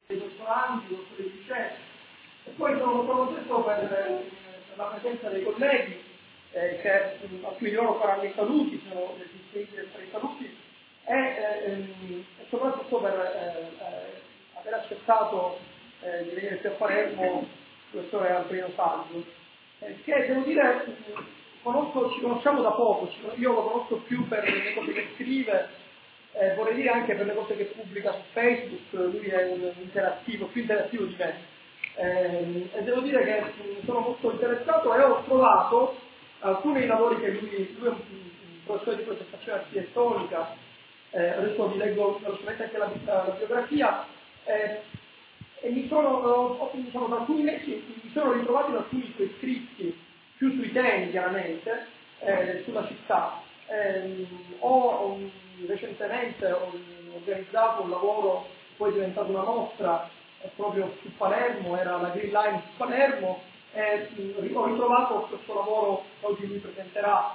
dei dottorandi, dottori di ricerca, e poi sono contento per la presenza dei colleghi a cui loro faranno i saluti, sono disponibili per fare i saluti, e soprattutto per aver accettato di venire qui a Palermo il professore Antonino Saggio, che devo dire ci conosciamo da poco, io lo conosco più per le cose che scrive, vorrei dire anche per le cose che pubblica su Facebook. Lui è un interattivo, più interattivo di me, e devo dire che sono molto interessato e ho trovato alcuni dei lavori che lui è un professore di progettazione architettonica, adesso vi leggo velocemente anche la biografia, e mi sono, diciamo, da alcuni mesi mi sono ritrovato in alcuni suoi scritti, più sui temi chiaramente, sulla città. Recentemente ho organizzato un lavoro, poi è diventato una mostra proprio su Palermo, era la Green Line su Palermo, e ho ritrovato questo lavoro che oggi mi presenterà,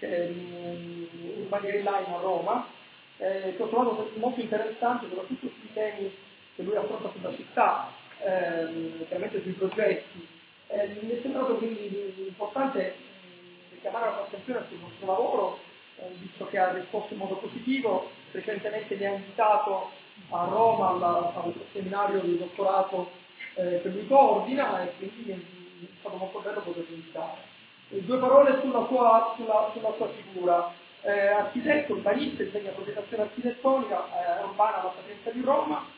la Green Line a Roma, che ho trovato molto interessante, soprattutto sui temi che lui affronta sulla città, chiaramente sui progetti. Mi è sembrato quindi importante richiamare la attenzione sul nostro lavoro, visto che ha risposto in modo positivo. Recentemente mi ha invitato a Roma al seminario di dottorato che lui coordina, e quindi è stato molto bello poterlo invitare. Due parole sulla sua figura. Architetto, urbanista, insegna progettazione architettonica urbana alla Sapienza di Roma,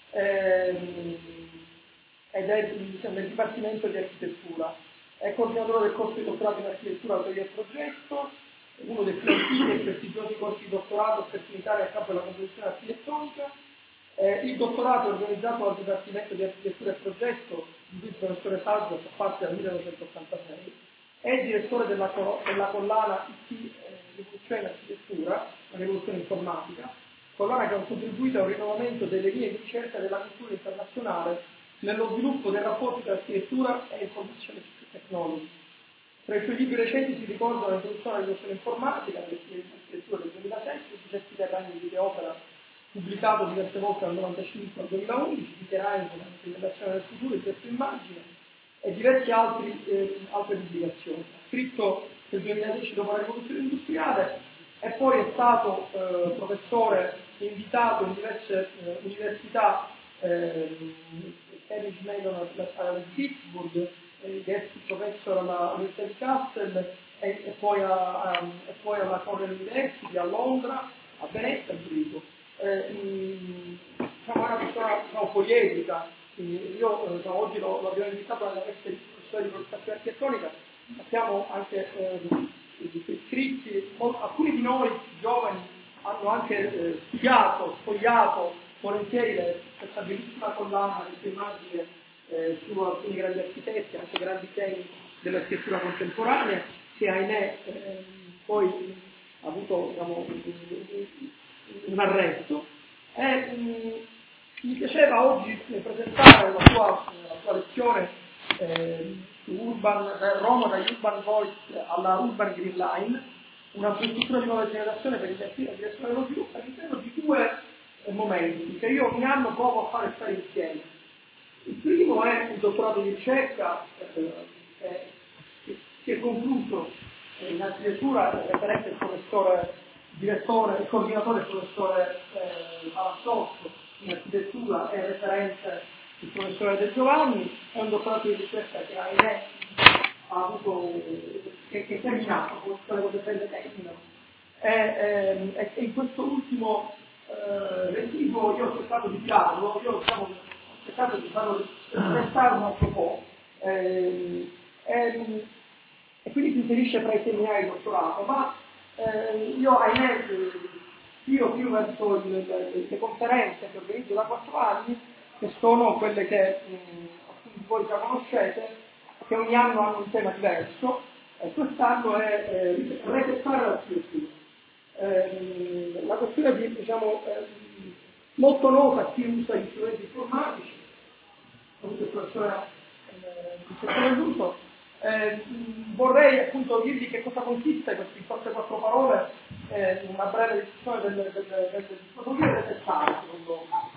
ed è nel Dipartimento di Architettura. È coordinatore del corso di dottorato in architettura, autoria e progetto, uno dei più antichi e prestigiosi corsi di dottorato per in Italia a capo della composizione architettonica. Il dottorato è organizzato dal Dipartimento di Architettura e Progetto, di cui il professore Saggio fa parte dal 1986. È direttore della collana IT Rivoluzione in Architettura, la rivoluzione informatica, collana che ha contribuito al rinnovamento delle linee di ricerca della cultura internazionale nello sviluppo dei rapporti tra architettura e information technology. Tra i suoi libri recenti si ricordano l'introduzione alla rivoluzione informatica, l'architettura del 2007, Progetti terreni di videopera, pubblicato diverse volte dal 1995 al 2011, Dichiarando la implementazione del futuro, il testo immagine, e diverse altre pubblicazioni. Ha scritto nel 2010 dopo la rivoluzione industriale, e poi è stato professore invitato in diverse università, Erich Mason a Pittsburgh, guest professor all'Università di Kassel, e poi alla Cornell University a Londra, a Venezia, a Zurigo. È una persona polietica, io oggi l'abbiamo invitato alla festa di professore di progettazione architettonica, sappiamo anche i suoi scritti, alcuni di noi giovani hanno anche studiato, sfogliato volentieri questa bellissima collana di sue immagini su alcuni grandi architetti, anche grandi temi dell'architettura contemporanea, che ahimè poi ha avuto, diciamo, un arresto. Mi piaceva oggi presentare la sua lezione su Roma dagli Urban Voice alla Urban Green Line, una struttura di nuova generazione per investire in direzione dello sviluppo, all'interno di due momenti che io ogni anno provo a fare stare insieme. Il primo è il dottorato di ricerca che si è concluso in architettura, referente il professore direttore, il coordinatore, il professore Palazzotto, in architettura, e referente il professore De Giovanni. È un dottorato di ricerca che ahimè ha avuto, che è terminato, come le cose belle terminano. E in questo ultimo residuo io ho cercato di tirarlo, ho cercato di farlo restare un altro po', e quindi si inserisce tra i seminari di dottorato, ma io ahimè tiro più verso le conferenze che organizzo da 4 anni, che sono quelle che appunto voi già conoscete, che ogni anno hanno un tema diverso. Quest'anno è resettare l'architettura. La questione diciamo molto nota a chi usa gli strumenti informatici, come il professore Giunto. Vorrei appunto dirvi che cosa consiste in queste 4 parole, una breve discussione del dispositivo del dettaglio, secondo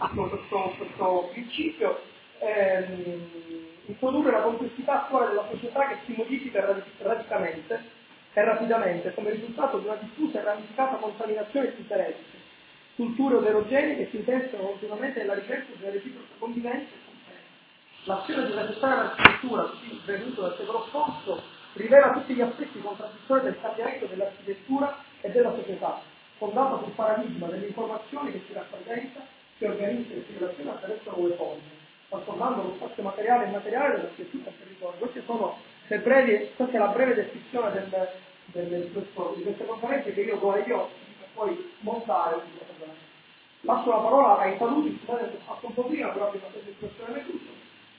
hanno questo principio, introdurre la complessità attuale della società che si modifica radicalmente e rapidamente come risultato di una diffusa e ramificata contaminazione di interessi, culture eterogenee che si intestano continuamente nella ricerca della reciproca convivenza e conferenza. L'azione di necessaria architettura, così venuto dal secolo scorso, rivela tutti gli aspetti contraddittori del cambiamento dell'architettura e della società, fondata sul paradigma dell'informazione che si rappresenta, si organizza e si relaziona attraverso nuove forme, trasformando lo spazio materiale e immateriale dell'architettura al territorio. Questa è la breve descrizione di queste conferenze che io voglio poi montare. Lascio la parola ai saluti, scusate se ho fatto un po' prima, però abbiamo fatto l'espressione medusa.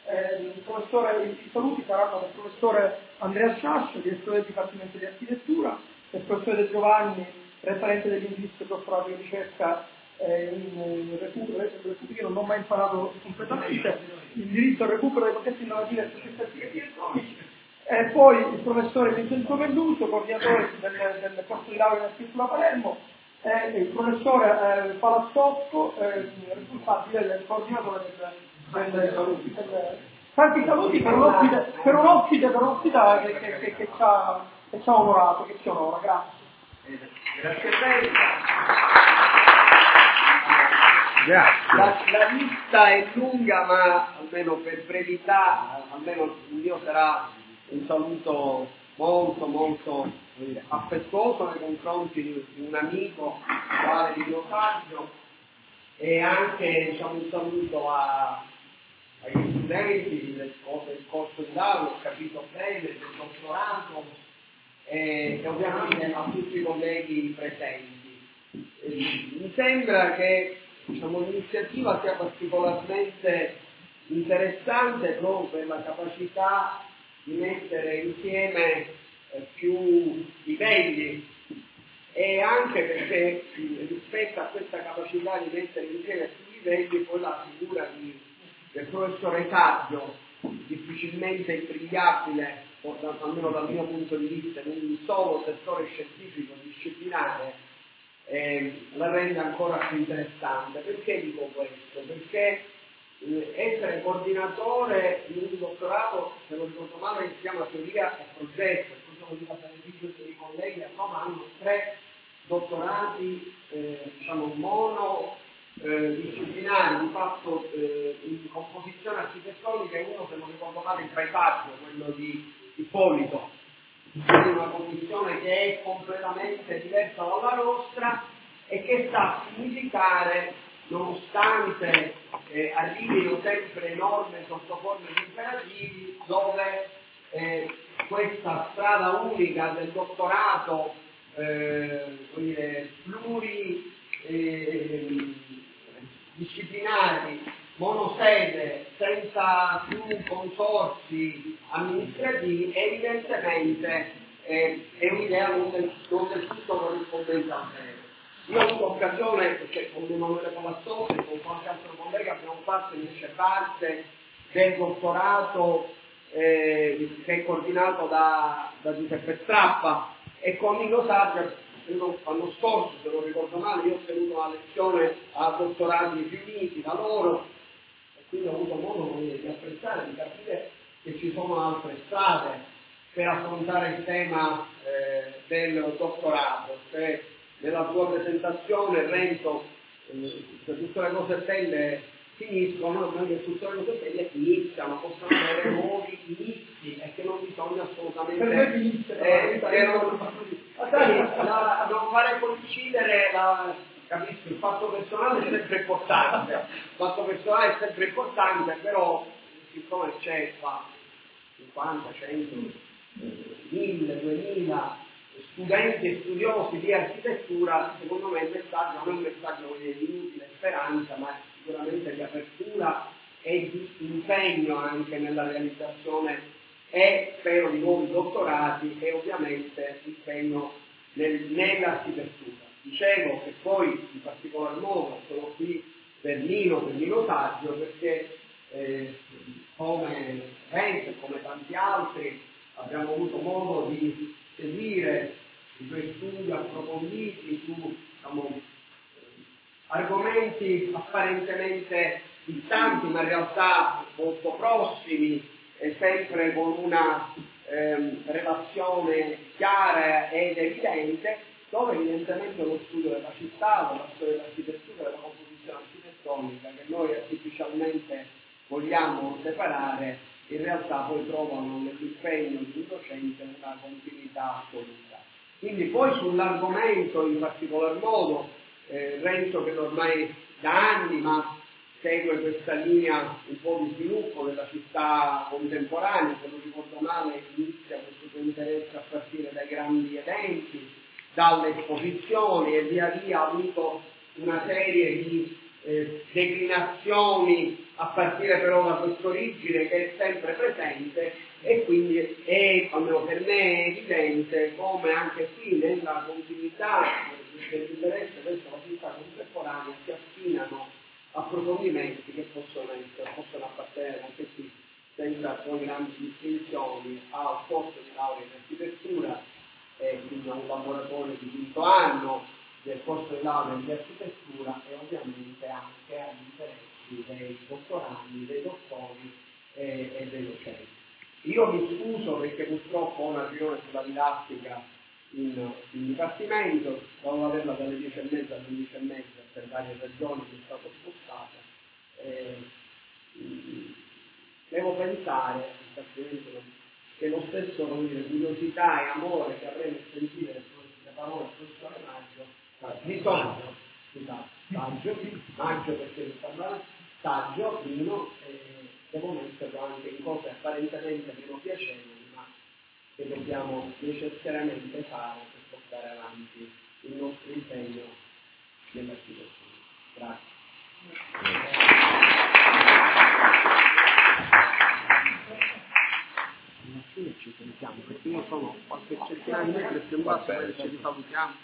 I saluti saranno del professore Andrea Sciascio, direttore del Dipartimento di Architettura, del professore De Giovanni, referente dell'indirizzo dottorato di ricerca in recupero, io non ho mai imparato completamente, l'indirizzo al recupero dei processi innovativi e processi architettonici, e poi il professore Vincenzo Melluso, coordinatore del corso di laurea in architettura Palermo, e il professore Palazzotto, responsabile del coordinatore tanti saluti per un ospite che ci ha onorato, che ci onora, grazie. Grazie a lei. La lista è lunga, ma almeno per brevità, almeno il mio sarà un saluto molto affettuoso nei confronti di un amico quale di mio Fabio, e anche un saluto agli studenti del corso di laurea, ho capito bene, del dottorato, e ovviamente a tutti i colleghi presenti. Mi sembra che l'iniziativa sia particolarmente interessante proprio per la capacità di mettere insieme più livelli, e anche perché rispetto a questa capacità di mettere insieme più livelli poi la figura del professore Saggio, difficilmente imbrigliabile, almeno dal mio punto di vista, in un solo settore scientifico disciplinare, la rende ancora più interessante. Perché dico questo? Perché essere coordinatore in un dottorato, se non ricordo male, si chiama teoria e progetto, questo lo dico a beneficio dei colleghi, a Roma hanno 3 dottorati disciplinari, di fatto in composizione architettonica, e uno, se non ricordo male, in paesaggio, quello di Ippolito. Quindi una commissione che è completamente diversa dalla nostra e che sta a significare, nonostante arrivino sempre norme sotto forme di imperativi, dove questa strada unica del dottorato pluridisciplinari, monosede, senza più consorzi amministrativi, evidentemente è un'idea non del tutto corrispondente al vero. Io ho avuto occasione, perché con Emanuele Palazzotto e con qualche altro collega abbiamo fatto invece parte del dottorato che è coordinato da Giuseppe Strappa, e con Nino Saggio l'anno scorso, se non ricordo male, io ho tenuto una lezione a dottorati riuniti da loro, e quindi ho avuto modo di apprezzare, di capire che ci sono altre strade per affrontare il tema del dottorato. Cioè, nella sua presentazione Renzo, se tutte le cose belle finiscono, ma che tutte le cose belle iniziano, possono avere nuovi inizi, e che non bisogna assolutamente non fare coincidere capisco, il fatto personale è sempre importante, però siccome c'è 50, 100, 1000, 2000 studenti e studiosi di architettura, secondo me il messaggio non è un messaggio di inutile speranza, ma sicuramente di apertura e di impegno anche nella realizzazione, e spero di nuovi dottorati, e ovviamente impegno nell'architettura. Dicevo che poi in particolar modo sono qui per Nino Saggio, perché come Renzo e come tanti altri abbiamo avuto modo di seguire i suoi studi approfonditi su argomenti momenti apparentemente distanti, ma in realtà molto prossimi, e sempre con una relazione chiara ed evidente, dove evidentemente lo studio della città, della storia dell'architettura, della composizione architettonica, che noi artificialmente vogliamo separare, in realtà poi trovano nell'impegno di un docente una continuità assoluta. Quindi poi sull'argomento in particolar modo, Renzo, che ormai da anni ma segue questa linea un po' di sviluppo della città contemporanea, se non ricordo male inizia questo suo interesse a partire dai grandi eventi, dalle esposizioni, e via via ha avuto una serie di declinazioni a partire però da questa origine che è sempre presente, e quindi è, almeno per me, evidente come anche qui nella continuità dell'interesse verso la città contemporanea si affinano approfondimenti che possono appartenere anche qui senza poi grandi distinzioni al corso di laurea in architettura, e quindi a un laboratorio di quinto anno del corso di laurea di architettura, e ovviamente anche agli interessi dei dottorandi, dei dottori e dei docenti. Io mi scuso perché purtroppo ho una riunione sulla didattica in dipartimento, dovevo averla dalle 10:30 alle 11:30 per varie ragioni, che è stato spostata. Devo pensare, che lo stesso curiosità e amore che avrei nel sentire le parole del professore Maggio perché mi parla saggio, devo metterlo anche in cose apparentemente meno piacevoli, ma che dobbiamo necessariamente fare per portare avanti il nostro impegno nell'architettura. Grazie. Ci sentiamo, perché io sono qualche centinaio di metri più in basso, e ci salutiamo.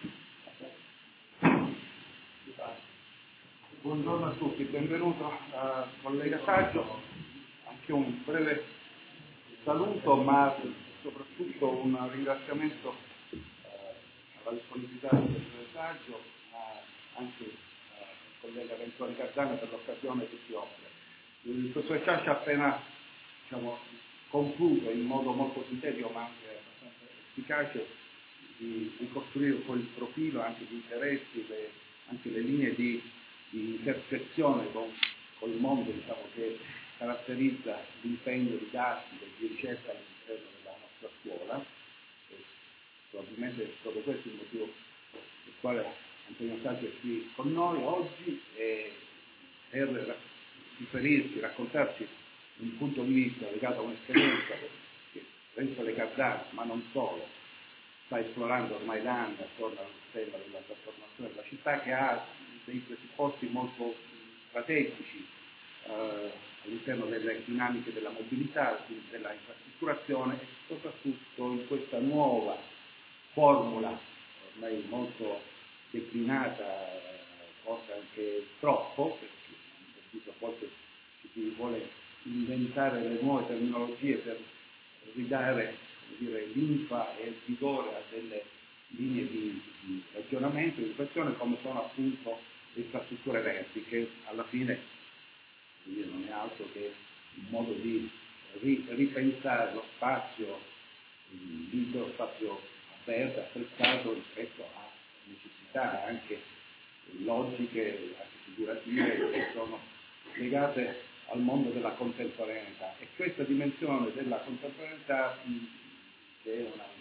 Buongiorno a tutti, benvenuto collega Saggio, anche un breve saluto, ma soprattutto un ringraziamento alla disponibilità del professore Saggio, ma anche al collega Renzo Cardano per l'occasione che ci offre. Il professore Saggio ha appena concluso in modo molto sintetico ma anche abbastanza efficace di ricostruire un po' il profilo, anche gli interessi, anche le linee di intersezione con il mondo che caratterizza l'impegno didattico e di ricerca all'interno della nostra scuola. E probabilmente è proprio questo il motivo per il quale Antonio Saggio è qui con noi oggi, per riferirci, raccontarci un punto di vista legato a un'esperienza che Renzo Cardano, ma non solo, sta esplorando ormai da anni attorno al tema della trasformazione della città, che ha dei presupposti molto strategici all'interno delle dinamiche della mobilità, della infrastrutturazione, e soprattutto in questa nuova formula ormai molto declinata, forse anche troppo, perché a volte si vuole inventare le nuove terminologie per ridare linfa e vigore a delle linee di ragionamento, di riflessione, come sono appunto le infrastrutture verdi, che alla fine non è altro che un modo di ripensare lo spazio libero, spazio aperto, apprezzato rispetto a necessità anche logiche, anche figurative, che sono legate al mondo della contemporaneità. E questa dimensione della contemporaneità, che è una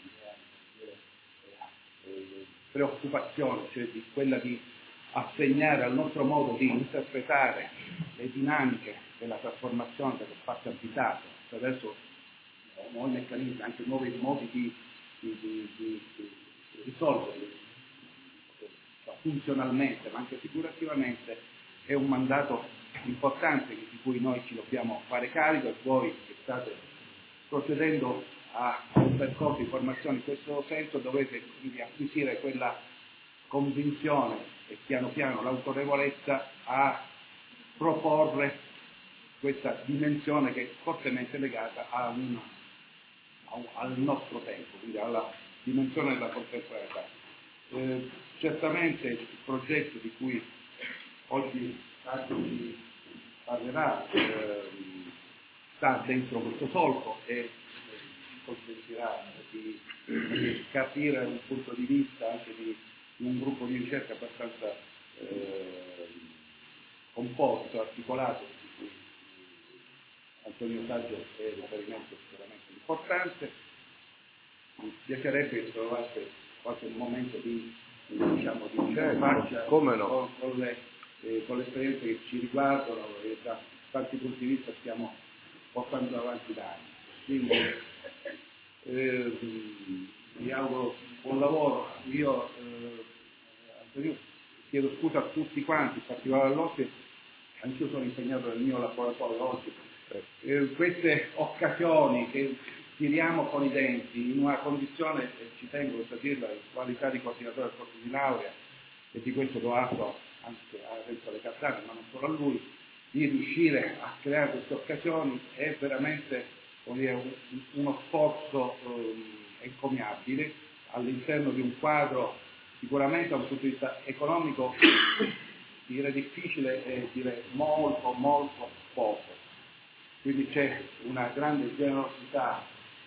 preoccupazione, cioè di quella di assegnare al nostro modo di interpretare le dinamiche della trasformazione dello spazio abitato attraverso nuovi meccanismi, anche nuovi modi di risolverli funzionalmente ma anche figurativamente, è un mandato importante di cui noi ci dobbiamo fare carico, e voi che state procedendo a un percorso di formazione in questo senso dovete quindi acquisire quella convinzione e piano piano l'autorevolezza a proporre questa dimensione che è fortemente legata al nostro tempo, quindi alla dimensione della contemporaneità. Certamente il progetto di cui oggi ci parlerà, sta dentro questo solco e consentirà di capire un punto di vista anche di un gruppo di ricerca abbastanza composto, articolato, di cui Antonio Saggio è un riferimento sicuramente importante. Mi piacerebbe che trovasse qualche momento di faccia come no, con le esperienze che ci riguardano e da tanti punti di vista stiamo portando avanti da anni. Quindi vi auguro buon lavoro. Io chiedo scusa a tutti quanti, in particolare all'Occhio, anch'io sono impegnato nel mio laboratorio oggi. Queste occasioni che tiriamo con i denti in una condizione, e ci tengo a dirla, in qualità di coordinatore del corso di laurea, e di questo do atto anche a Renzo Le Cattani, ma non solo a lui, di riuscire a creare queste occasioni è veramente, come dire, uno sforzo encomiabile all'interno di un quadro sicuramente da un punto di vista economico dire difficile e dire molto poco. Quindi c'è una grande generosità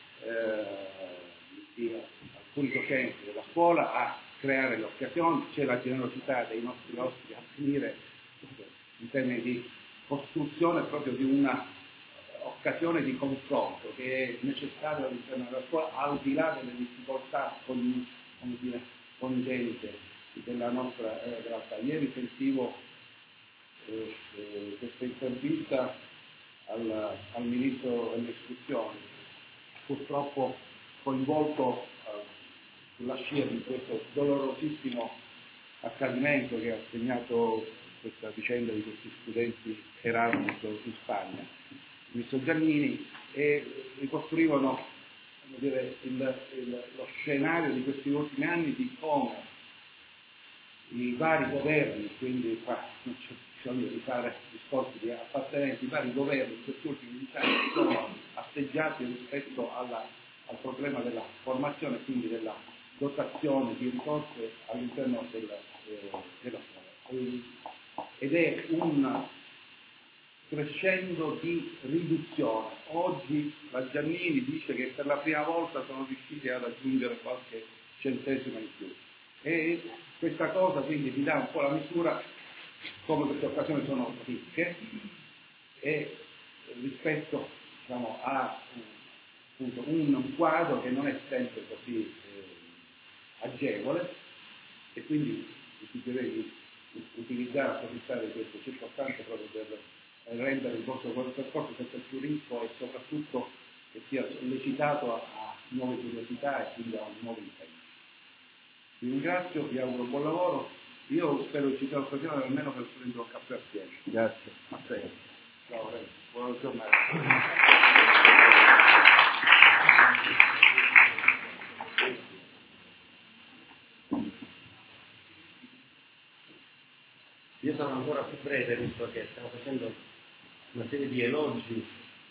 di alcuni docenti della scuola a creare le occasioni, c'è la generosità dei nostri ospiti a finire in termini di costruzione proprio di una occasione di confronto che è necessario all'interno della scuola, al di là delle difficoltà congenite della nostra realtà. Ieri sentivo questa intervista al ministro dell'istruzione, purtroppo coinvolto sulla scia di questo dolorosissimo accadimento che ha segnato questa vicenda di questi studenti Erasmus in Spagna. Il ministro Giannini, e ricostruivano lo scenario di questi ultimi anni di come i vari governi, quindi qua non c'è bisogno di fare discorsi di appartenenti, i vari governi in questi ultimi 10 anni sono atteggiati rispetto al problema della formazione, quindi della dotazione di risorse all'interno della scuola. Ed è un crescendo di riduzione. Oggi la Giannini dice che per la prima volta sono riusciti ad aggiungere qualche centesimo in più. E questa cosa quindi vi dà un po' la misura come queste occasioni sono ricche e rispetto a appunto, un quadro che non è sempre così agevole, e quindi direi di utilizzare, approfittare di queste circostanze proprio per rendere il vostro percorso sempre più ricco e soprattutto che sia sollecitato a nuove curiosità e quindi a un nuovo impegno. Vi ringrazio, vi auguro buon lavoro. Io spero che ci sia l'occasione almeno per prendere un caffè assieme. Grazie. A te. Ciao Renzo, buona giornata. Io sono ancora più breve, visto che stiamo facendo una serie di elogi.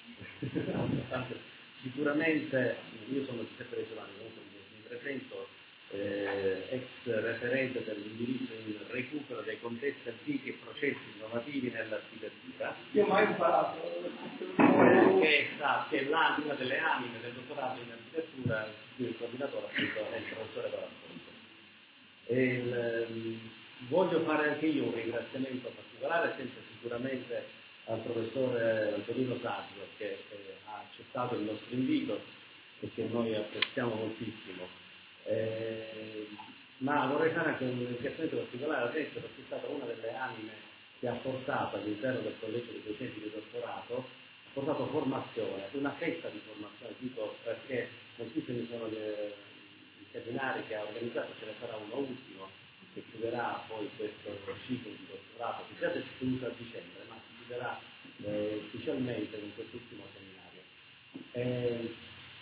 Sicuramente io sono Giuseppe Solani, comunque mi presento, ex referente dell'indirizzo in recupero dei contesti antichi e processi innovativi nell'architettura. Io mai imparato. Che è una delle anime del dottorato in architettura, il coordinatore appunto è il professore Palazzoni. Voglio fare anche io un ringraziamento particolare, sempre sicuramente al professore Antonino Saggio che ha accettato il nostro invito e che noi apprezziamo moltissimo. Ma vorrei fare anche un ringraziamento particolare a Renzo perché è stata una delle anime che ha portato all'interno del collegio dei docenti di dottorato, ha portato formazione, una fetta di formazione, dico perché moltissimi sono i seminari che ha organizzato, ce ne sarà uno ultimo che chiuderà poi questo ciclo di dottorato, che già si è tenuto a dicembre, ma si chiuderà ufficialmente con quest'ultimo seminario.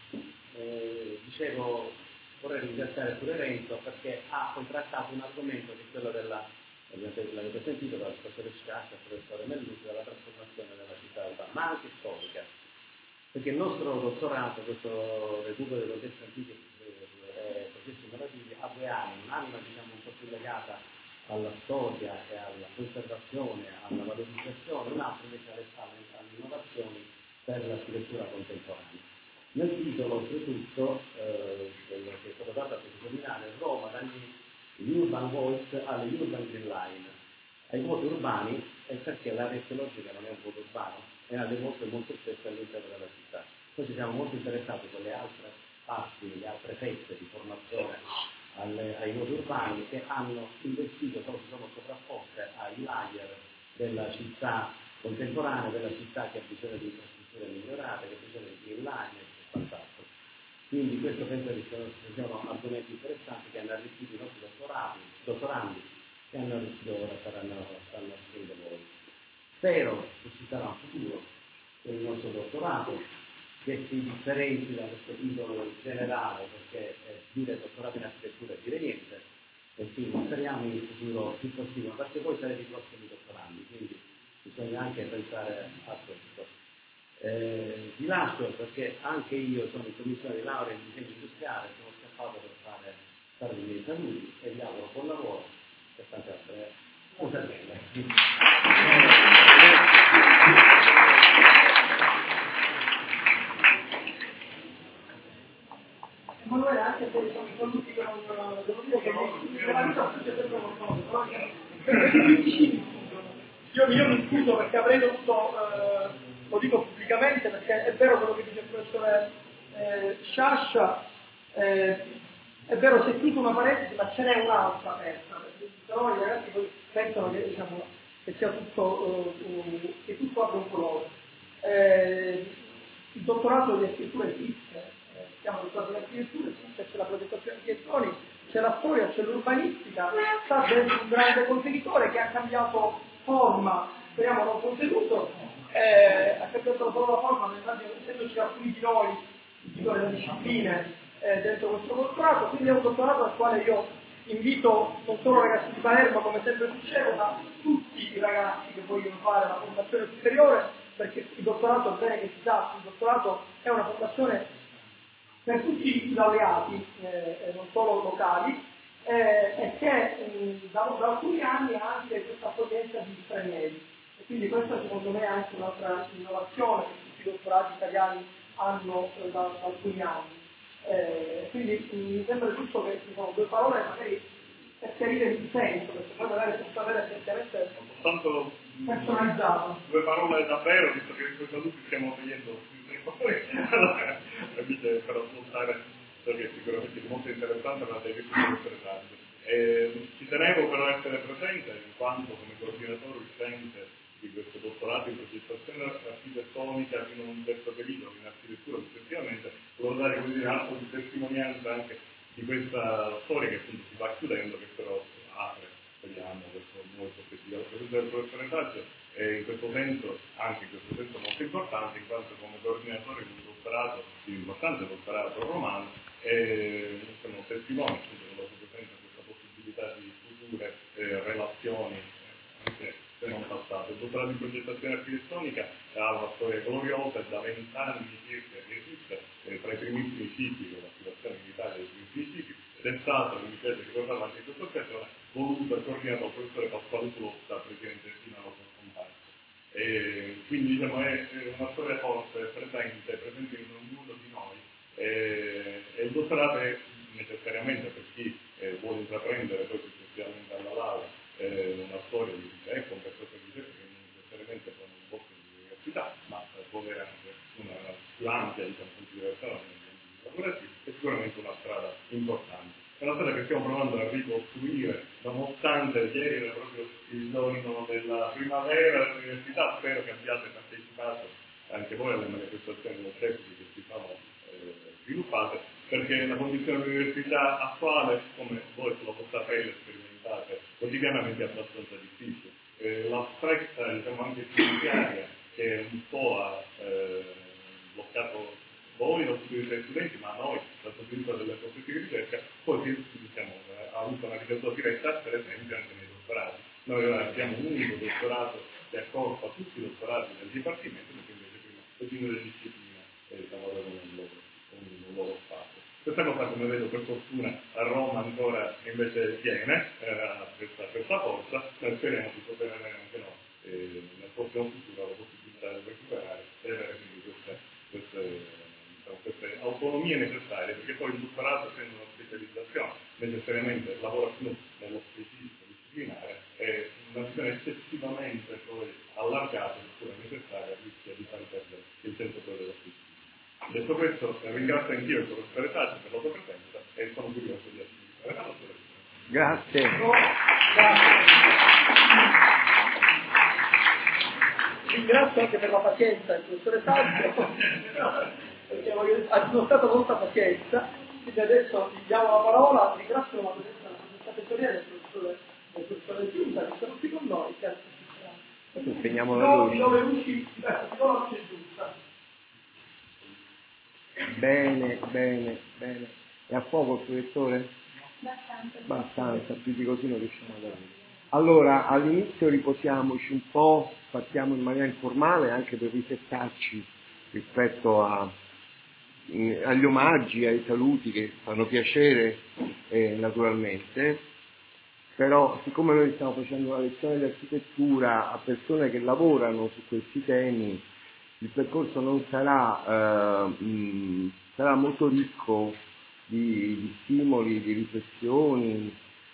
Dicevo, vorrei ringraziare pure Renzo perché ha contrattato un argomento che è quello l'avete sentito dal professore Sciascia, dal professore Mellucci, della trasformazione della città urbana, ma anche storica, perché il nostro dottorato, questo recupero dei contesti antichi e processi innovativi, ha due anime, un'anima diciamo un po' più legata alla storia e alla conservazione, alla valorizzazione, un altro invece alle innovazioni per l'architettura contemporanea. Nel titolo, oltretutto, quello che è stato dato a sottolineare, Roma dagli Urban Voice alle Urban Green Line, ai vuoti urbani, è perché l'area archeologica non è un vuoto urbano, e ha delle volte molto spesso all'interno della città. Noi ci siamo molto interessati con le altre parti, le altre fette di formazione ai vuoti urbani che hanno investito, però si sono sovrapposte ai layer della città contemporanea, della città che ha bisogno di infrastrutture migliorate, che ha bisogno di green line e quant'altro. Quindi questo penso che siano argomenti interessanti che hanno arricchito i nostri dottorandi che hanno arricchito ora stanno scrivendo voi. Spero che ci sarà un futuro per il nostro dottorato che si differenzi da questo titolo generale, perché dire dottorato in architettura è dire niente, e quindi speriamo in un futuro più positivo, perché voi sarete i prossimi dottorandi, quindi bisogna anche pensare a questo. Vi lascio perché anche io sono in commissione di laurea in disegno industriale, sono scappato per fare i miei saluti e vi auguro buon lavoro e tante altre cose belle. Emanuele, anche se sono i saluti che non devo dire che nella vita succede sempre qualcosa, però io mi scuso perché avrei dovuto, lo dico pubblicamente perché è vero quello che dice il professore Sciascia, è vero c'è tutta una parentesi ma ce n'è un'altra aperta, perché però i ragazzi poi pensano che, diciamo, che sia tutto, che tutto abbia un colore. Il dottorato di architettura esiste, si chiama dottorato di architettura, esiste, c'è la progettazione architettonica, c'è la storia, c'è l'urbanistica, sta dentro un grande contenitore che ha cambiato forma, speriamo non contenuto, ha cambiato la forma, essendoci alcuni di noi, delle discipline dentro questo dottorato, quindi è un dottorato al quale io invito non solo ragazzi di Palermo, come sempre succede, ma tutti i ragazzi che vogliono fare la formazione superiore, perché il dottorato è bene che si sa, il dottorato è una formazione per tutti i laureati, non solo locali, e che da alcuni anni ha anche questa accoglienza di stranieri. E quindi questa secondo me è anche un'altra innovazione che tutti i dottorati italiani hanno da alcuni anni. Quindi mi sembra giusto che ci sono due parole magari per chiarire il senso, perché poi magari posso avere effettivamente personalizzato. Due parole davvero, visto che in quei saluti stiamo togliendo allora, per ascoltare, perché sicuramente è molto interessante, ma deve essere interessante. Ci tenevo però a essere presente, in quanto come coordinatore uscente di questo dottorato in progettazione architettonica fino a un terzo periodo in architettura successivamente, volevo dare così un atto di testimonianza anche di questa storia che appunto si va chiudendo, che però apre, speriamo, questo nuovo prospettiva. La presenza del professore Taccio è in questo senso, anche in questo senso molto importante, in quanto come coordinatore di un dottorato, di un importante dottorato romano, siamo testimoni appunto della sua presenza in questa possibilità di future relazioni, anche se non passate. Il dottorato in progettazione architettonica ha una storia gloriosa, da 20 anni circa che esiste, tra i primissimi siti dell'attivazione militare dei primissimi siti, ed è stato, mi piace ricordare anche in questa occasione, voluto e coordinato dal professore Pasquale Flotta, presidente fino alla sua scomparsa. Quindi diciamo è una storia forte, presente in ognuno di noi, e il dottorato è necessariamente per chi vuole intraprendere poi successivamente alla laurea una storia di ricerca, un percorso di ricerca che non necessariamente sono un posto di università, ma può avere anche una più ampia considerazione lavorativi, è sicuramente una strada importante. È una strada che stiamo provando a ricostruire, nonostante ieri era proprio il giorno della primavera dell'università, spero che abbiate partecipato anche voi alle manifestazioni molteplici che si sono sviluppate, perché la condizione dell'università attuale, come voi sulla vostra pelle sperimentate quotidianamente, è abbastanza difficile. La stretta, diciamo, anche finanziaria, che un po' ha bloccato voi dal punto di vista dei studenti, ma noi dal punto di vista delle prospettive di ricerca, poi diciamo, ha avuto una ricaduta diretta, per esempio, anche nei dottorati. Noi ora abbiamo un unico dottorato che accorpa tutti i dottorati del Dipartimento, mentre invece prima le singole discipline avevano un loro spazio. Questa cosa, come vedo, per fortuna a Roma ancora invece tiene questa forza, noi speriamo di poter avere anche noi nel prossimo futuro la possibilità di recuperare e avere quindi queste autonomie necessarie, perché poi il dottorato, essendo una specializzazione, necessariamente lavora più nello specifico disciplinare e una visione eccessivamente poi allargata, seppure necessaria, rischia di far perdere il senso poi dello specifico. Detto questo, ringrazio anch'io il professore Saggio per la sua presenza e sono curioso di assistere alla sua lezione. Grazie. Ringrazio anche per la pazienza il professore Saggio, perché ha dimostrato molta pazienza, quindi adesso gli diamo la parola, ringrazio la presenza della tesoria del professore Giunta che sono qui con noi, che spegniamo la luce. Dove luci, la luce giusta. Bene. È a fuoco il proiettore? Abbastanza, più di così non riusciamo a dormire. Allora, all'inizio riposiamoci un po', partiamo in maniera informale anche per risettarci rispetto agli omaggi, ai saluti che fanno piacere naturalmente, però siccome noi stiamo facendo una lezione di architettura a persone che lavorano su questi temi, il percorso non sarà molto ricco di stimoli, di riflessioni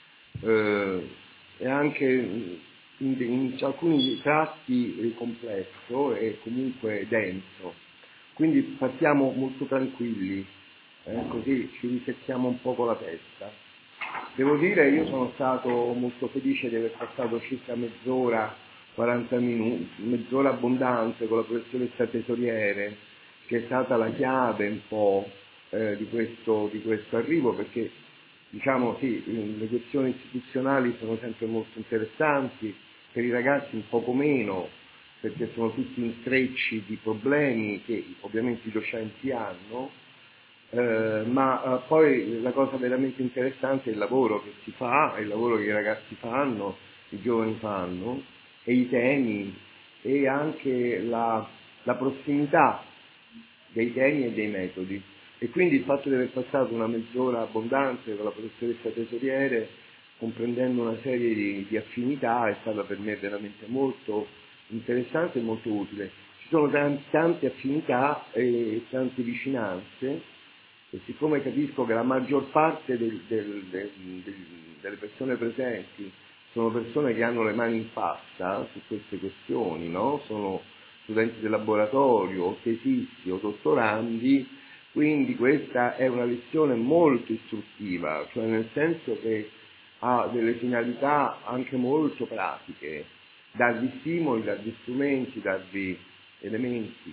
e anche in alcuni tratti complesso e comunque denso. Quindi partiamo molto tranquilli, così ci risettiamo un po' con la testa. Devo dire, io sono stato molto felice di aver passato circa mezz'ora, 40 minuti, mezz'ora abbondante con la professoressa tesoriere, che è stata la chiave un po' di questo arrivo, perché diciamo sì, le questioni istituzionali sono sempre molto interessanti, per i ragazzi un poco meno, perché sono tutti intrecci di problemi che ovviamente i docenti hanno, ma poi la cosa veramente interessante è il lavoro che si fa, è il lavoro che i ragazzi fanno, i giovani fanno, e i temi, e anche la prossimità dei temi e dei metodi. E quindi il fatto di aver passato una mezz'ora abbondante con la professoressa tesoriere, comprendendo una serie di affinità, è stata per me veramente molto interessante e molto utile. Ci sono tante affinità e tante vicinanze, e siccome capisco che la maggior parte delle persone presenti sono persone che hanno le mani in pasta su queste questioni, no? Sono studenti del laboratorio, o tesisti o dottorandi, quindi questa è una lezione molto istruttiva, cioè nel senso che ha delle finalità anche molto pratiche, darvi stimoli, darvi strumenti, darvi elementi.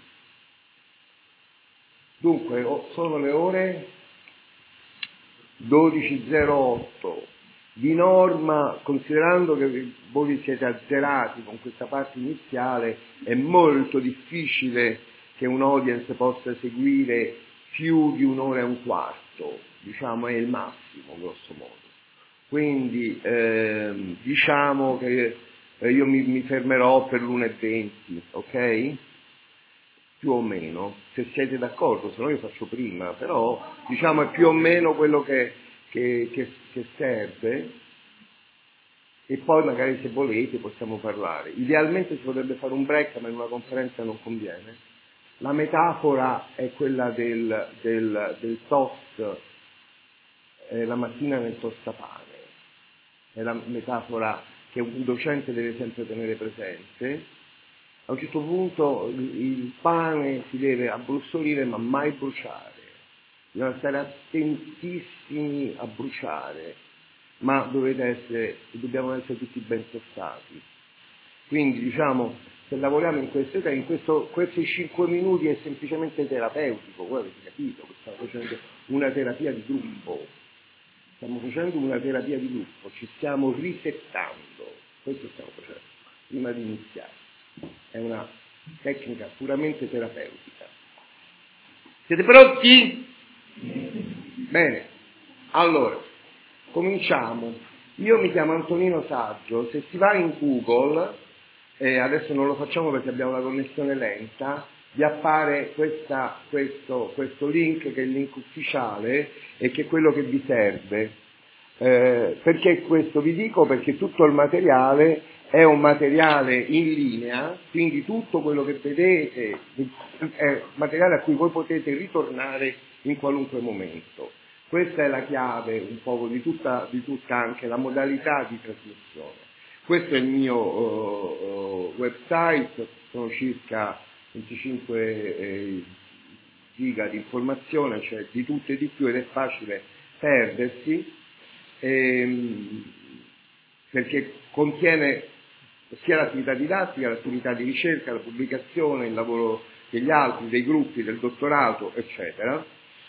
Dunque, sono le ore 12.08. Di norma, considerando che voi siete azzerati con questa parte iniziale, è molto difficile che un audience possa seguire più di un'ora e un quarto, diciamo è il massimo, grosso modo. Quindi diciamo che io mi fermerò per l'1:20, ok? Più o meno, se siete d'accordo, se no io faccio prima, però diciamo è più o meno quello che serve, e poi magari se volete possiamo parlare. Idealmente si potrebbe fare un break, ma in una conferenza non conviene. La metafora è quella del toast la mattina nel tostapane, è la metafora che un docente deve sempre tenere presente. A un certo punto il pane si deve abbrustolire ma mai bruciare, bisogna stare attentissimi a bruciare, ma dobbiamo essere tutti ben tostati. Quindi diciamo, se lavoriamo in questi 5 minuti è semplicemente terapeutico, voi avete capito, stiamo facendo una terapia di gruppo, ci stiamo risettando, questo stiamo facendo, prima di iniziare. È una tecnica puramente terapeutica. Siete pronti? Bene, allora, cominciamo. Io mi chiamo Antonino Saggio, se si va in Google, adesso non lo facciamo perché abbiamo la connessione lenta, vi appare questo link, che è il link ufficiale e che è quello che vi serve. Perché questo vi dico? Perché tutto il materiale è un materiale in linea, quindi tutto quello che vedete è materiale a cui voi potete ritornare in qualunque momento. Questa è la chiave un po' di tutta anche la modalità di trasmissione. Questo è il mio website, sono circa 25 giga di informazione, cioè di tutto e di più, ed è facile perdersi, perché contiene sia l'attività didattica, l'attività di ricerca, la pubblicazione, il lavoro degli altri, dei gruppi, del dottorato, eccetera.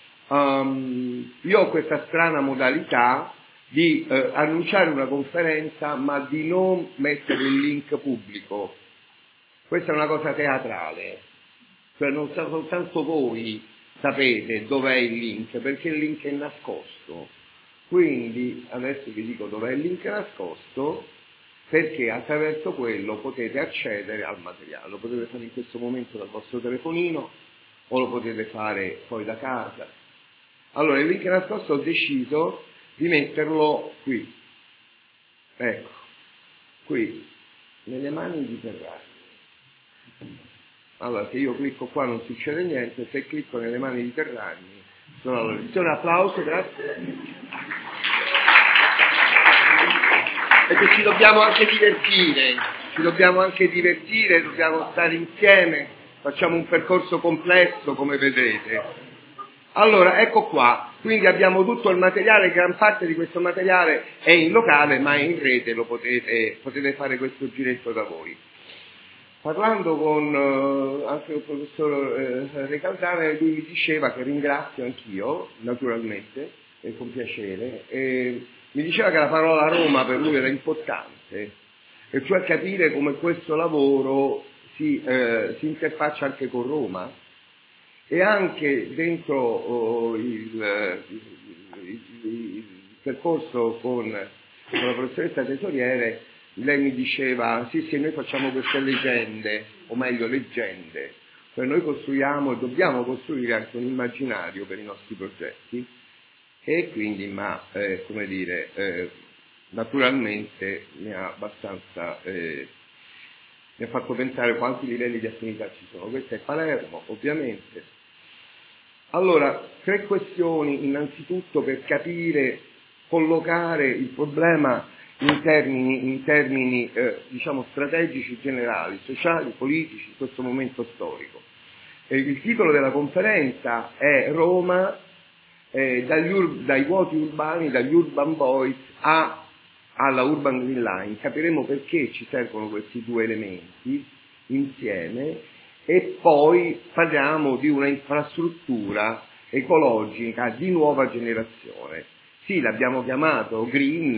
Io ho questa strana modalità di annunciare una conferenza ma di non mettere il link pubblico. Questa è una cosa teatrale, cioè non soltanto voi sapete dov'è il link, perché il link è nascosto. Quindi adesso vi dico dov'è il link nascosto, perché attraverso quello potete accedere al materiale. Lo potete fare in questo momento dal vostro telefonino o lo potete fare poi da casa. Allora, il link nascosto ho deciso di metterlo qui, ecco, qui, nelle mani di Ferrari. Allora, se io clicco qua non succede niente, se clicco nelle mani di Ferrari sono alla lezione. Un applauso, grazie. Perché ci dobbiamo anche divertire, dobbiamo stare insieme, facciamo un percorso complesso, come vedete. Allora, ecco qua, quindi abbiamo tutto il materiale, gran parte di questo materiale è in locale, ma è in rete, lo potete fare questo giretto da voi. Parlando con anche il professor Recaldana, lui mi diceva, che ringrazio anch'io, naturalmente, e con piacere, mi diceva che la parola Roma per lui era importante, e cioè capire come questo lavoro si interfaccia anche con Roma, e anche dentro il percorso con la professoressa Tesoriere, lei mi diceva, sì, noi facciamo queste leggende, o meglio leggende, cioè noi costruiamo e dobbiamo costruire anche un immaginario per i nostri progetti, e quindi, come dire, naturalmente mi ha abbastanza, mi ha fatto pensare quanti livelli di affinità ci sono. Questo è Palermo, ovviamente. Allora, 3 questioni innanzitutto per capire, collocare il problema in termini diciamo strategici generali, sociali, politici, in questo momento storico. Il titolo della conferenza è Roma, dai vuoti urbani, dagli urban boys alla urban green line. Capiremo perché ci servono questi 2 elementi insieme, e poi parliamo di una infrastruttura ecologica di nuova generazione. Sì, l'abbiamo chiamato green,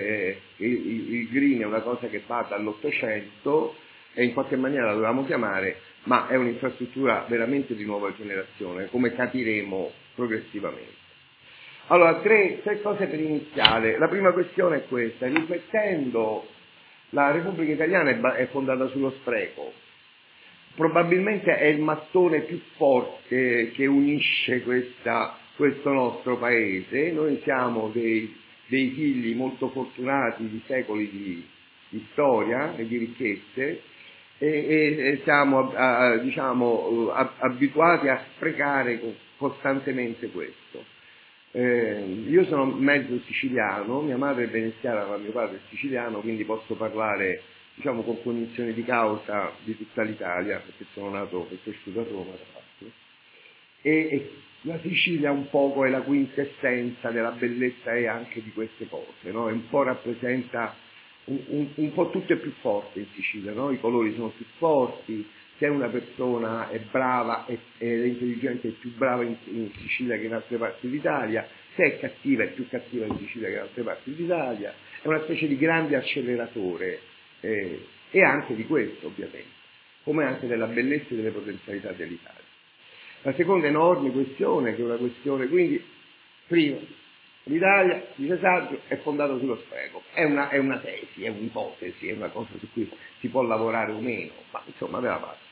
il green è una cosa che va dall'800 e in qualche maniera la dovevamo chiamare, ma è un'infrastruttura veramente di nuova generazione, come capiremo progressivamente. Allora, 3 cose per iniziare. La prima questione è questa: riflettendo, la Repubblica Italiana è fondata sullo spreco. Probabilmente è il mattone più forte che unisce questo nostro paese. Noi siamo dei figli molto fortunati di secoli di storia e di ricchezze, e siamo abituati a sprecare costantemente questo. Io sono mezzo siciliano, mia madre è veneziana ma mio padre è siciliano, quindi posso parlare con cognizione di causa di tutta l'Italia, perché sono nato e cresciuto a Roma, tra l'altro. E la Sicilia un poco è la quintessenza della bellezza e anche di queste cose, no? E un po' rappresenta, un po' tutto è più forte in Sicilia, no? I colori sono più forti, se una persona è brava ed è intelligente è più brava in Sicilia che in altre parti d'Italia, se è cattiva è più cattiva in Sicilia che in altre parti d'Italia, è una specie di grande acceleratore, e anche di questo ovviamente, come anche della bellezza e delle potenzialità dell'Italia. La seconda enorme questione, che è una questione, quindi, prima, l'Italia, dice Saggio, è fondata sullo spreco, è una tesi, è un'ipotesi, è una cosa su cui si può lavorare o meno, ma insomma ve la passo.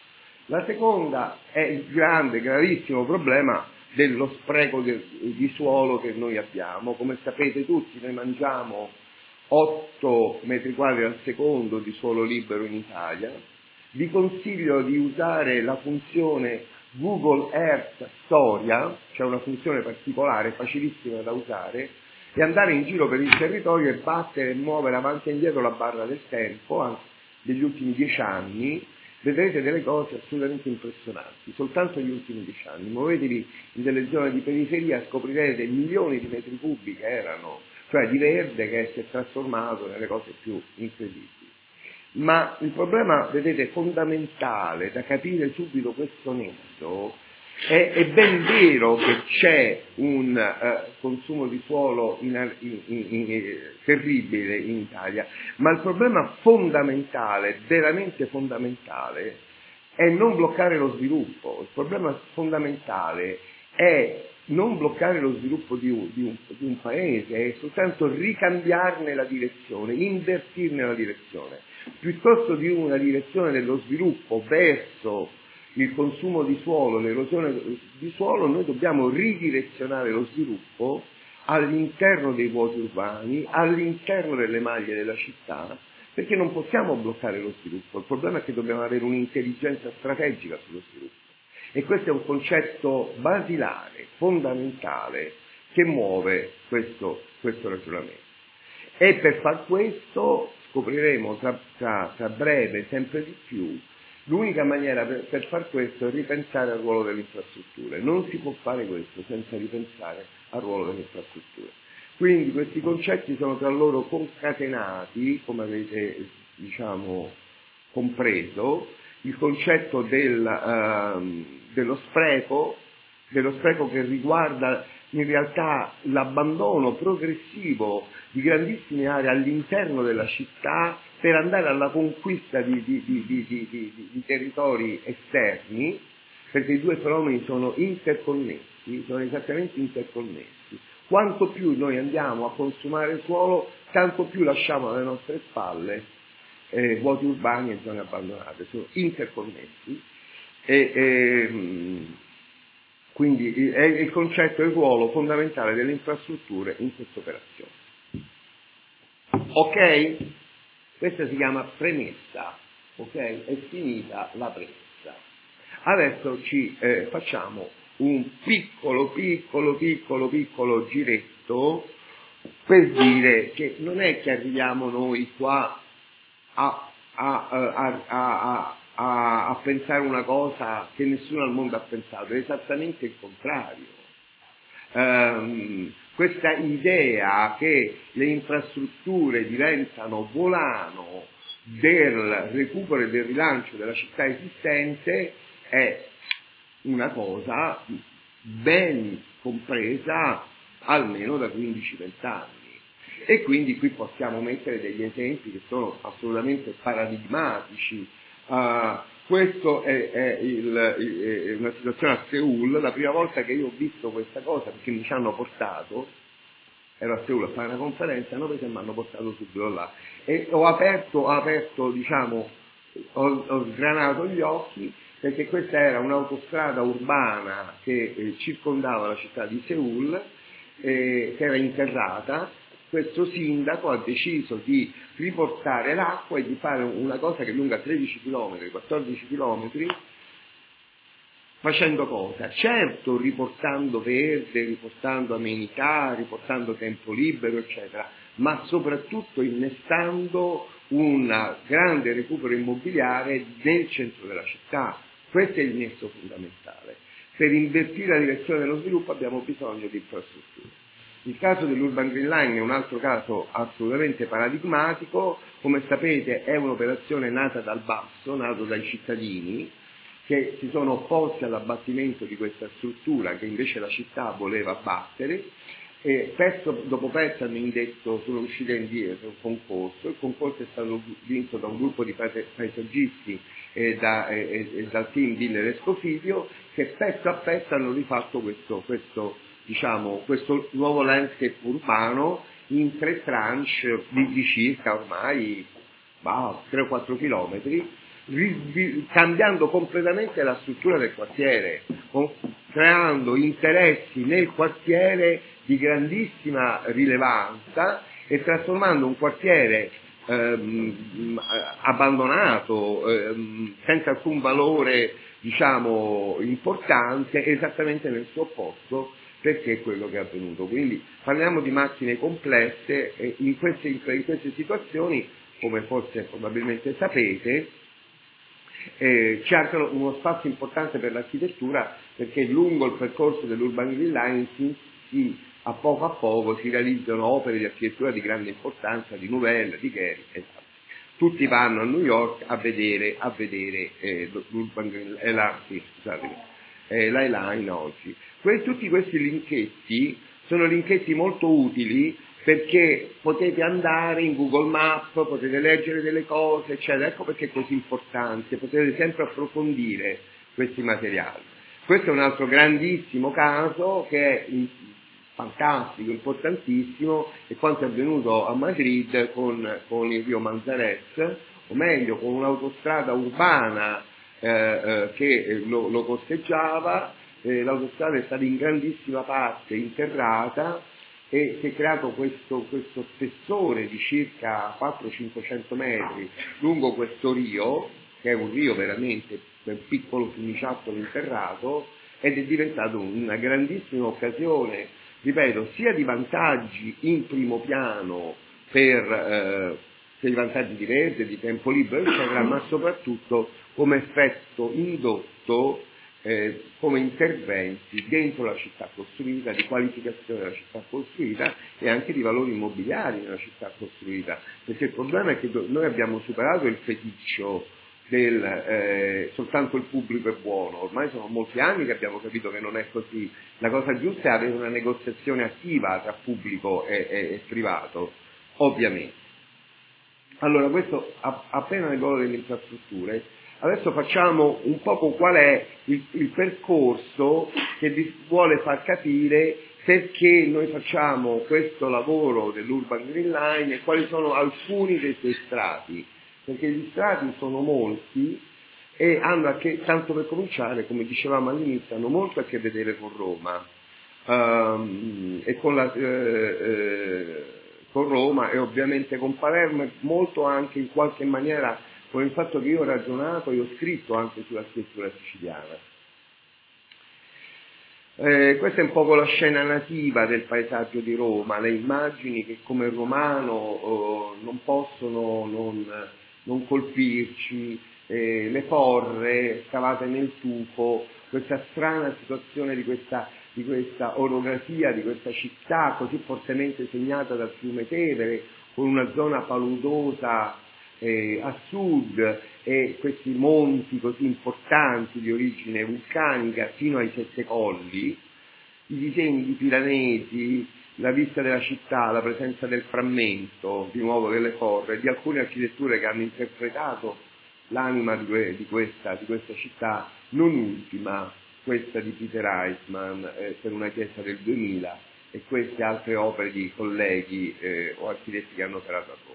La seconda è il grande, gravissimo problema dello spreco di suolo che noi abbiamo. Come sapete tutti, noi mangiamo 8 metri quadri al secondo di suolo libero in Italia. Vi consiglio di usare la funzione Google Earth Storia, c'è una funzione particolare, facilissima da usare, e andare in giro per il territorio e battere e muovere avanti e indietro la barra del tempo, anche degli ultimi 10 anni, vedrete delle cose assolutamente impressionanti, soltanto negli ultimi 10 anni. Muovetevi in delle zone di periferia, scoprirete milioni di metri cubi che erano, cioè di verde che si è trasformato nelle cose più incredibili. Ma il problema, vedete, fondamentale da capire subito questo nesso è ben vero che c'è un consumo di suolo terribile in Italia, ma il problema fondamentale, veramente fondamentale, è non bloccare lo sviluppo. Il problema fondamentale è non bloccare lo sviluppo di un paese, è soltanto ricambiarne la direzione, invertirne la direzione. Piuttosto di una direzione dello sviluppo verso il consumo di suolo, l'erosione di suolo, noi dobbiamo ridirezionare lo sviluppo all'interno dei vuoti urbani, all'interno delle maglie della città, perché non possiamo bloccare lo sviluppo. Il problema è che dobbiamo avere un'intelligenza strategica sullo sviluppo. E questo è un concetto basilare, fondamentale, che muove questo ragionamento. E per far questo scopriremo tra breve sempre di più. L'unica maniera per far questo è ripensare al ruolo delle infrastrutture. Non si può fare questo senza ripensare al ruolo delle infrastrutture. Quindi questi concetti sono tra loro concatenati, come avete compreso, il concetto dello spreco che riguarda in realtà l'abbandono progressivo di grandissime aree all'interno della città per andare alla conquista di territori esterni, perché i due fenomeni sono interconnessi, sono esattamente interconnessi. Quanto più noi andiamo a consumare il suolo, tanto più lasciamo alle nostre spalle vuoti urbani e zone abbandonate, sono interconnessi. Quindi è il concetto e il ruolo fondamentale delle infrastrutture in questa operazione. Ok? Questa si chiama premessa, ok? È finita la premessa. Adesso ci facciamo un piccolo giretto per dire che non è che arriviamo noi qua a pensare una cosa che nessuno al mondo ha pensato, è esattamente il contrario. Questa idea che le infrastrutture diventano volano del recupero e del rilancio della città esistente è una cosa ben compresa almeno da 15-20 anni. E quindi qui possiamo mettere degli esempi che sono assolutamente paradigmatici. Questo è una situazione a Seul. La prima volta che io ho visto questa cosa, perché mi ci hanno portato, ero a Seul a fare una conferenza, hanno preso e mi hanno portato subito là. E ho sgranato gli occhi, perché questa era un'autostrada urbana che circondava la città di Seul, che era interrata. Questo sindaco ha deciso di riportare l'acqua e di fare una cosa che è lunga 13 km, 14 km, facendo cosa? Certo riportando verde, riportando amenità, riportando tempo libero, eccetera, ma soprattutto innestando un grande recupero immobiliare nel centro della città. Questo è il nesso fondamentale. Per invertire la direzione dello sviluppo abbiamo bisogno di infrastrutture. Il caso dell'Urban Green Line è un altro caso assolutamente paradigmatico. Come sapete è un'operazione nata dal basso, nato dai cittadini, che si sono opposti all'abbattimento di questa struttura che invece la città voleva abbattere, e pezzo dopo pezzo hanno indetto, sono uscite indietro un concorso. Il concorso è stato vinto da un gruppo di paesaggisti e dal team Villa Rescofidio, che pezzo a pezzo hanno rifatto questo nuovo landscape urbano in 3 tranche di circa ormai 3 o 4 chilometri, cambiando completamente la struttura del quartiere, creando interessi nel quartiere di grandissima rilevanza e trasformando un quartiere abbandonato, senza alcun valore, diciamo, importante, esattamente nel suo opposto, perché è quello che è avvenuto. Quindi parliamo di macchine complesse e in queste situazioni, come forse probabilmente sapete, c'è anche uno spazio importante per l'architettura, perché lungo il percorso dell'Urban Green Line a poco si realizzano opere di architettura di grande importanza, di Nouvelle, di Gehry, esatto. Tutti vanno a New York a vedere l'Urban Green Line oggi. Tutti questi linketti sono linketti molto utili, perché potete andare in Google Maps, potete leggere delle cose, eccetera. Ecco perché è così importante, potete sempre approfondire questi materiali. Questo è un altro grandissimo caso che è fantastico, importantissimo, è quanto è avvenuto a Madrid con il Rio Manzanares, o meglio con un'autostrada urbana che lo costeggiava. L'autostrada è stata in grandissima parte interrata e si è creato questo spessore di circa 400-500 metri lungo questo rio, che è un rio veramente un piccolo fiumiciattolo interrato, ed è diventato una grandissima occasione, ripeto, sia di vantaggi in primo piano per i vantaggi di rete, di tempo libero, eccetera, ma soprattutto come effetto indotto, come interventi dentro la città costruita, di qualificazione della città costruita e anche di valori immobiliari nella città costruita, perché il problema è che noi abbiamo superato il feticcio soltanto il pubblico è buono, ormai sono molti anni che abbiamo capito che non è così, la cosa giusta è avere una negoziazione attiva tra pubblico e privato, ovviamente. Allora, questo appena nel ruolo delle infrastrutture. Adesso facciamo un poco qual è il percorso che vi vuole far capire perché noi facciamo questo lavoro dell'Urban Green Line e quali sono alcuni dei suoi strati, perché gli strati sono molti e hanno a che, tanto per cominciare, come dicevamo all'inizio, hanno molto a che vedere con Roma e con Roma e ovviamente con Palermo, e molto anche in qualche maniera con il fatto che io ho ragionato e ho scritto anche sull'architettura siciliana. Questa è un po' la scena nativa del paesaggio di Roma, le immagini che come romano non possono non colpirci, le porre scavate nel tufo, questa strana situazione di questa orografia di questa città così fortemente segnata dal fiume Tevere, con una zona paludosa a sud e questi monti così importanti di origine vulcanica fino ai Sette Colli, i disegni di Piranesi, la vista della città, la presenza del frammento, di nuovo delle forre, di alcune architetture che hanno interpretato l'anima di questa città, non ultima questa di Peter Eisman per una chiesa del 2000 e queste altre opere di colleghi o architetti che hanno operato a Roma.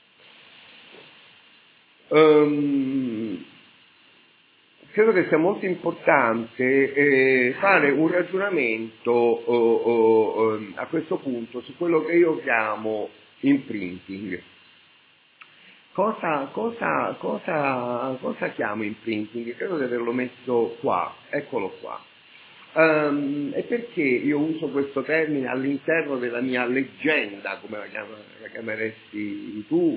Credo che sia molto importante fare un ragionamento a questo punto su quello che io chiamo imprinting. Cosa chiamo imprinting? Credo di averlo messo qua, eccolo qua. E perché io uso questo termine all'interno della mia leggenda, come la chiameresti tu,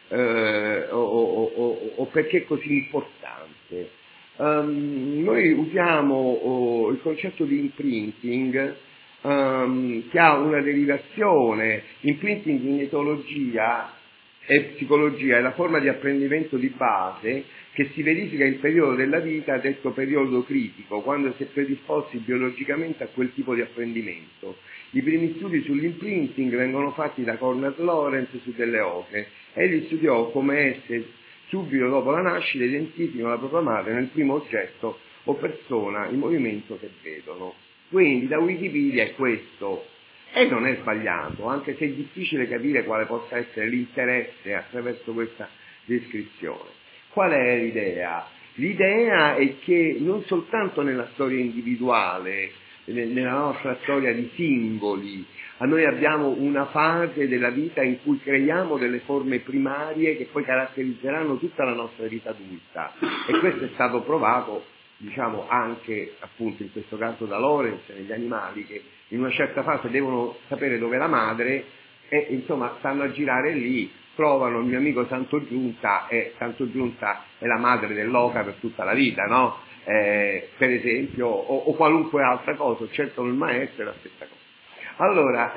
o perché è così importante? Noi usiamo il concetto di imprinting che ha una derivazione. Imprinting in etologia e psicologia è la forma di apprendimento di base che si verifica in periodo della vita, detto periodo critico, quando si è predisposti biologicamente a quel tipo di apprendimento. I primi studi sull'imprinting vengono fatti da Konrad Lorenz su delle oche. Egli studiò come esse, subito dopo la nascita, identificano la propria madre nel primo oggetto o persona in movimento che vedono. Quindi da Wikipedia è questo. E non è sbagliato, anche se è difficile capire quale possa essere l'interesse attraverso questa descrizione. qual è l'idea? L'idea è che non soltanto nella storia individuale, nella nostra storia di singoli, noi abbiamo una fase della vita in cui creiamo delle forme primarie che poi caratterizzeranno tutta la nostra vita adulta, e questo è stato provato, diciamo, anche appunto in questo caso da Lorenz negli animali, che in una certa fase devono sapere dove è la madre e insomma stanno a girare lì, trovano il mio amico Santo Giunta, e Santo Giunta è la madre dell'oca per tutta la vita, no? Per esempio, o qualunque altra cosa, cercano il maestro, è la stessa cosa. Allora,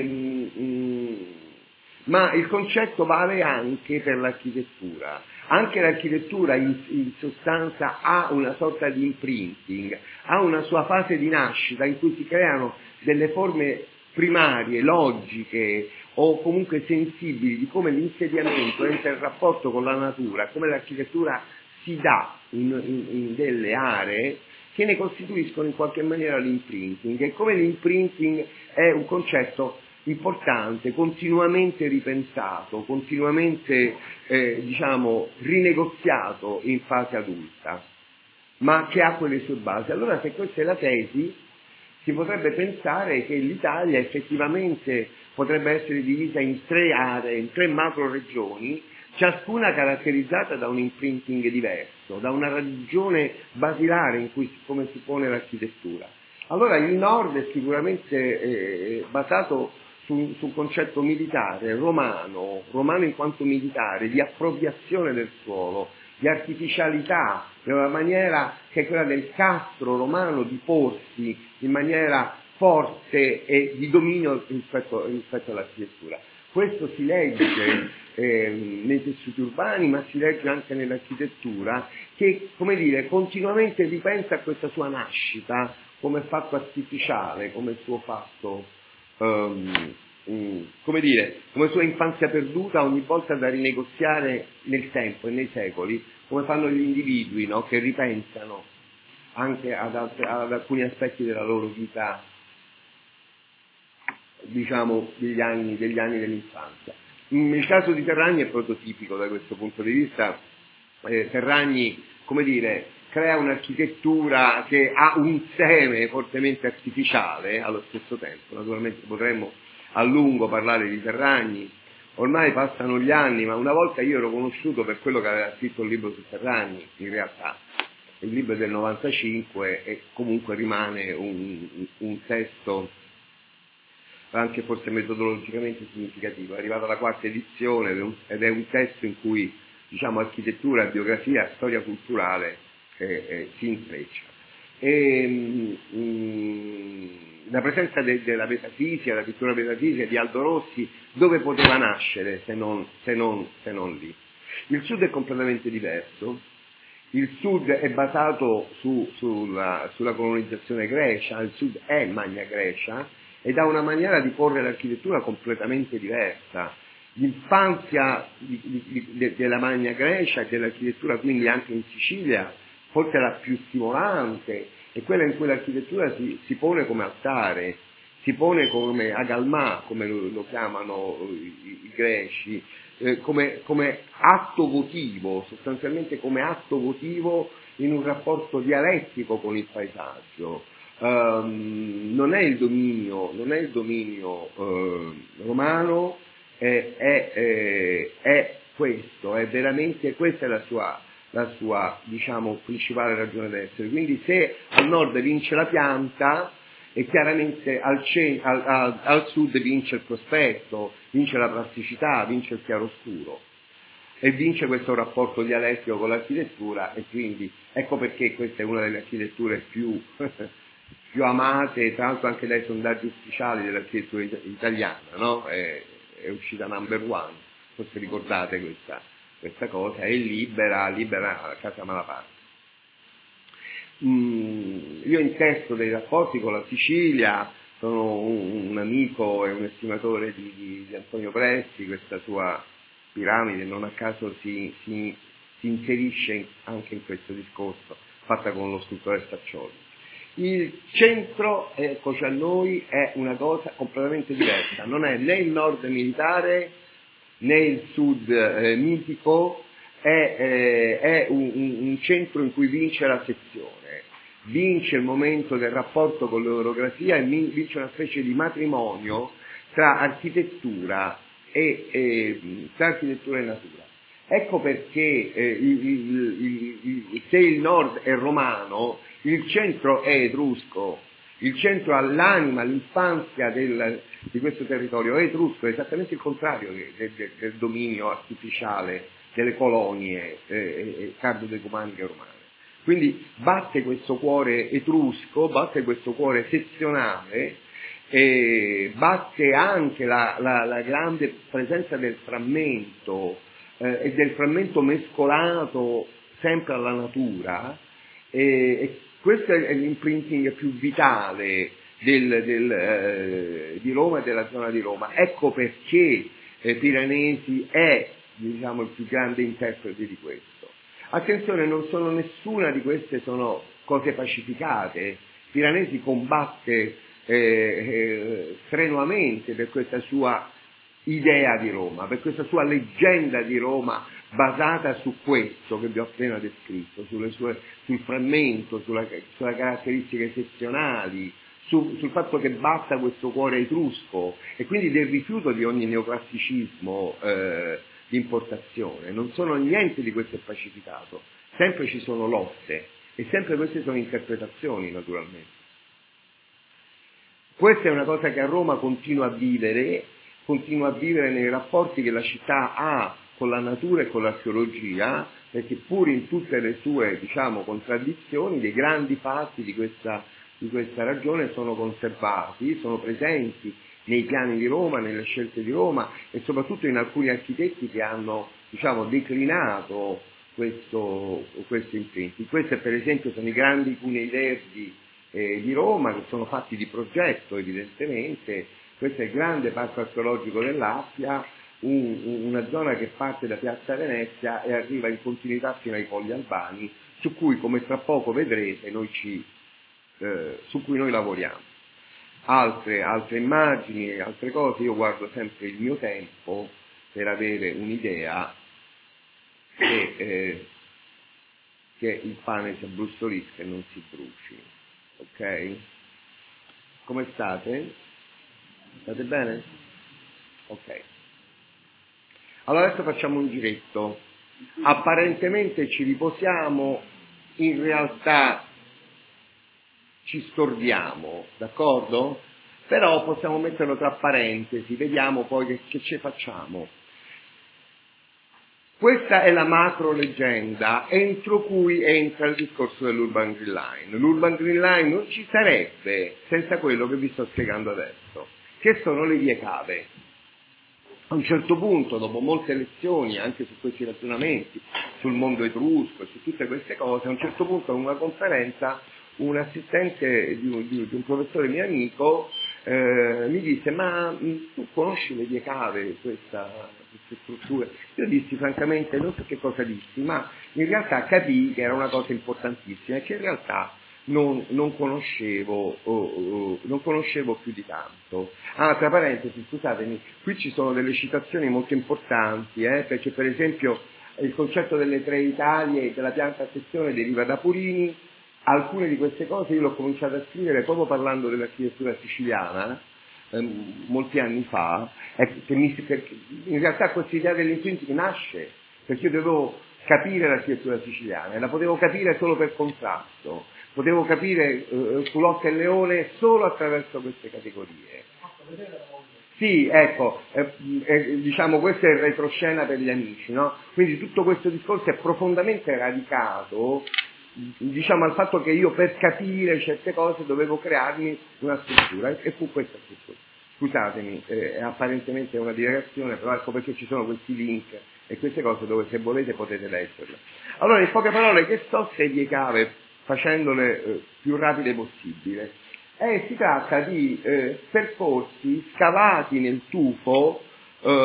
ma il concetto vale anche per l'architettura. Anche l'architettura in sostanza ha una sorta di imprinting, ha una sua fase di nascita in cui si creano delle forme primarie, logiche o comunque sensibili di come l'insediamento entra in rapporto con la natura, come l'architettura si dà in delle aree che ne costituiscono in qualche maniera l'imprinting, e come l'imprinting è un concetto importante, continuamente ripensato, continuamente rinegoziato in fase adulta, ma che ha quelle sue basi. Allora, se questa è la tesi, si potrebbe pensare che l'Italia effettivamente potrebbe essere divisa in 3 aree, in 3 macro regioni, ciascuna caratterizzata da un imprinting diverso, da una ragione basilare in cui come si pone l'architettura. Allora il nord è sicuramente basato su un concetto militare, romano in quanto militare, di appropriazione del suolo, di artificialità, di una maniera che è quella del castro romano di porsi in maniera forte e di dominio rispetto all'architettura. Questo si legge nei tessuti urbani, ma si legge anche nell'architettura, che, come dire, continuamente ripensa a questa sua nascita come fatto artificiale, come suo fatto, come dire, come sua infanzia perduta ogni volta da rinegoziare nel tempo e nei secoli, come fanno gli individui, no? Che ripensano anche ad alcuni aspetti della loro vita, diciamo, degli anni dell'infanzia. Il caso di Terragni è prototipico da questo punto di vista. Terragni, come dire, crea un'architettura che ha un seme fortemente artificiale allo stesso tempo. Naturalmente potremmo a lungo parlare di Terragni, ormai passano gli anni, ma una volta io ero conosciuto per quello che aveva scritto un libro su Terragni, in realtà. Il libro è del 95 e comunque rimane un testo anche forse metodologicamente significativo. È arrivata la 4ª edizione ed è un testo in cui, diciamo, architettura, biografia, storia culturale si intreccia. La presenza della metafisica, della pittura metafisica di Aldo Rossi, dove poteva nascere se non lì? Il Sud è completamente diverso. Il Sud è basato sulla colonizzazione grecia, il Sud è Magna Grecia, ed ha una maniera di porre l'architettura completamente diversa. L'infanzia della Magna Grecia e dell'architettura quindi anche in Sicilia forse la più stimolante è quella in cui l'architettura si pone come altare, si pone come agalmà, come lo chiamano i greci, come atto votivo, sostanzialmente come atto votivo in un rapporto dialettico con il paesaggio. Non è il dominio romano, è questo, è veramente questa è la sua diciamo principale ragione d'essere. Quindi se al nord vince la pianta, e chiaramente al sud vince il prospetto, vince la plasticità, vince il chiaroscuro e vince questo rapporto dialettico con l'architettura, e quindi ecco perché questa è una delle architetture più amate, tra l'altro anche dai sondaggi ufficiali dell'architettura italiana, no? È uscita number 1, forse ricordate questa cosa, è libera a Casa Malaparte. Io intesto dei rapporti con la Sicilia, sono un amico e un estimatore di Antonio Presti, questa sua piramide non a caso si inserisce anche in questo discorso, fatta con lo scultore Staccioli. Il centro, eccoci a noi, è una cosa completamente diversa, non è né il nord militare né il sud mitico, è un centro in cui vince la sezione, vince il momento del rapporto con l'orografia e vince una specie di matrimonio tra architettura e natura. Ecco perché se il nord è romano, il centro è etrusco, il centro ha l'anima, l'infanzia di questo territorio è etrusco, è esattamente il contrario del dominio artificiale delle colonie cardo-decumaniche romane. Quindi batte questo cuore etrusco, batte questo cuore sezionale, e batte anche la grande presenza del frammento, e del frammento mescolato sempre alla natura, e questo è l'imprinting più vitale di Roma e della zona di Roma. Ecco perché Piranesi è, diciamo, il più grande interprete di questo. Attenzione, non sono nessuna di queste sono cose pacificate. Piranesi combatte strenuamente per questa sua idea di Roma, per questa sua leggenda di Roma basata su questo che vi ho appena descritto, sul frammento, sulle caratteristiche sezionali, sul fatto che batta questo cuore etrusco e quindi del rifiuto di ogni neoclassicismo di importazione. Non sono niente di questo è pacificato, sempre ci sono lotte e sempre queste sono interpretazioni, naturalmente. Questa è una cosa che a Roma continua a vivere nei rapporti che la città ha con la natura e con l'archeologia, perché pur in tutte le sue, diciamo, contraddizioni, dei grandi fatti di questa ragione sono conservati, sono presenti nei piani di Roma, nelle scelte di Roma e soprattutto in alcuni architetti che hanno, diciamo, declinato questi imprinti. Questi per esempio sono i grandi cunei verdi di Roma, che sono fatti di progetto evidentemente. Questo è il grande parco archeologico dell'Appia, una zona che parte da Piazza Venezia e arriva in continuità fino ai Colli Albani, su cui, come tra poco vedrete, su cui noi lavoriamo. Altre immagini, altre cose, io guardo sempre il mio tempo per avere un'idea che il pane si abbrustolisca e non si bruci. Ok? Come state? State bene? Ok. Allora adesso facciamo un giretto. Apparentemente ci riposiamo, in realtà ci stordiamo, d'accordo? Però possiamo metterlo tra parentesi, vediamo poi che ci facciamo. Questa è la macro leggenda entro cui entra il discorso dell'Urban Green Line. L'Urban Green Line non ci sarebbe senza quello che vi sto spiegando adesso, che sono le vie cave. A un certo punto, dopo molte lezioni anche su questi ragionamenti, sul mondo etrusco e su tutte queste cose, a un certo punto in una conferenza un assistente di un professore mio amico mi disse: ma tu conosci le vie cave, queste strutture? Io dissi francamente, non so che cosa dissi, ma in realtà capii che era una cosa importantissima e che in realtà non conoscevo più di tanto. Tra parentesi, scusatemi, qui ci sono delle citazioni molto importanti, perché per esempio il concetto delle tre Italie e della pianta a sezione deriva da Purini. Alcune di queste cose io l'ho cominciato a scrivere proprio parlando dell'architettura siciliana, molti anni fa, perché in realtà questa idea dell'imprinting nasce perché io dovevo capire l'architettura siciliana e la potevo capire solo per contrasto, potevo capire Culotta e Leone solo attraverso queste categorie. Sì, ecco, diciamo questo è il retroscena per gli amici, no? Quindi tutto questo discorso è profondamente radicato, diciamo, al fatto che io per capire certe cose dovevo crearmi una struttura e fu questa struttura. Scusatemi, apparentemente è una divagazione, però ecco perché ci sono questi link e queste cose dove se volete potete leggerle. Allora, in poche parole, che so se vie cave, facendole più rapide possibile? Si tratta di percorsi scavati nel tufo,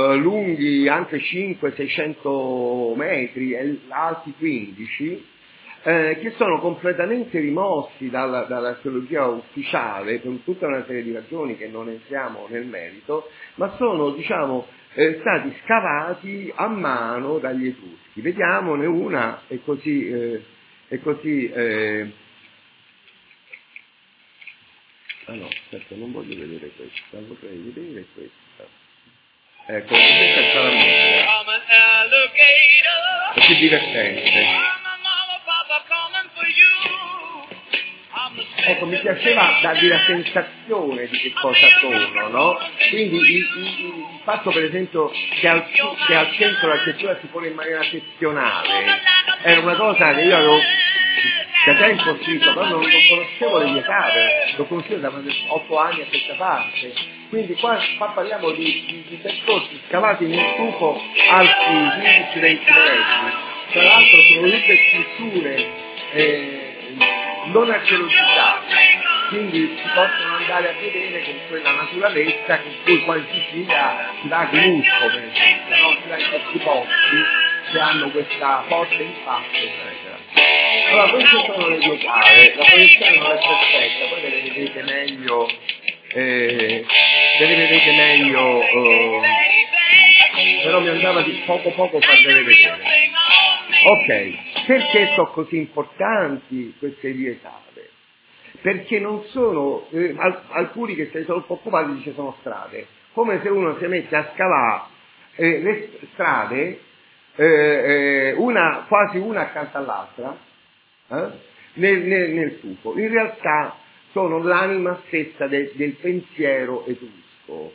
lunghi anche 500-600 metri e alti 15, che sono completamente rimossi dall'archeologia ufficiale per tutta una serie di ragioni che non entriamo nel merito, ma sono, diciamo, stati scavati a mano dagli Etruschi. Vediamone una, e così no, aspetta, non voglio vedere questa, vorrei vedere questa. Ecco, questa è la è più divertente. Ecco, mi piaceva darvi la sensazione di che cosa sono, no? Quindi il fatto, per esempio, che al centro l'architettura si pone in maniera settionale era una cosa che io avevo da tempo scritto, però non conoscevo le mie cave, lo conoscevo da 8 anni a questa parte. Quindi qua parliamo di percorsi scavati nel stufo alti 15-20 metri. Tra l'altro sono tutte strutture non archeologizzate, quindi si possono andare a vedere con quella naturalezza con cui qua in Sicilia si va a Gmusco, per esempio, no? Si va in questi posti che hanno questa forte impatto, eccetera. Allora, queste sono le due cave, la proiezione non è perfetta, poi ve le vedete meglio, però mi andava di poco farvele vedere. Ok, perché sono così importanti queste vie cave? Perché non sono, alcuni che si sono preoccupati dice sono strade, come se uno si mette a scavare le strade, quasi una accanto all'altra, nel stufo. In realtà sono l'anima stessa del pensiero etrusco.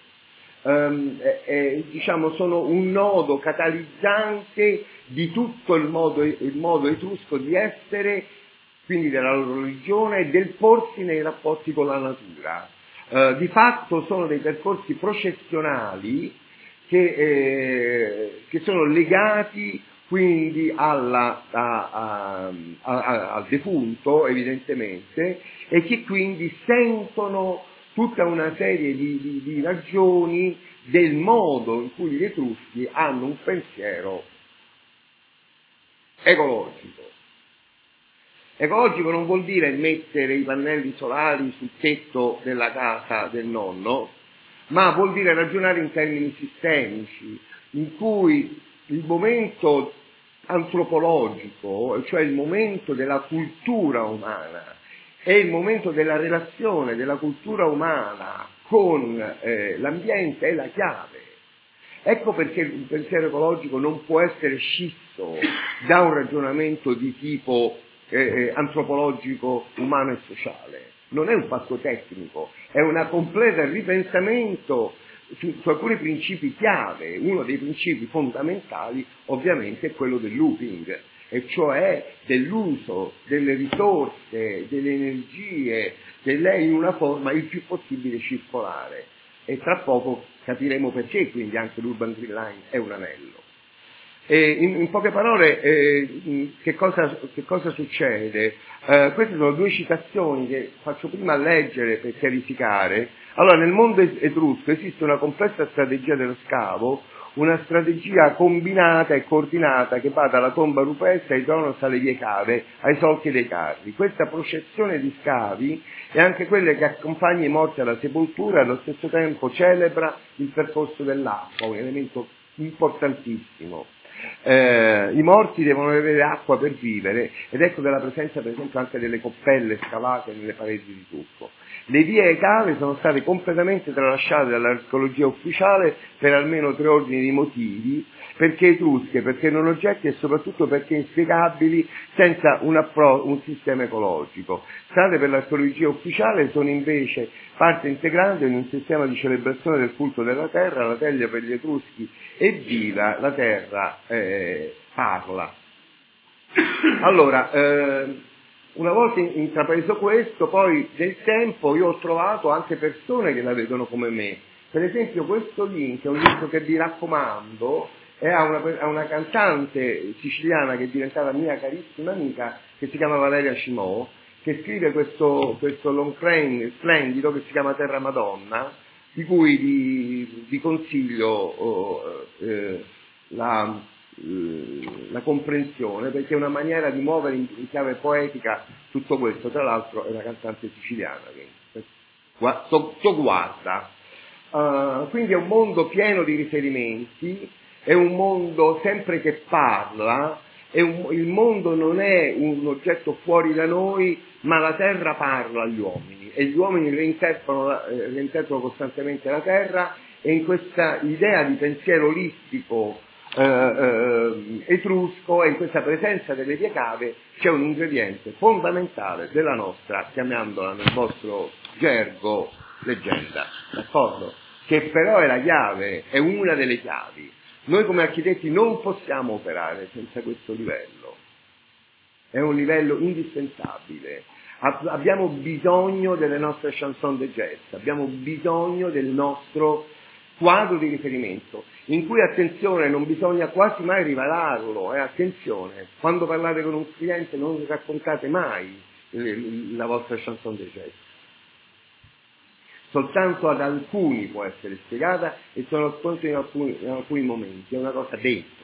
Diciamo sono un nodo catalizzante di tutto il modo etrusco di essere, quindi della loro religione e del porsi nei rapporti con la natura. Di fatto sono dei percorsi processionali che sono legati quindi al defunto, evidentemente, e che quindi sentono tutta una serie di ragioni del modo in cui gli Etruschi hanno un pensiero ecologico. Ecologico non vuol dire mettere i pannelli solari sul tetto della casa del nonno, ma vuol dire ragionare in termini sistemici, in cui il momento antropologico, cioè il momento della cultura umana, e il momento della relazione della cultura umana con l'ambiente è la chiave. Ecco perché il pensiero ecologico non può essere scisso da un ragionamento di tipo antropologico, umano e sociale. Non è un fatto tecnico, è un completo ripensamento su alcuni principi chiave. Uno dei principi fondamentali ovviamente è quello del looping, e cioè dell'uso delle risorse, delle energie, in una forma il più possibile circolare. E tra poco capiremo perché quindi anche l'Urban Green Line è un anello. In poche parole, che cosa succede? Queste sono due citazioni che faccio prima leggere per chiarificare. Allora, nel mondo etrusco esiste una complessa strategia dello scavo, una strategia combinata e coordinata che va dalla tomba rupestre ai tronos, alle vie cave, ai solchi dei carri. Questa processione di scavi è anche quella che accompagna i morti alla sepoltura e allo stesso tempo celebra il percorso dell'acqua, un elemento importantissimo. I morti devono avere acqua per vivere, ed ecco della presenza per esempio anche delle coppelle scavate nelle pareti di tufo. Le vie cave sono state completamente tralasciate dall'archeologia ufficiale per almeno 3 ordini di motivi: perché etrusche, perché non oggetti e soprattutto perché inspiegabili senza un sistema ecologico. Strade per l'archeologia ufficiale sono invece parte integrante di un sistema di celebrazione del culto della terra. La terra per gli etruschi è viva, la terra parla. Allora, una volta intrapreso questo, poi nel tempo io ho trovato anche persone che la vedono come me. Per esempio questo link è un link che vi raccomando, è a una cantante siciliana che è diventata mia carissima amica, che si chiama Valeria Cimò, che scrive questo long play splendido che si chiama Terra Madonna, di cui vi consiglio la comprensione, perché è una maniera di muovere in chiave poetica tutto questo. Tra l'altro è una cantante siciliana che guarda. Quindi è un mondo pieno di riferimenti, è un mondo sempre che parla, il mondo non è un oggetto fuori da noi, ma la terra parla agli uomini e gli uomini reinterpretano costantemente la terra, e in questa idea di pensiero olistico etrusco e in questa presenza delle vie cave c'è un ingrediente fondamentale della nostra, chiamiamola nel vostro gergo, leggenda, d'accordo? Che però è la chiave, è una delle chiavi. Noi come architetti non possiamo operare senza questo livello, è un livello indispensabile. Abbiamo bisogno delle nostre chanson de geste, abbiamo bisogno del nostro quadro di riferimento, in cui, attenzione, non bisogna quasi mai rivelarlo, attenzione, quando parlate con un cliente non raccontate mai la vostra chanson de geste. Soltanto ad alcuni può essere spiegata e soltanto in alcuni momenti, è una cosa dentro.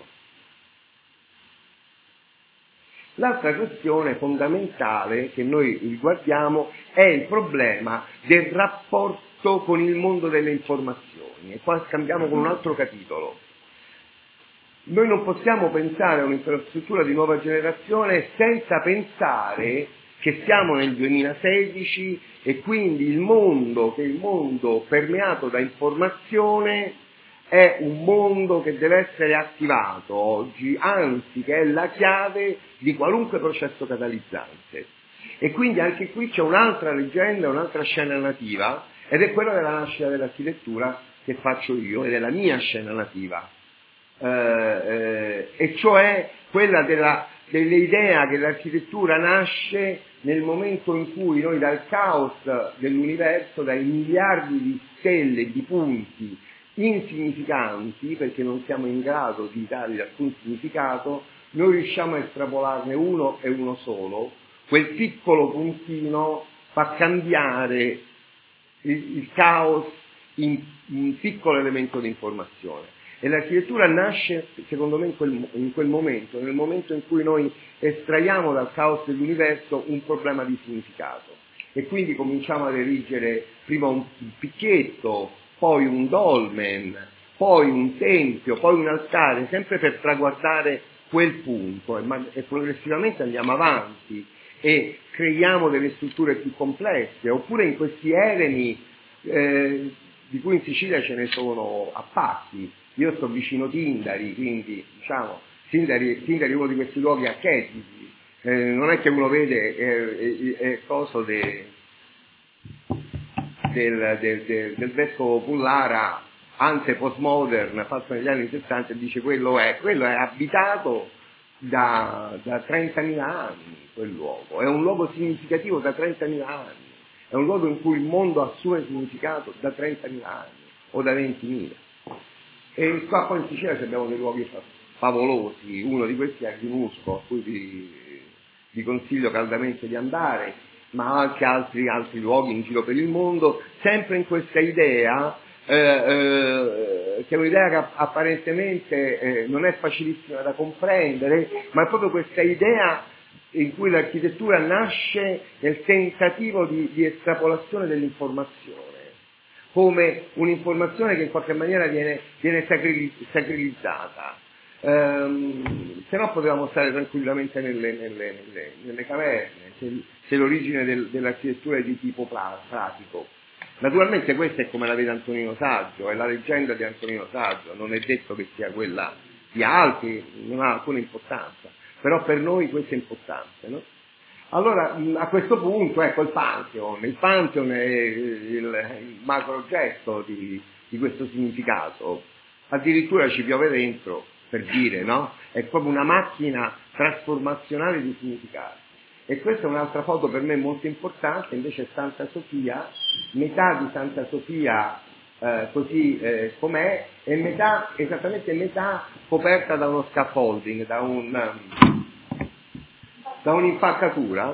L'altra questione fondamentale che noi riguardiamo è il problema del rapporto con il mondo delle informazioni, e qua scambiamo con un altro capitolo. Noi non possiamo pensare a un'infrastruttura di nuova generazione senza pensare che siamo nel 2016 e quindi il mondo permeato da informazione è un mondo che deve essere attivato oggi, anzi che è la chiave di qualunque processo catalizzante. E quindi anche qui c'è un'altra leggenda, un'altra scena nativa, ed è quella della nascita dell'architettura che faccio io, ed è la mia scena nativa, e cioè quella dell'idea che l'architettura nasce nel momento in cui noi, dal caos dell'universo, dai miliardi di stelle e di punti insignificanti, perché non siamo in grado di dargli alcun significato, noi riusciamo a estrapolarne uno e uno solo. Quel piccolo puntino fa cambiare il caos in un piccolo elemento di informazione. E l'architettura nasce, secondo me, in quel momento, nel momento in cui noi estraiamo dal caos dell'universo un problema di significato. E quindi cominciamo ad erigere prima un picchietto, poi un dolmen, poi un tempio, poi un altare, sempre per traguardare quel punto, e progressivamente andiamo avanti e creiamo delle strutture più complesse, oppure in questi eremi di cui in Sicilia ce ne sono a pacchi. Io sto vicino Tindari, quindi diciamo Tindari è uno di questi luoghi archetipi, non è che uno vede coso del vescovo Pullara ante postmodern fatto negli anni 60 e dice quello è abitato da 30.000 anni, quel luogo, è un luogo significativo da 30.000 anni, è un luogo in cui il mondo assume significato da 30.000 anni o da 20.000. E qua poi in Sicilia abbiamo dei luoghi favolosi, uno di questi è Ghinusco, a cui vi consiglio caldamente di andare, ma anche altri luoghi in giro per il mondo, sempre in questa idea, che è un'idea che apparentemente non è facilissima da comprendere, ma è proprio questa idea in cui l'architettura nasce nel tentativo di estrapolazione dell'informazione, come un'informazione che in qualche maniera viene sacrilizzata. Se no potevamo stare tranquillamente nelle caverne, se l'origine dell'architettura è di tipo pratico. Naturalmente questa è come la vede Antonino Saggio, è la leggenda di Antonino Saggio, non è detto che sia quella di altri, non ha alcuna importanza, però per noi questa è importante, no? Allora, a questo punto, ecco il Pantheon è il macro gesto di questo significato, addirittura ci piove dentro, per dire, no? È proprio una macchina trasformazionale di significati. E questa è un'altra foto per me molto importante, invece è Santa Sofia, metà di Santa Sofia così com'è, e esattamente metà coperta da uno scaffolding, da un'impalcatura,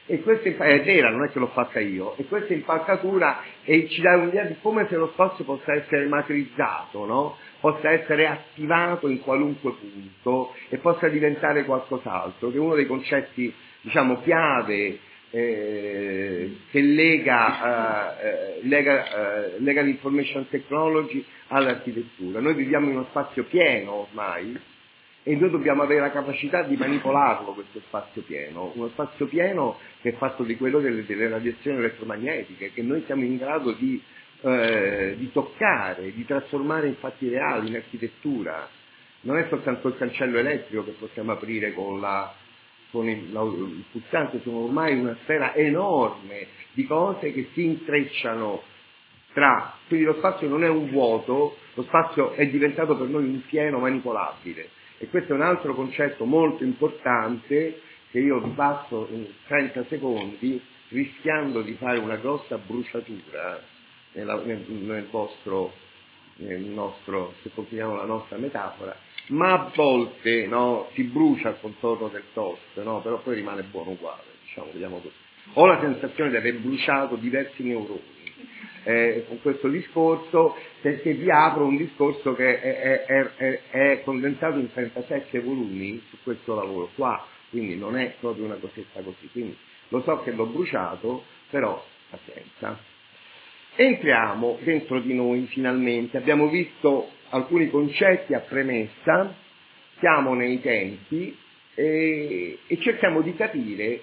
E questa è vera, non è che l'ho fatta io, e questa impalcatura ci dà un'idea di come se lo spazio possa essere matrizzato, no? Possa essere attivato in qualunque punto e possa diventare qualcos'altro, che è uno dei concetti, diciamo, chiave che lega l'information technology all'architettura. Noi viviamo in uno spazio pieno ormai, e noi dobbiamo avere la capacità di manipolarlo, questo spazio pieno, uno spazio pieno che è fatto di quello delle radiazioni elettromagnetiche, che noi siamo in grado di toccare, di trasformare in fatti reali, in architettura. Non è soltanto il cancello elettrico che possiamo aprire con il pulsante, sono ormai una sfera enorme di cose che si intrecciano quindi lo spazio non è un vuoto, lo spazio è diventato per noi un pieno manipolabile. E questo è un altro concetto molto importante che io vi passo in 30 secondi, rischiando di fare una grossa bruciatura nel nostro, se continuiamo la nostra metafora, ma a volte no, si brucia al contorno del toast, no, però poi rimane buono uguale, diciamo, vediamo così. Ho la sensazione di aver bruciato diversi neuroni con questo discorso, perché vi apro un discorso che è condensato in 37 volumi su questo lavoro qua, quindi non è proprio una cosetta così, quindi lo so che l'ho bruciato, però pazienza. Entriamo dentro di noi finalmente, abbiamo visto alcuni concetti a premessa, siamo nei tempi e cerchiamo di capire,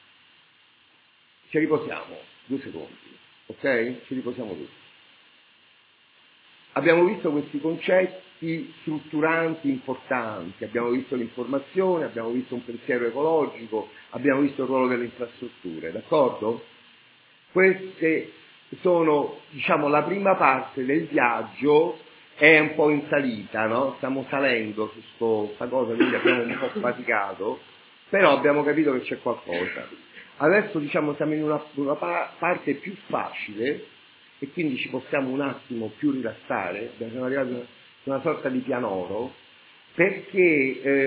ci riposiamo, 2 secondi. Ok? Ci riposiamo tutti. Abbiamo visto questi concetti strutturanti importanti, abbiamo visto l'informazione, abbiamo visto un pensiero ecologico, abbiamo visto il ruolo delle infrastrutture, d'accordo? Queste sono, diciamo, la prima parte del viaggio, è un po' in salita, no? Stiamo salendo su questa cosa, quindi abbiamo un po' faticato, però abbiamo capito che c'è qualcosa. Adesso diciamo siamo in una parte più facile e quindi ci possiamo un attimo più rilassare, siamo arrivati a una sorta di pianoro, perché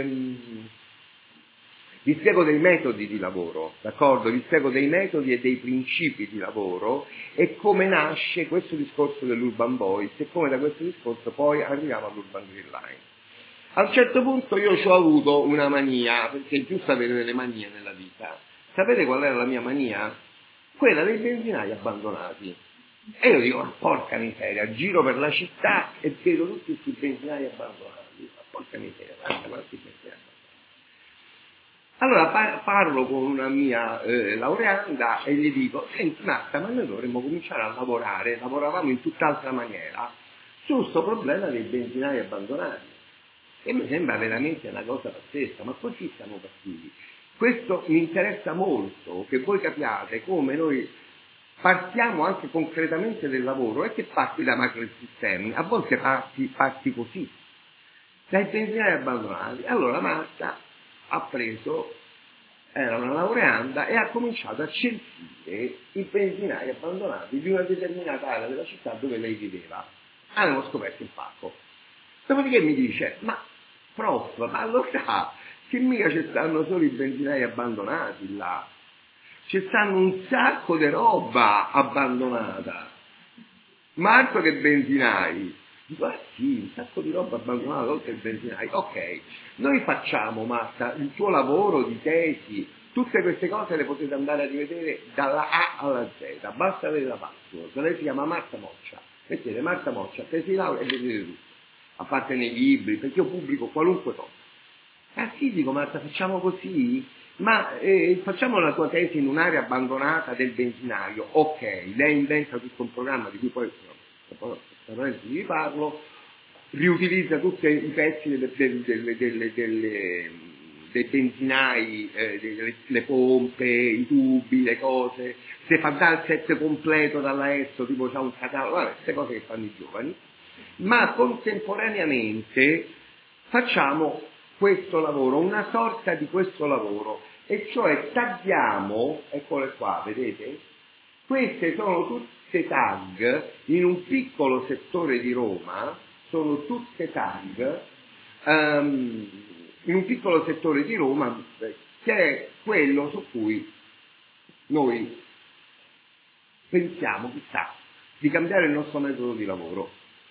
vi spiego dei metodi di lavoro, d'accordo? Vi spiego dei metodi e dei principi di lavoro e come nasce questo discorso dell'Urban Voice e come da questo discorso poi arriviamo all'Urban Green Line. A un certo punto io ci ho avuto una mania, perché è giusto avere delle manie nella vita. Sapete qual era la mia mania? Quella dei benzinai abbandonati. E io dico, ma porca miseria, giro per la città e vedo tutti questi benzinai abbandonati. Ma porca miseria, guarda quanti benzinai abbandonati. Allora parlo con una mia laureanda e gli dico, senti Marta, ma noi dovremmo cominciare a lavorare, lavoravamo in tutt'altra maniera, su questo problema dei benzinai abbandonati. E mi sembra veramente una cosa pazzesca, ma così siamo partiti. Questo mi interessa molto, che voi capiate come noi partiamo anche concretamente del lavoro, e che parti da macrosistemi, a volte parti così, dai benzinai abbandonati. Allora Marta era una laureanda e ha cominciato a censire i benzinai abbandonati di una determinata area della città dove lei viveva. Abbiamo scoperto il pacco. Dopodiché mi dice, ma prof, ma lo sa che mica ci stanno solo i benzinai abbandonati là, ci stanno un sacco di roba abbandonata, ma altro che benzinai. Dico, sì, un sacco di roba abbandonata oltre ai benzinai. Ok, noi facciamo, Marta, il tuo lavoro di tesi, tutte queste cose le potete andare a rivedere dalla A alla Z, basta avere la password, lei si chiama Marta Moccia, mettete Marta Moccia, tesi laurea e vedete tutto, a parte nei libri, perché io pubblico qualunque cosa. Ah sì, dico, Marta, facciamo così? Ma facciamo la tua tesi in un'area abbandonata del benzinaio. Ok, lei inventa tutto un programma di cui poi vi parlo, riutilizza tutti i pezzi dei benzinai, le pompe, i tubi, le cose, se fa dal set completo dalla ESSO, tipo c'ha un catalogo, queste cose che fanno i giovani, ma contemporaneamente facciamo questo lavoro, una sorta di questo lavoro, e cioè tagliamo, eccole qua, vedete? Queste sono tutte tag in un piccolo settore di Roma, sono tutte tag in un piccolo settore di Roma che è quello su cui noi pensiamo, chissà, di cambiare il nostro metodo di lavoro.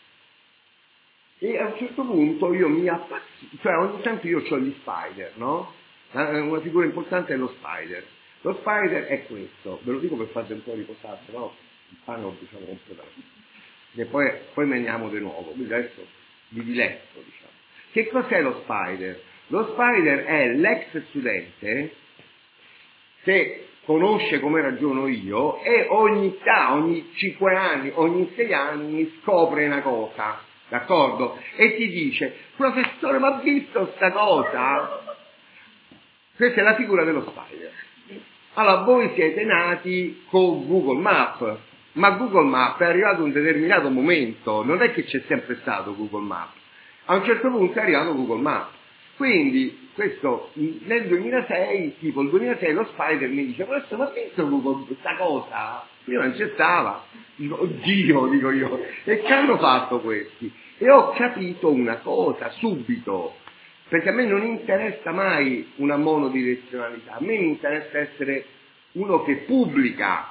E a un certo punto io mi appassiono, cioè ogni tanto io ho gli spider, no? Una figura importante è lo spider. Lo spider è questo, ve lo dico per farvi un po' riposare, però il pane lo bruciamo completamente. E poi meniamo di nuovo, quindi adesso vi diletto, diciamo. Che cos'è lo spider? Lo spider è l'ex studente che conosce come ragiono io e ogni 5 anni, ogni 6 anni scopre una cosa, d'accordo? E ti dice, professore, ma ha visto sta cosa? Questa è la figura dello spider. Allora, voi siete nati con Google Maps, ma Google Maps è arrivato a un determinato momento, non è che c'è sempre stato Google Maps. A un certo punto è arrivato Google Maps. Quindi, questo, nel 2006, tipo il 2006, lo spider mi dice, questo ma ha visto Google questa cosa? Prima non c'è stava. Dico, oddio, dico io. E che hanno fatto questi? E ho capito una cosa subito. Perché a me non interessa mai una monodirezionalità, a me mi interessa essere uno che pubblica,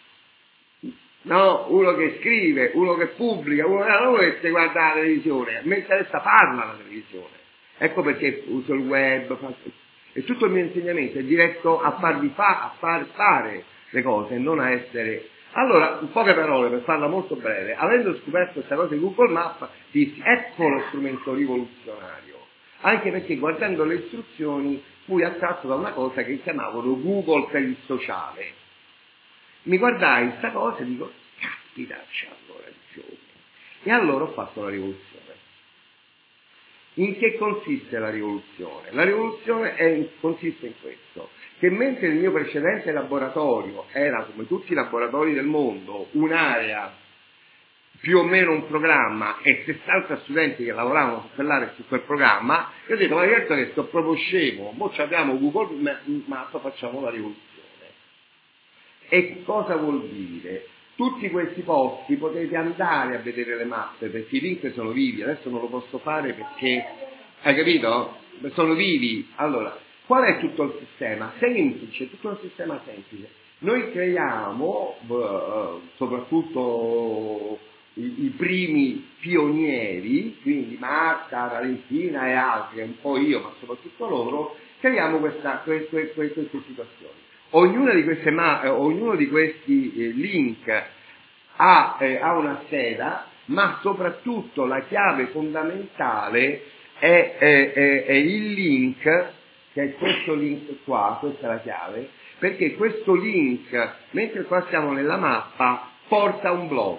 no? Uno che scrive, uno che pubblica, uno che guarda la televisione, a me interessa farla la televisione. Ecco perché uso il web, e tutto il mio insegnamento è diretto a farvi fare le cose, non a essere... Allora, in poche parole, per farla molto breve, avendo scoperto questa cosa di Google Maps, dissi, ecco lo strumento rivoluzionario. Anche perché guardando le istruzioni fui attratto da una cosa che chiamavano Google per il sociale. Mi guardai questa cosa e dico, caspita, c'hanno ragione. E allora ho fatto la rivoluzione. In che consiste la rivoluzione? La rivoluzione consiste in questo, che mentre il mio precedente laboratorio era, come tutti i laboratori del mondo, un'area, più o meno un programma e 60 studenti che lavoravano su quell'area e su quel programma, io ho detto, ma certo che sto proprio scemo, mo abbiamo Google Maps, facciamo la rivoluzione. E cosa vuol dire? Tutti questi posti potete andare a vedere le mappe, perché i link sono vivi, adesso non lo posso fare perché, hai capito? Sono vivi. Allora, qual è tutto il sistema? Semplice, tutto un sistema semplice. Noi creiamo, soprattutto i primi pionieri, quindi Marta, Valentina e altri, un po' io, ma soprattutto loro, creiamo queste situazioni. Ognuno di questi link ha una scheda, ma soprattutto la chiave fondamentale è il link, che è questo link qua, questa è la chiave, perché questo link, mentre qua siamo nella mappa, porta un blog.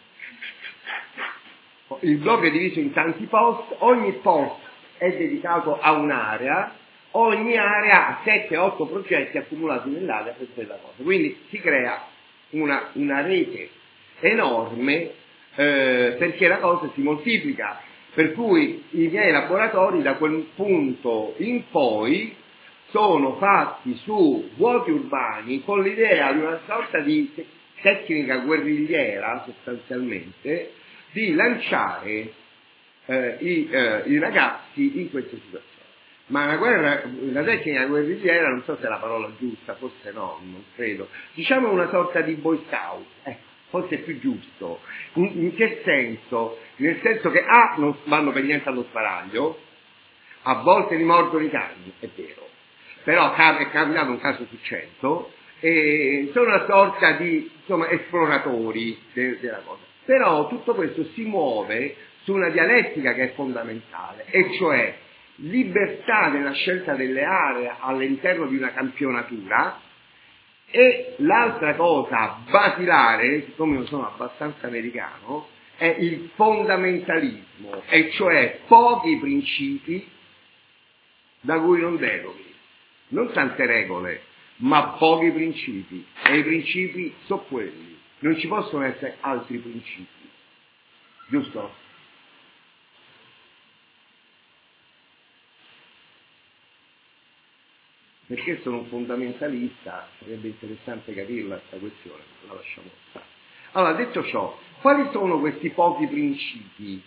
Il blog è diviso in tanti post, ogni post è dedicato a un'area, ogni area ha 7-8 progetti accumulati nell'area per quella cosa. Quindi si crea una rete enorme perché la cosa si moltiplica. Per cui i miei laboratori da quel punto in poi sono fatti su vuoti urbani con l'idea di una sorta di tecnica guerrigliera sostanzialmente di lanciare i ragazzi in queste situazioni. Ma la tecnica guerrigliera, non so se è la parola giusta, forse no, non credo. Diciamo una sorta di boy scout, forse è più giusto. In che senso? Nel senso che non vanno per niente allo sparaglio, a volte li mordono i cani, è vero, però è capitato un caso su 100, e sono una sorta di esploratori della cosa. Però tutto questo si muove su una dialettica che è fondamentale, e cioè libertà nella scelta delle aree all'interno di una campionatura, e l'altra cosa basilare, siccome io sono abbastanza americano, è il fondamentalismo, e cioè pochi principi da cui non deroghi, non tante regole, ma pochi principi, e i principi sono quelli, non ci possono essere altri principi, giusto? Perché sono un fondamentalista, sarebbe interessante capirla questa questione, la lasciamo stare. Allora, detto ciò, quali sono questi pochi principi?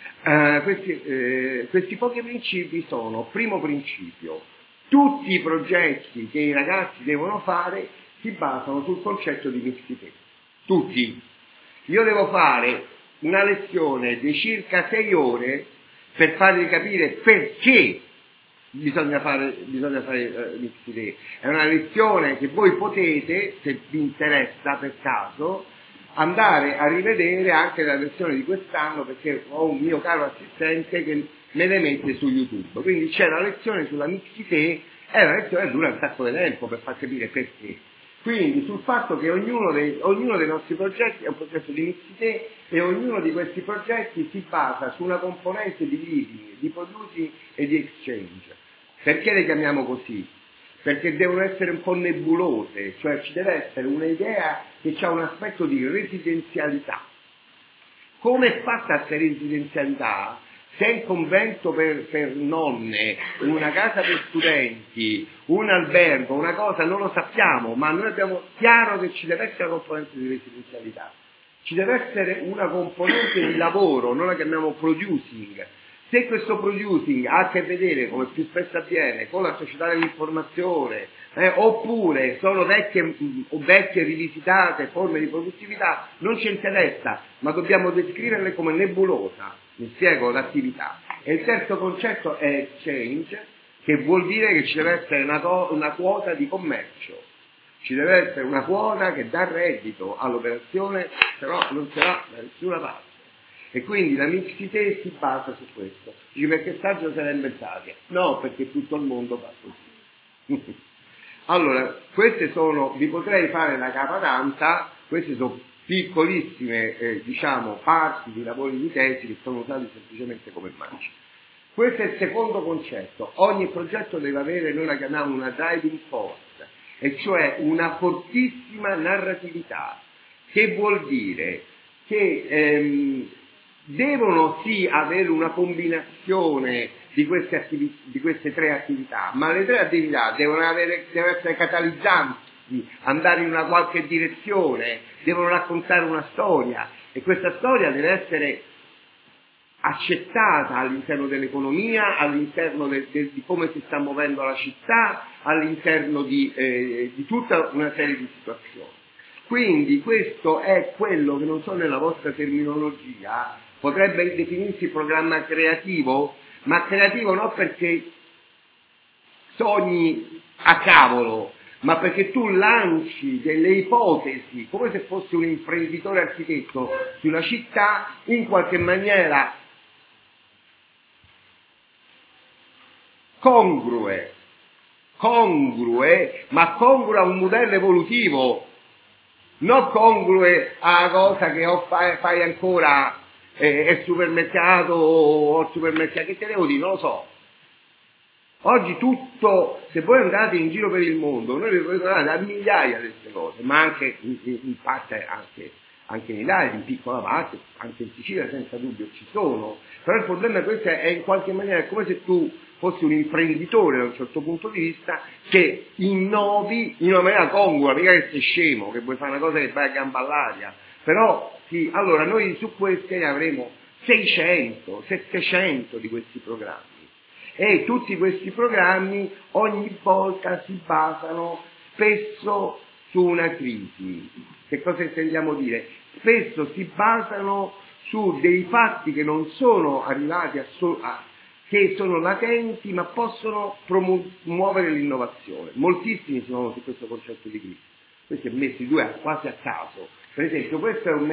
Questi pochi principi sono, primo principio, tutti i progetti che i ragazzi devono fare si basano sul concetto di mixité. Tutti. Io devo fare una lezione di circa 6 ore per farvi capire perché bisogna fare mixité. È una lezione che voi potete, se vi interessa per caso, andare a rivedere anche la lezione di quest'anno, perché ho un mio caro assistente che me le mette su YouTube. Quindi c'è la lezione sulla mixité, è una lezione che dura un sacco di tempo per far capire perché. Quindi sul fatto che ognuno dei nostri progetti è un progetto di mixité e ognuno di questi progetti si basa su una componente di living, di producing e di exchange. Perché le chiamiamo così? Perché devono essere un po' nebulose, cioè ci deve essere un'idea che ha un aspetto di residenzialità. Come è fatta questa residenzialità? Se è un convento per nonne, una casa per studenti, un albergo, una cosa, non lo sappiamo, ma noi abbiamo chiaro che ci deve essere una componente di residenzialità. Ci deve essere una componente di lavoro, noi la chiamiamo producing. Se questo producing ha a che vedere, come più spesso avviene, con la società dell'informazione, oppure sono vecchie rivisitate forme di produttività, non ci interessa, ma dobbiamo descriverle come nebulosa. Mi spiego l'attività. E il terzo concetto è exchange, che vuol dire che ci deve essere una quota di commercio. Ci deve essere una quota che dà reddito all'operazione, però non si va da nessuna parte. E quindi la mixité si basa su questo. Dice, perché saggio se l'ha inventata? No, perché tutto il mondo fa così. Allora, queste sono, vi potrei fare la capadanta, queste sono piccolissime, parti di lavori di tesi che sono usati semplicemente come immagini. Questo è il secondo concetto. Ogni progetto deve avere, noi la chiamiamo una driving force, e cioè una fortissima narratività, che vuol dire che devono sì avere una combinazione di queste 3 attività, ma le 3 attività devono essere catalizzanti, andare in una qualche direzione, devono raccontare una storia, e questa storia deve essere accettata all'interno dell'economia, all'interno di come si sta muovendo la città, all'interno di tutta una serie di situazioni. Quindi questo è quello che, non so nella vostra terminologia, potrebbe definirsi programma creativo, ma creativo non perché sogni a cavolo, ma perché tu lanci delle ipotesi, come se fossi un imprenditore architetto, sulla città, in qualche maniera congrue, ma congrue a un modello evolutivo, non congrue a cosa che fai ancora al supermercato o al supermercato, che te devo dire, non lo so. Oggi tutto, se voi andate in giro per il mondo, noi vi trovate a migliaia di queste cose, ma anche in parte anche in Italia, in piccola parte, anche in Sicilia senza dubbio ci sono, però il problema è questo, è in qualche maniera è come se tu fossi un imprenditore da un certo punto di vista che innovi in una maniera congrua, mica che sei scemo, che vuoi fare una cosa che vai a gamba all'aria, però sì, allora noi su queste ne avremo 600, 700 di questi programmi. E tutti questi programmi ogni volta si basano spesso su una crisi. Che cosa intendiamo dire? Spesso si basano su dei fatti che non sono arrivati che sono latenti, ma possono promuovere l'innovazione. Moltissimi si muovono su questo concetto di crisi. Questi sono messi 2 quasi a caso. Per esempio, questo è un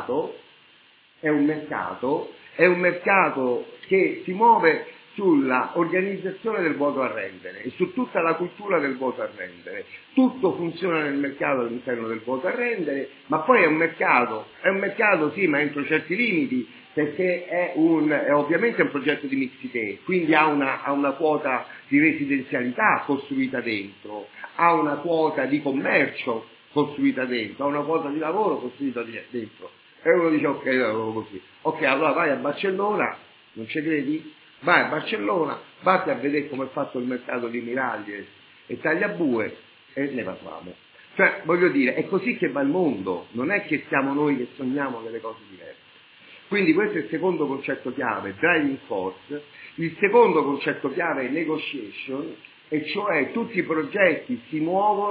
mercato che si muove sulla organizzazione del voto a rendere e su tutta la cultura del voto a rendere. Tutto funziona nel mercato all'interno del voto a rendere, ma poi è un mercato sì, ma entro certi limiti, perché è ovviamente un progetto di mixité, quindi ha una quota di residenzialità costruita dentro, ha una quota di commercio costruita dentro, ha una quota di lavoro costruita dentro. E uno dice, ok, lavoro così. Ok, allora vai a Barcellona, non ci credi? Vai a Barcellona, vatti a vedere come è fatto il mercato di Miraglie e Tagliabue e ne parliamo. Cioè, voglio dire, è così che va il mondo, non è che siamo noi che sogniamo delle cose diverse. Quindi questo è il secondo concetto chiave, driving force. Il secondo concetto chiave è negotiation, e cioè tutti i progetti si muovono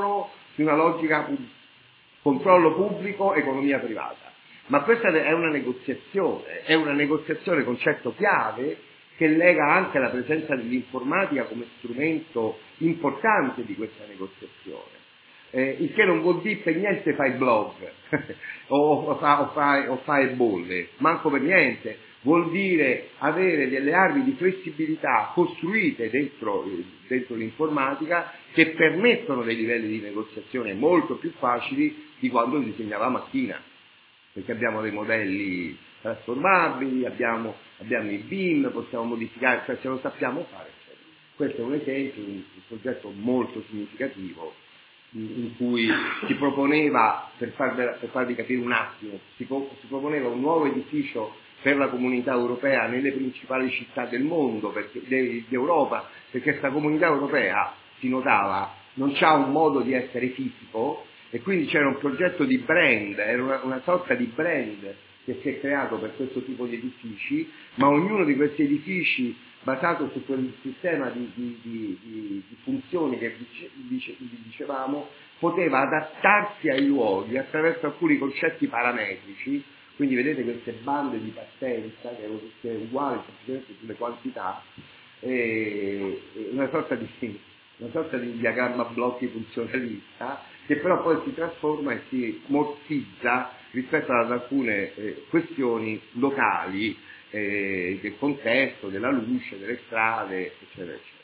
su una logica controllo pubblico, economia privata. Ma questa è una negoziazione concetto chiave che lega anche la presenza dell'informatica come strumento importante di questa negoziazione. Il che non vuol dire per niente fai blog o fai bolle, manco per niente, vuol dire avere delle armi di flessibilità costruite dentro l'informatica che permettono dei livelli di negoziazione molto più facili di quando disegnavamo a macchina, perché abbiamo dei modelli trasformabili, abbiamo i BIM, possiamo modificare, cioè se lo sappiamo fare. Questo è un esempio, un progetto molto significativo in cui si proponeva, per farvi capire un attimo, si proponeva un nuovo edificio per la comunità europea nelle principali città del mondo, d'Europa, perché questa comunità europea, si notava, non c'ha un modo di essere fisico, e quindi c'era un progetto di brand, era una sorta di brand che si è creato per questo tipo di edifici, ma ognuno di questi edifici basato su quel sistema di funzioni che dicevamo, poteva adattarsi ai luoghi attraverso alcuni concetti parametrici, quindi vedete queste bande di partenza che erano tutte uguali semplicemente sulle quantità, una sorta di diagramma a blocchi funzionalista, che però poi si trasforma e si mortizza rispetto ad alcune questioni locali del contesto, della luce, delle strade, eccetera, eccetera.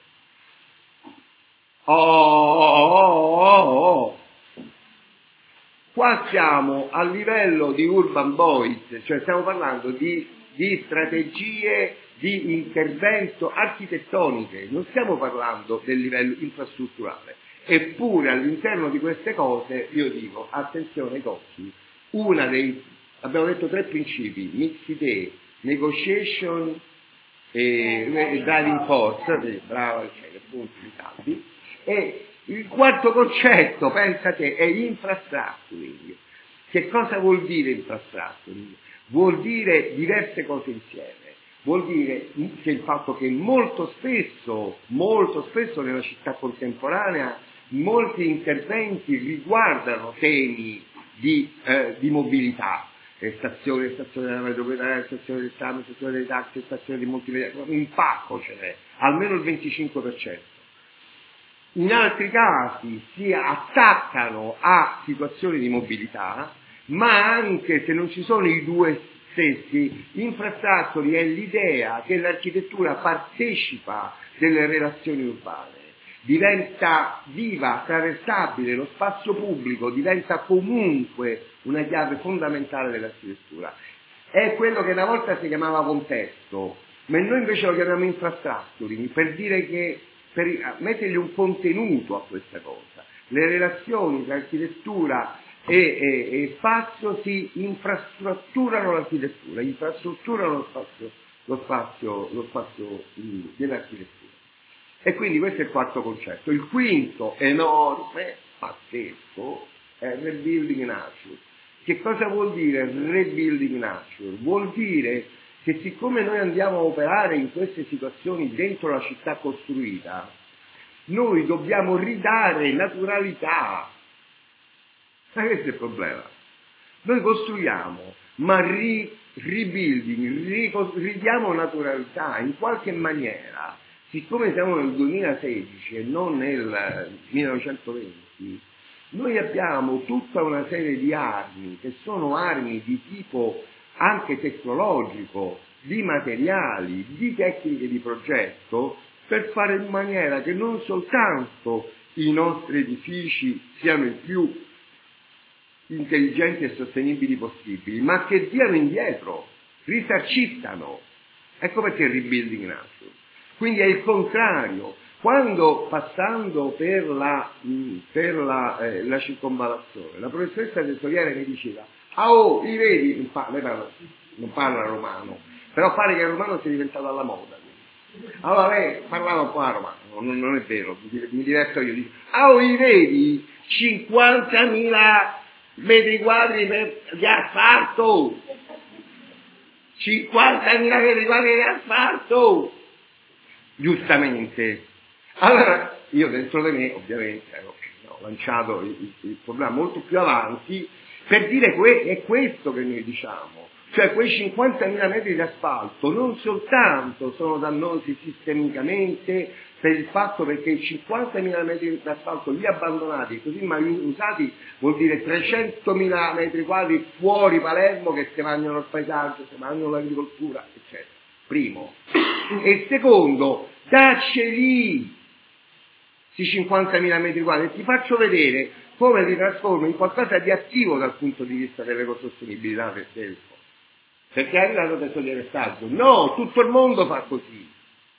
Qua siamo a livello di urban voice, cioè stiamo parlando di strategie di intervento architettoniche, non stiamo parlando del livello infrastrutturale. Eppure all'interno di queste cose io dico, attenzione Cocchi, abbiamo detto 3 principi, mixed idee, negotiation e driving force, bravo, punti di salvi, e il quarto concetto, pensate, è infrastructuring. Che cosa vuol dire infrastructuring? Vuol dire diverse cose insieme. Vuol dire che il fatto che molto spesso nella città contemporanea molti interventi riguardano temi di mobilità, stazione della metropolitana, stazione del tram, stazione dei taxi, stazione di multimedia, un pacco ce n'è, almeno il 25%. In altri casi si attaccano a situazioni di mobilità, ma anche se non ci sono i due stessi, infrastrutture è l'idea che l'architettura partecipa delle relazioni urbane, diventa viva, attraversabile, lo spazio pubblico diventa comunque una chiave fondamentale dell'architettura. È quello che una volta si chiamava contesto, ma noi invece lo chiamiamo infrastructuring, per dire che per mettergli un contenuto a questa cosa. Le relazioni tra architettura e spazio si infrastrutturano l'architettura, infrastrutturano lo spazio dell'architettura. E quindi questo è il quarto concetto. Il quinto, enorme, pazzesco, è rebuilding nature. Che cosa vuol dire rebuilding nature? Vuol dire che siccome noi andiamo a operare in queste situazioni dentro la città costruita, noi dobbiamo ridare naturalità. Ma questo è il problema. Noi costruiamo, ma ridiamo naturalità in qualche maniera. Siccome siamo nel 2016 e non nel 1920, noi abbiamo tutta una serie di armi che sono armi di tipo anche tecnologico, di materiali, di tecniche di progetto, per fare in maniera che non soltanto i nostri edifici siano il più intelligenti e sostenibili possibili, ma che diano indietro, risarciscano. Ecco perché il rebuilding nature. Quindi è il contrario. Quando passando per la circonvallazione, la professoressa Tesoriere mi diceva: i vedi, non parla romano, però pare che il romano sia diventato alla moda. Allora lei parlava un po' a romano, non è vero, mi diverto io, dico: i vedi 50.000 metri quadri di asfalto, 50.000 metri quadri di asfalto, giustamente. Allora io dentro di me ovviamente ero, no, hanno lanciato il problema molto più avanti, per dire è questo che noi diciamo. Cioè quei 50.000 metri di asfalto non soltanto sono dannosi sistemicamente per il fatto perché 50.000 metri di asfalto lì abbandonati, così mal usati, vuol dire 300.000 metri quadri fuori Palermo che si mangiano il paesaggio, si mangiano l'agricoltura, eccetera. Primo. E secondo, dacceli questi 50.000 metri quadri e ti faccio vedere come li trasformo in qualcosa di attivo dal punto di vista dell'ecosostenibilità del tempo. Perché è arrivato adesso di restaggio. No, tutto il mondo fa così.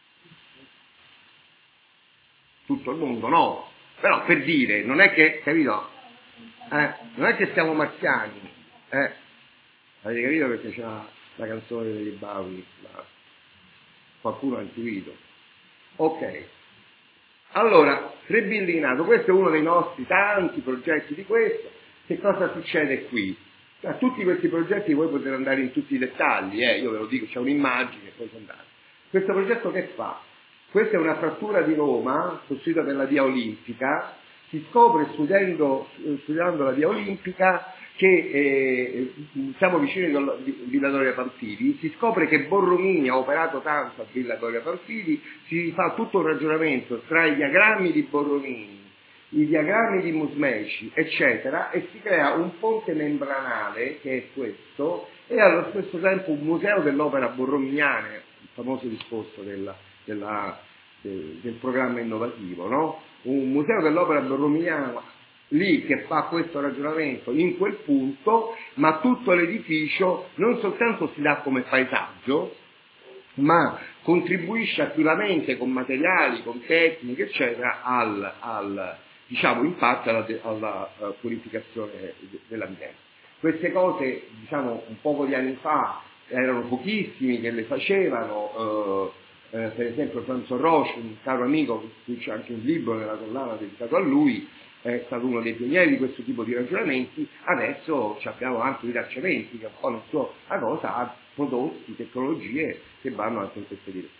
Tutto il mondo no. Però per dire, non è che, capito? Non è che siamo marziani. Avete capito perché c'è la canzone dei Bauli? Qualcuno ha intuito. Ok. Allora, Trebillinato, questo è uno dei nostri tanti progetti di questo. Che cosa succede qui? A tutti questi progetti voi potete andare in tutti i dettagli, io ve lo dico, c'è un'immagine, poi andare. Questo progetto che fa? Questa è una frattura di Roma, costruita per la via olimpica, si scopre studiando la via olimpica che siamo vicini al Villa Doria Pamphili, si scopre che Borromini ha operato tanto a Villa Doria Pamphili, si fa tutto un ragionamento tra i diagrammi di Borromini, i diagrammi di Musmeci, eccetera, e si crea un ponte membranale, che è questo, e allo stesso tempo un museo dell'opera borrominiana, il famoso discorso del programma innovativo, no? Un museo dell'opera borrominiana lì che fa questo ragionamento in quel punto, ma tutto l'edificio non soltanto si dà come paesaggio, ma contribuisce attivamente con materiali, con tecniche, eccetera, diciamo, impatto alla purificazione dell'ambiente. Queste cose, diciamo, un poco di anni fa erano pochissimi che le facevano, per esempio Franzo Roche, un caro amico, qui c'è anche un libro nella collana dedicato a lui, è stato uno dei pionieri di questo tipo di ragionamenti. Adesso abbiamo anche i tracciamenti che un po' nel suo cosa ha prodotti, tecnologie che vanno anche in questa direzione.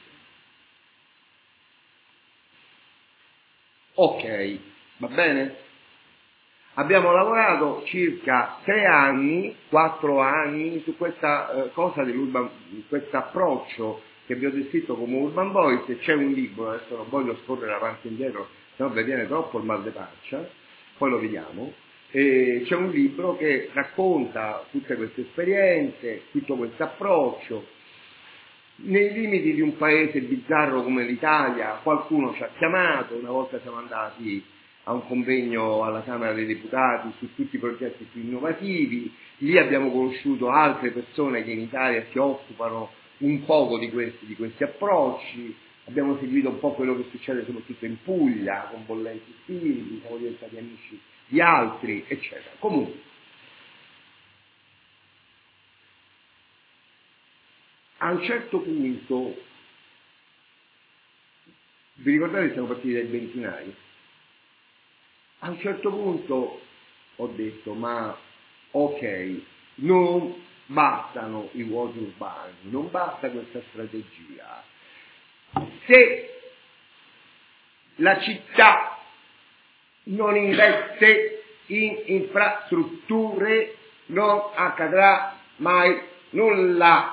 Ok, va bene? Abbiamo lavorato circa 3 anni, 4 anni su questa cosa questo approccio che vi ho descritto come Urban Voice. C'è un libro, adesso non voglio scorrere avanti e indietro, se no vi viene troppo il mal de pancia, poi lo vediamo. C'è un libro che racconta tutte queste esperienze, tutto questo approccio, nei limiti di un paese bizzarro come l'Italia. Qualcuno ci ha chiamato, una volta siamo andati a un convegno alla Camera dei Deputati su tutti i progetti più innovativi, lì abbiamo conosciuto altre persone che in Italia si occupano un poco di questi approcci, abbiamo seguito un po' quello che succede soprattutto in Puglia con Bollenti Spiriti, siamo diventati amici di altri, eccetera. Comunque, a un certo punto, vi ricordate che siamo partiti dai benzinai? A un certo punto ho detto, ma ok, non bastano i vuoti urbani, non basta questa strategia. Se la città non investe in infrastrutture, non accadrà mai nulla.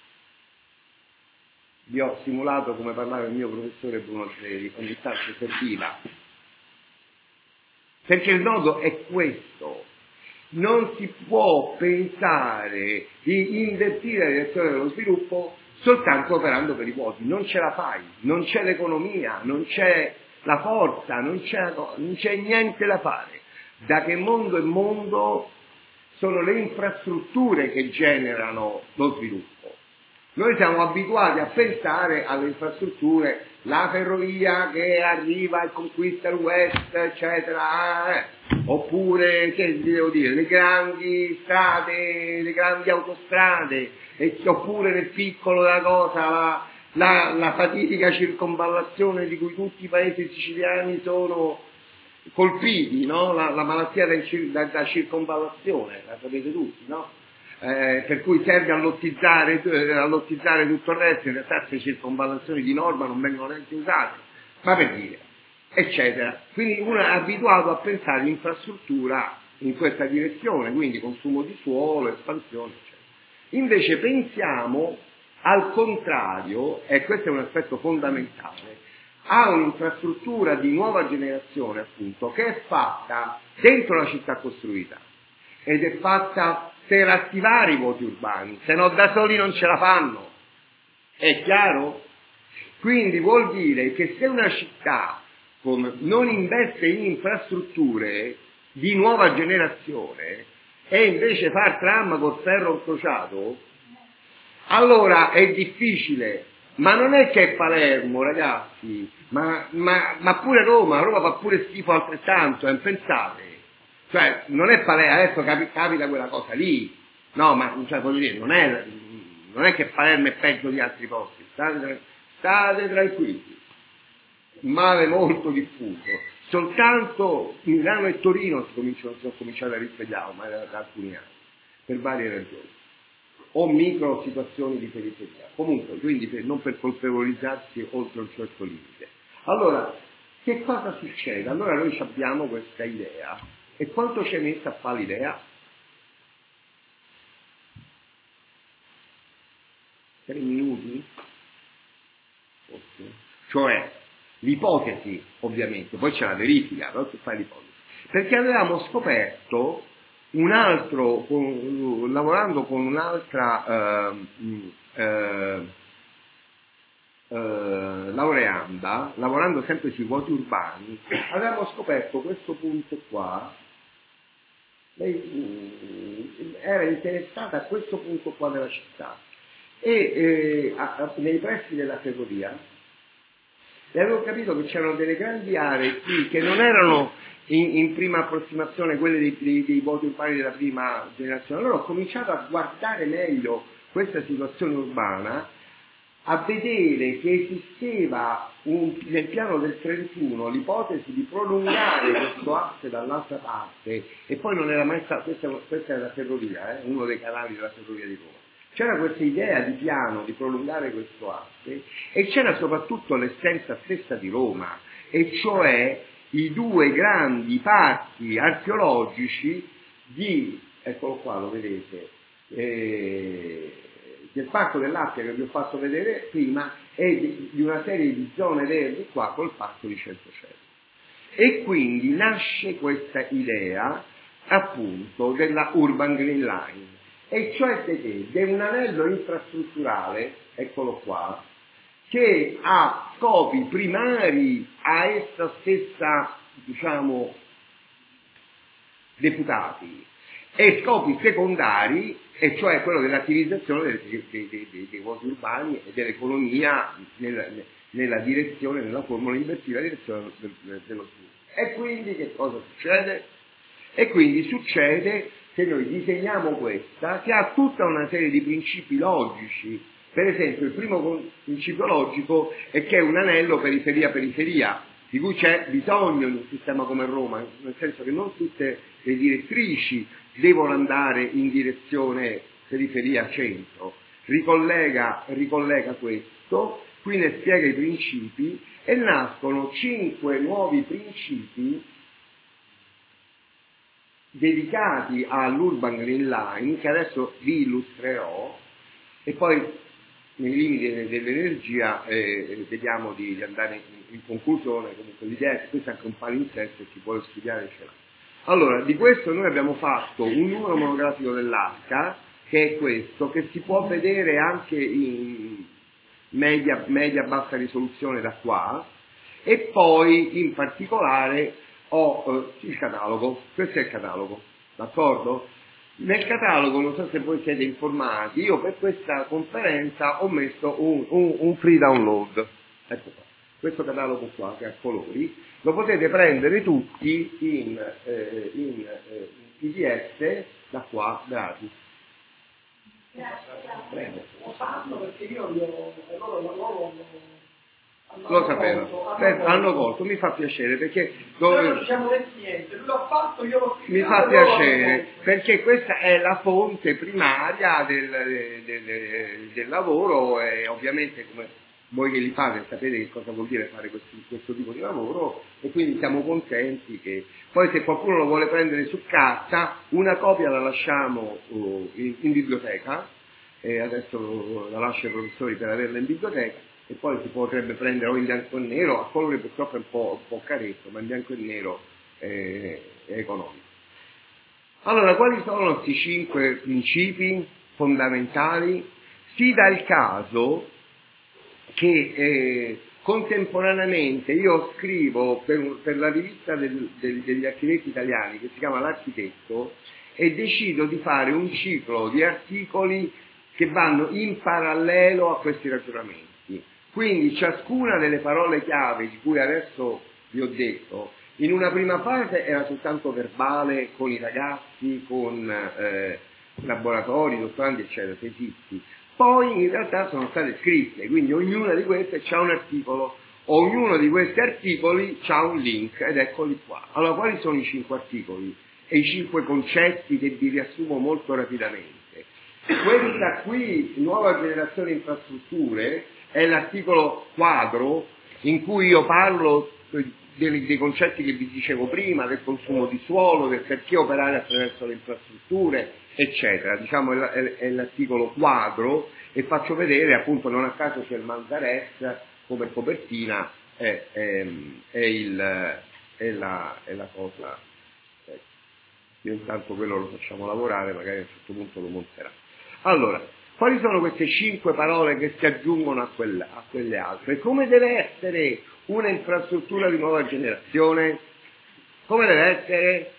Vi ho simulato come parlava il mio professore Bruno Ceri, ogni tanto serviva. Perché il nodo è questo. Non si può pensare di invertire la direzione dello sviluppo soltanto operando per i vuoti. Non ce la fai, non c'è l'economia, non c'è la forza, non c'è niente da fare. Da che mondo è mondo sono le infrastrutture che generano lo sviluppo. Noi siamo abituati a pensare alle infrastrutture, la ferrovia che arriva e conquista il West, eccetera, oppure, che vi devo dire, le grandi strade, le grandi autostrade, oppure nel piccolo della cosa, la fatidica circonvallazione di cui tutti i paesi siciliani sono colpiti, no? La malattia da circonvallazione, la sapete tutti, no? Per cui serve a lottizzare tutto il resto. In realtà queste circonvallazioni di norma non vengono neanche usate, ma per dire. eccetera. Quindi uno è abituato a pensare l'infrastruttura in questa direzione, quindi consumo di suolo, espansione, eccetera. Invece pensiamo al contrario, e questo è un aspetto fondamentale, a un'infrastruttura di nuova generazione, appunto, che è fatta dentro la città costruita ed è fatta per attivare i vuoti urbani, se no da soli non ce la fanno. È chiaro? Quindi vuol dire che se una città non investe in infrastrutture di nuova generazione e invece fa il tram col ferro incrociato, allora è difficile. Ma non è che è Palermo, ragazzi, ma pure Roma fa pure schifo altrettanto, pensate. Cioè, non è Palermo, adesso capita quella cosa lì. No, ma cioè, voglio dire, non è che Palermo è peggio di altri posti, state tranquilli. Male molto diffuso. Soltanto Milano e Torino sono cominciate a risvegliare, ormai da alcuni anni, per varie ragioni. O micro situazioni di periferia. Comunque, quindi non per colpevolizzarsi oltre un certo limite. Allora, che cosa succede? Allora noi abbiamo questa idea. E quanto ci è messa a fare l'idea? 3 minuti? Forse. Cioè, l'ipotesi, ovviamente, poi c'è la verifica, però si fa l'ipotesi. Perché avevamo scoperto lavorando con un'altra laureanda, lavorando sempre sui vuoti urbani, avevamo scoperto questo punto qua. Lei era interessata a questo punto qua della città e nei pressi della ferrovia, e avevo capito che c'erano delle grandi aree qui che non erano in prima approssimazione quelle dei vuoti urbani della prima generazione. Allora ho cominciato a guardare meglio questa situazione urbana, a vedere che esisteva nel piano del 31 l'ipotesi di prolungare questo asse dall'altra parte, e poi non era mai stato, questa è la ferrovia, uno dei canali della ferrovia di Roma. C'era questa idea di piano di prolungare questo asse, e c'era soprattutto l'essenza stessa di Roma, e cioè i 2 grandi parchi archeologici eccolo qua, lo vedete, del Parco dell'Appia che vi ho fatto vedere prima, e di una serie di zone verdi qua col Parco di Centocelle. E quindi nasce questa idea appunto della Urban Green Line, e cioè di un anello infrastrutturale, eccolo qua, che ha scopi primari a essa stessa, diciamo, deputati, e scopi secondari, e cioè quello dell'attivizzazione dei vuoti urbani e dell'economia nella direzione, nella formula invertita direzione dello sviluppo. E quindi che cosa succede? E quindi succede che noi disegniamo questa, che ha tutta una serie di principi logici. Per esempio, il primo principio logico è che è un anello periferia-periferia, di cui c'è bisogno in un sistema come Roma, nel senso che non tutte le direttrici devono andare in direzione periferia-centro. Ricollega questo, qui ne spiega i principi, e nascono 5 nuovi principi dedicati all'Urban Green Line, che adesso vi illustrerò, e poi nei limiti dell'energia vediamo di andare in conclusione. Comunque l'idea è che questo è anche un palinsesto, si può studiare, ce l'ha. Allora, di questo noi abbiamo fatto un numero monografico dell'Arca, che è questo, che si può vedere anche in media bassa risoluzione da qua, e poi in particolare ho il catalogo. Questo è il catalogo, d'accordo? Nel catalogo, non so se voi siete informati, io per questa conferenza ho messo un free download, ecco qua, questo catalogo qua che ha colori, lo potete prendere tutti in PDF da qua, gratis. Prego. Lo fanno perché io loro Lo sapevo, hanno colto, mi fa piacere perché noi non ci siamo detti niente, lui l'ha fatto, io l'ho scritto, mi fa piacere perché questa è la fonte primaria del lavoro, e ovviamente come voi che li fate sapete che cosa vuol dire fare questo tipo di lavoro, e quindi siamo contenti che poi, se qualcuno lo vuole prendere su carta, una copia la lasciamo in biblioteca, e adesso la lascio ai professori per averla in biblioteca, e poi si potrebbe prendere o in bianco e nero, a colore purtroppo è un po' caretto, ma in bianco e nero è economico. Allora, quali sono questi 5 principi fondamentali? Si dà il caso che contemporaneamente io scrivo per la rivista degli architetti italiani, che si chiama L'Architetto, e decido di fare un ciclo di articoli che vanno in parallelo a questi ragionamenti. Quindi ciascuna delle parole chiave di cui adesso vi ho detto, in una prima fase era soltanto verbale, con i ragazzi, con laboratori, dottorandi, eccetera, tesisti. Poi in realtà sono state scritte, quindi ognuna di queste ha un articolo, ognuno di questi articoli ha un link, ed eccoli qua. Allora, quali sono i 5 articoli e i 5 concetti che vi riassumo molto rapidamente? Questa qui, Nuova Generazione Infrastrutture, è l'articolo quadro in cui io parlo dei concetti che vi dicevo prima, del consumo di suolo, del perché operare attraverso le infrastrutture, eccetera. Diciamo è l'articolo quadro, e faccio vedere, appunto, non a caso c'è il Manzarès come copertina, è la cosa. Io intanto quello lo facciamo lavorare, magari a un certo punto lo monterà. Allora, quali sono queste 5 parole che si aggiungono a quelle altre? Come deve essere una infrastruttura di nuova generazione? Come deve essere?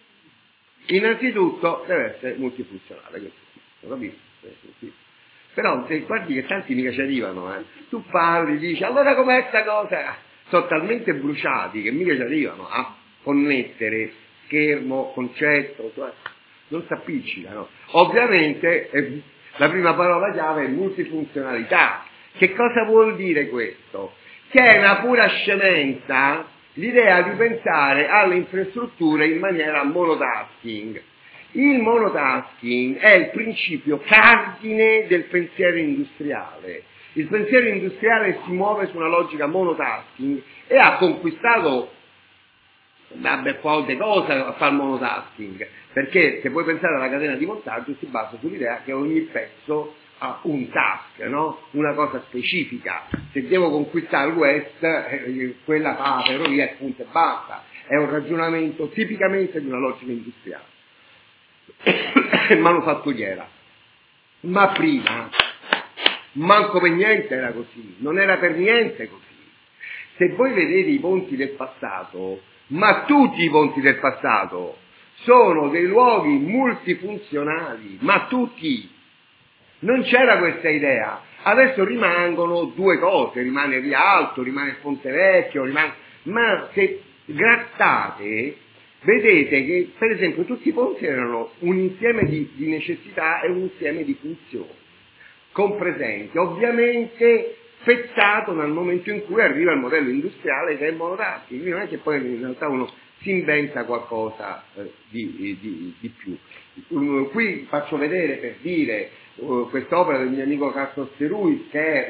Innanzitutto deve essere multifunzionale, questo, capito? Però se guardi che tanti mica ci arrivano, tu parli, dici, allora com'è sta cosa? Sono talmente bruciati che mica ci arrivano a connettere schermo, concetto, non si appiccicano. Ovviamente la prima parola chiave è multifunzionalità. Che cosa vuol dire questo? Che è una pura scemenza l'idea di pensare alle infrastrutture in maniera monotasking. Il monotasking è il principio cardine del pensiero industriale. Il pensiero industriale si muove su una logica monotasking e ha conquistato una bel po' di cose a fare il monotasking, perché se vuoi pensare alla catena di montaggio si basa sull'idea che ogni pezzo ha un task, no? Una cosa specifica. Se devo conquistare il West, quella fa la ferrovia e punto e basta. È un ragionamento tipicamente di una logica industriale manufatturiera. Ma prima manco per niente era così, non era per niente così. Se voi vedete i ponti del passato, ma tutti i ponti del passato sono dei luoghi multifunzionali, ma tutti. Non c'era questa idea. Adesso rimangono 2 cose, rimane Rialto, rimane il Ponte Vecchio, ma se grattate vedete che, per esempio, tutti i ponti erano un insieme di necessità e un insieme di funzioni compresenti, ovviamente spezzato nel momento in cui arriva il modello industriale che è monotasking. Quindi non è che poi in realtà uno si inventa qualcosa di più. Qui faccio vedere, per dire, quest'opera del mio amico Carlos Ruiz, che è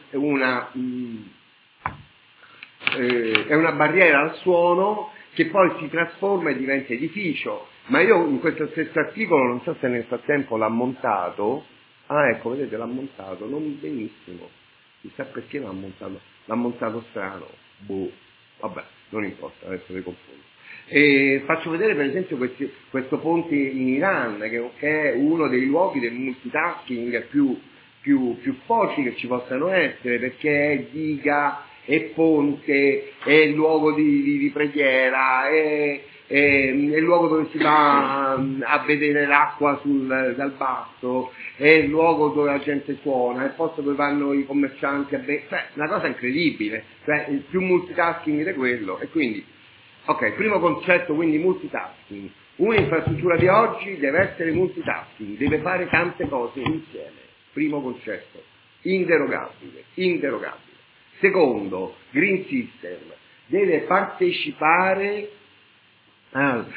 una barriera al suono che poi si trasforma e diventa edificio. Ma io in questo stesso articolo, non so se nel frattempo l'ha montato, ecco, vedete, l'ha montato, non benissimo, chissà perché l'ha montato strano, vabbè, non importa, adesso le confondo. E faccio vedere per esempio questo ponte in Iran, che è uno dei luoghi del multitasking più forti che ci possano essere, perché è diga, è ponte, è luogo di preghiera, è il luogo dove si va a vedere l'acqua dal basso, è il luogo dove la gente suona, è il posto dove vanno i commercianti una cosa incredibile, il più multitasking di quello. E quindi, ok, primo concetto, quindi multitasking. Un'infrastruttura di oggi deve essere multitasking, deve fare tante cose insieme. Primo concetto, inderogabile. Secondo, green system, deve partecipare al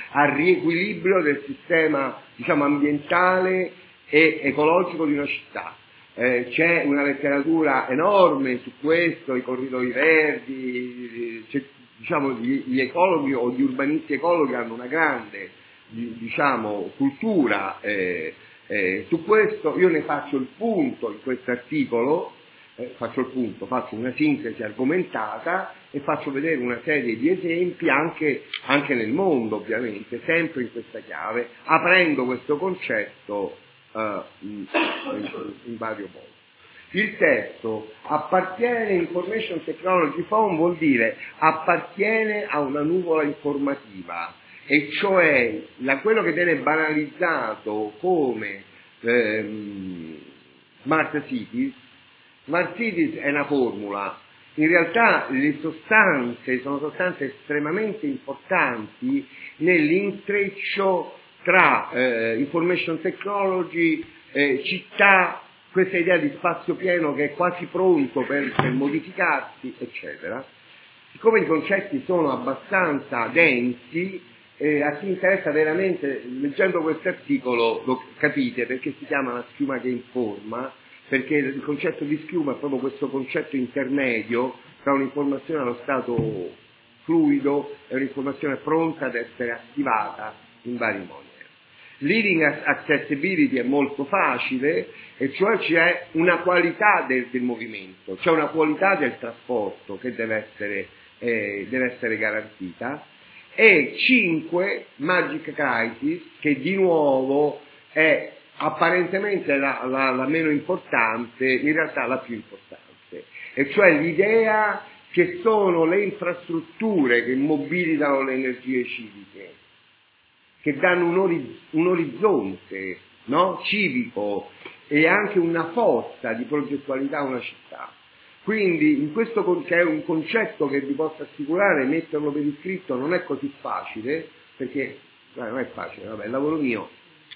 riequilibrio del sistema, diciamo, ambientale e ecologico di una città. c'è una letteratura enorme su questo, i corridoi verdi, diciamo gli ecologi o gli urbanisti ecologi hanno una grande diciamo cultura su questo. Io ne faccio il punto in questo articolo, faccio una sintesi argomentata e faccio vedere una serie di esempi anche nel mondo, ovviamente, sempre in questa chiave, aprendo questo concetto in vario modo. Il terzo, appartiene Information Technology Forum, vuol dire appartiene a una nuvola informativa, e cioè quello che viene banalizzato come Smart Cities. Smart Cities è una formula, in realtà le sostanze sono sostanze estremamente importanti nell'intreccio tra information technology, città, questa idea di spazio pieno che è quasi pronto per modificarsi, eccetera. Siccome i concetti sono abbastanza densi, a chi interessa veramente, leggendo questo articolo lo capite perché si chiama la schiuma che informa, perché il concetto di schiuma è proprio questo concetto intermedio tra un'informazione allo stato fluido e un'informazione pronta ad essere attivata in vari modi. Leading accessibility è molto facile, e cioè c'è una qualità del movimento, c'è una qualità del trasporto che deve essere garantita. E 5, Magic Crisis, che di nuovo è apparentemente la meno importante, in realtà la più importante, e cioè l'idea che sono le infrastrutture che mobilitano le energie civiche, che danno un orizzonte, no? Civico, e anche una forza di progettualità a una città. Quindi in questo che è un concetto che vi posso assicurare, metterlo per iscritto non è così facile, perché non è facile, vabbè, è il lavoro mio,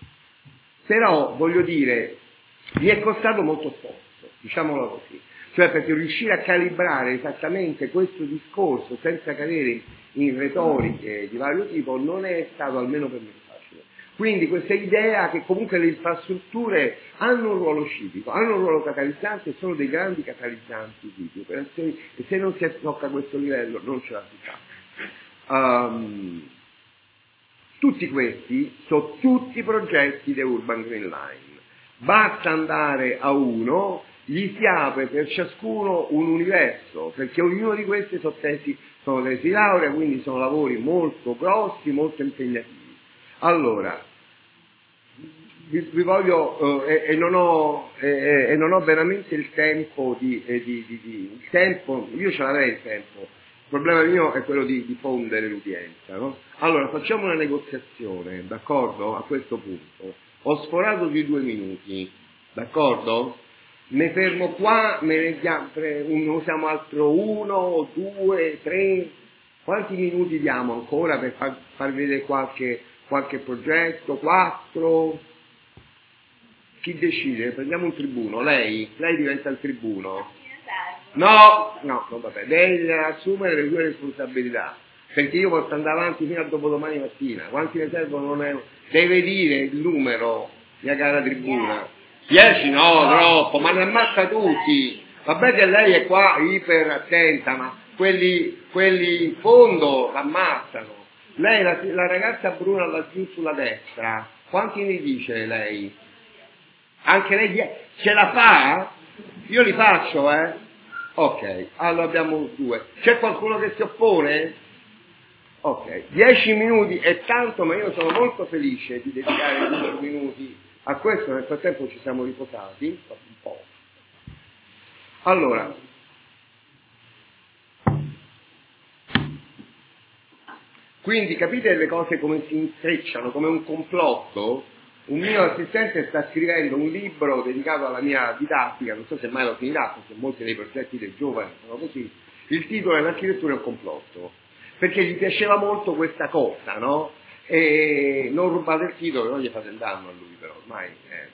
però voglio dire, mi è costato molto sforzo, diciamolo così, cioè perché riuscire a calibrare esattamente questo discorso senza cadere in retoriche di vario tipo non è stato, almeno per me, facile. Quindi questa idea che comunque le infrastrutture hanno un ruolo civico, hanno un ruolo catalizzante e sono dei grandi catalizzanti di operazioni, e se non si tocca questo livello non ce la si fa. Tutti questi sono tutti progetti di Urban Green Line. Basta andare a uno, gli si apre per ciascuno un universo, perché ognuno di questi sono tesi di laurea, quindi sono lavori molto grossi, molto impegnativi. Allora, vi voglio, e non ho veramente il tempo il tempo, io ce l'avrei il tempo, il problema mio è quello di diffondere l'udienza, no? Allora, facciamo una negoziazione, d'accordo? A questo punto. Ho sforato di 2 minuti, d'accordo? Ne fermo qua, ne usiamo altro 1, 2, 3, quanti minuti diamo ancora per far vedere qualche progetto? 4? Chi decide? Prendiamo un tribuno, lei diventa il tribuno. No, vabbè, deve assumere le sue responsabilità, perché io posso andare avanti fino a dopodomani mattina. Quanti ne servono? Deve dire il numero, mia cara tribuna. 10 no, troppo, ma ne ammazza tutti. Vabbè che lei è qua iper attenta, ma quelli in fondo l'ammazzano. Lei, la ragazza bruna laggiù sulla destra, quanti ne dice lei? Anche lei ce la fa? Io li faccio, Ok, allora abbiamo 2. C'è qualcuno che si oppone? Ok, 10 minuti è tanto, ma io sono molto felice di dedicare 10 minuti a questo. Nel frattempo ci siamo riposati un po'. Allora, quindi capite le cose come si intrecciano, come un complotto? Un mio assistente sta scrivendo un libro dedicato alla mia didattica, non so se mai lo finirà, perché molti dei progetti dei giovani sono così. Il titolo è L'architettura è un complotto, perché gli piaceva molto questa cosa, no? E non rubate il titolo, non gli fate il danno a lui, però ormai.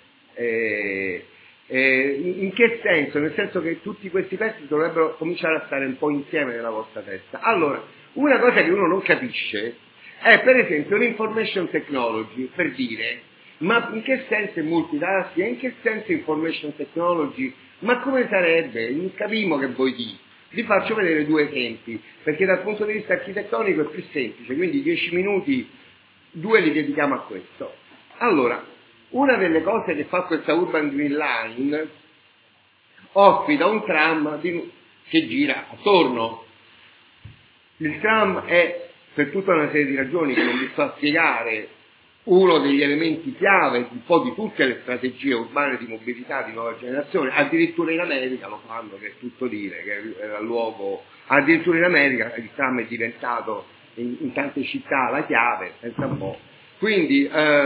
In che senso? Nel senso che tutti questi pezzi dovrebbero cominciare a stare un po' insieme nella vostra testa. Allora, una cosa che uno non capisce è, per esempio, l'information technology, per dire, Ma in che senso è multitasking? In che senso information technology? Ma come sarebbe? Non capimo che voi dite. Vi faccio vedere due esempi, perché dal punto di vista architettonico è più semplice, quindi 10 minuti, 2 li dedichiamo a questo. Allora, una delle cose che fa questa Urban Green Line ospita un tram che gira attorno. Il tram è, per tutta una serie di ragioni che non vi sto a spiegare, uno degli elementi chiave un po' di tutte le strategie urbane di mobilità di nuova generazione. Addirittura in America lo fanno, che è tutto dire, che era luogo, addirittura in America il tram è diventato in tante città la chiave, pensa un po'. Quindi,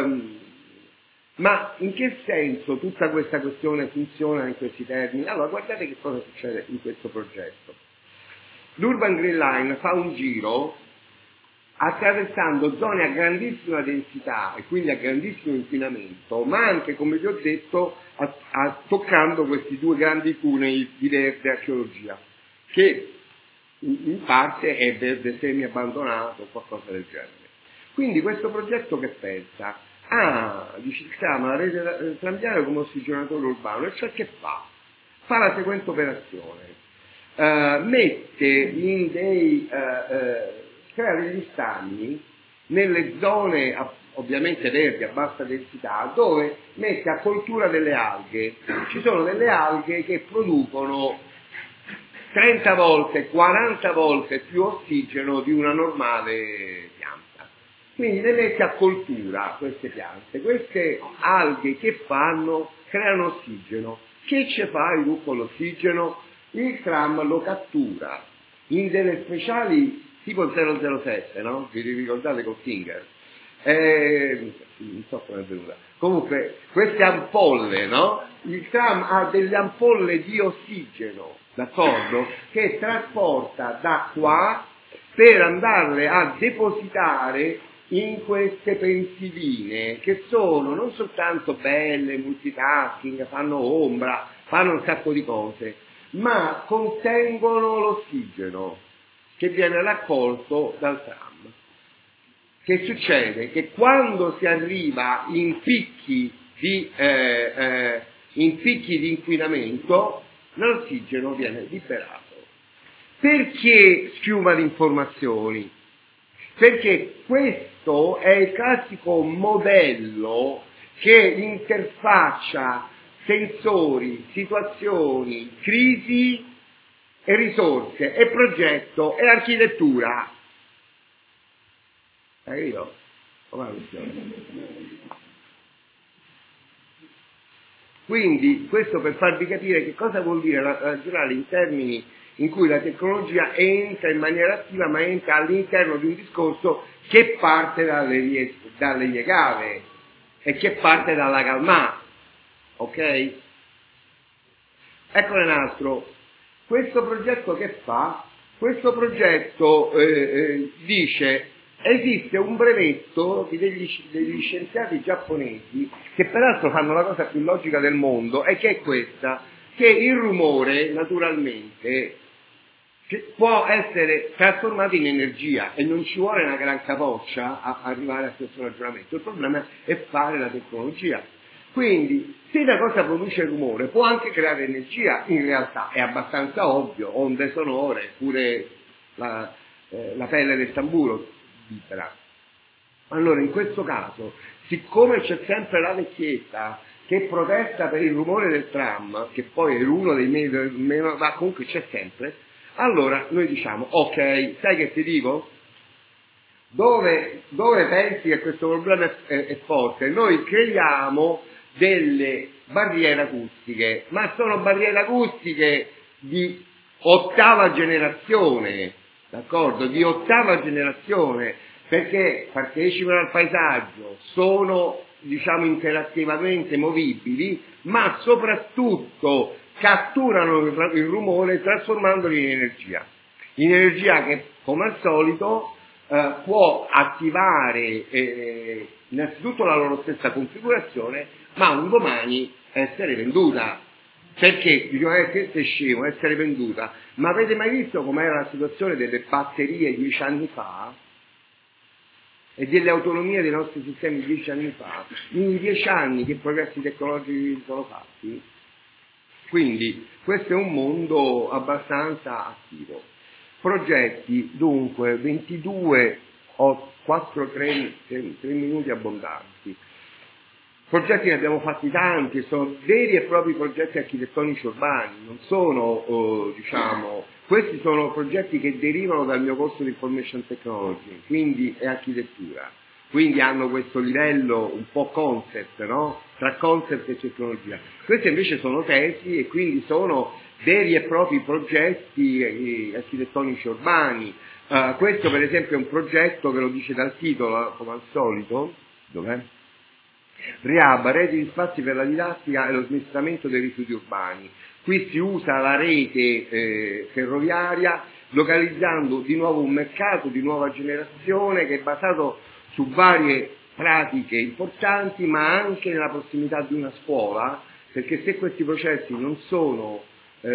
ma in che senso tutta questa questione funziona in questi termini? Allora, guardate che cosa succede in questo progetto. L'Urban Green Line fa un giro attraversando zone a grandissima densità e quindi a grandissimo inquinamento, ma anche, come vi ho detto, toccando questi due grandi cunei di verde archeologia, che in parte è verde semi abbandonato o qualcosa del genere. Quindi questo progetto che pensa? Si chiama la rete tranviaria come ossigenatore urbano, e cioè che fa? Fa la seguente operazione. Crea degli stagni nelle zone ovviamente verdi a bassa densità, dove mette a coltura delle alghe. Ci sono delle alghe che producono 30 volte, 40 volte più ossigeno di una normale pianta. Quindi le mette a coltura queste piante. Queste alghe che fanno? Creano ossigeno. Che ci fai tu con l'ossigeno? Il tram lo cattura in delle speciali tipo 007, no? Vi ricordate con Singer? Non so come è venuta. Comunque, queste ampolle, no? Il tram ha delle ampolle di ossigeno, d'accordo? Che trasporta da qua per andarle a depositare in queste pensiline, che sono non soltanto belle, multitasking, fanno ombra, fanno un sacco di cose, ma contengono l'ossigeno che viene raccolto dal tram. Che succede? Che quando si arriva in picchi di inquinamento, l'ossigeno viene liberato. Perché schiuma di informazioni? Perché questo è il classico modello che interfaccia sensori, situazioni, crisi e risorse, e progetto, e architettura. Io? Quindi, questo per farvi capire che cosa vuol dire ragionare in termini in cui la tecnologia entra in maniera attiva, ma entra all'interno di un discorso che parte dalle vie cave e che parte dalla calma. Ok? Eccone un altro. Questo progetto che fa? Questo progetto dice: esiste un brevetto degli scienziati giapponesi, che peraltro fanno la cosa più logica del mondo, e che è questa, che il rumore naturalmente può essere trasformato in energia, e non ci vuole una gran capoccia a arrivare a questo ragionamento. Il problema è fare la tecnologia. Quindi, se una cosa produce rumore, può anche creare energia, in realtà è abbastanza ovvio, onde sonore, pure la pelle del tamburo libera. Allora, in questo caso, siccome c'è sempre la vecchietta che protesta per il rumore del tram, che poi è uno dei meno, ma comunque c'è sempre, allora noi diciamo: ok, sai che ti dico? Dove pensi che questo problema è forte? Noi creiamo delle barriere acustiche, ma sono barriere acustiche di 8ª generazione, d'accordo? Di 8ª generazione, perché partecipano al paesaggio, sono, diciamo, interattivamente movibili, ma soprattutto catturano il rumore trasformandolo in energia che, come al solito, può attivare innanzitutto la loro stessa configurazione, ma un domani essere venduta. Perché? Dicono che è scemo essere venduta. Ma avete mai visto com'era la situazione delle batterie 10 anni fa? e delle autonomie dei nostri sistemi 10 anni fa, in 10 anni che progressi tecnologici sono fatti? Quindi questo è un mondo abbastanza attivo. Progetti, dunque, 22, ho 3 minuti abbondanti. Progetti ne abbiamo fatti tanti, sono veri e propri progetti architettonici urbani, non sono, questi sono progetti che derivano dal mio corso di Information Technology, quindi è architettura, quindi hanno questo livello un po' concept, no? Tra concept e tecnologia. Questi invece sono tesi e quindi sono veri e propri progetti architettonici urbani. Questo per esempio è un progetto che lo dice dal titolo, come al solito, dov'è? RIAB, rete di spazi per la didattica e lo smistamento dei rifiuti urbani. Qui si usa la rete ferroviaria localizzando di nuovo un mercato di nuova generazione che è basato su varie pratiche importanti ma anche nella prossimità di una scuola, perché se questi processi non sono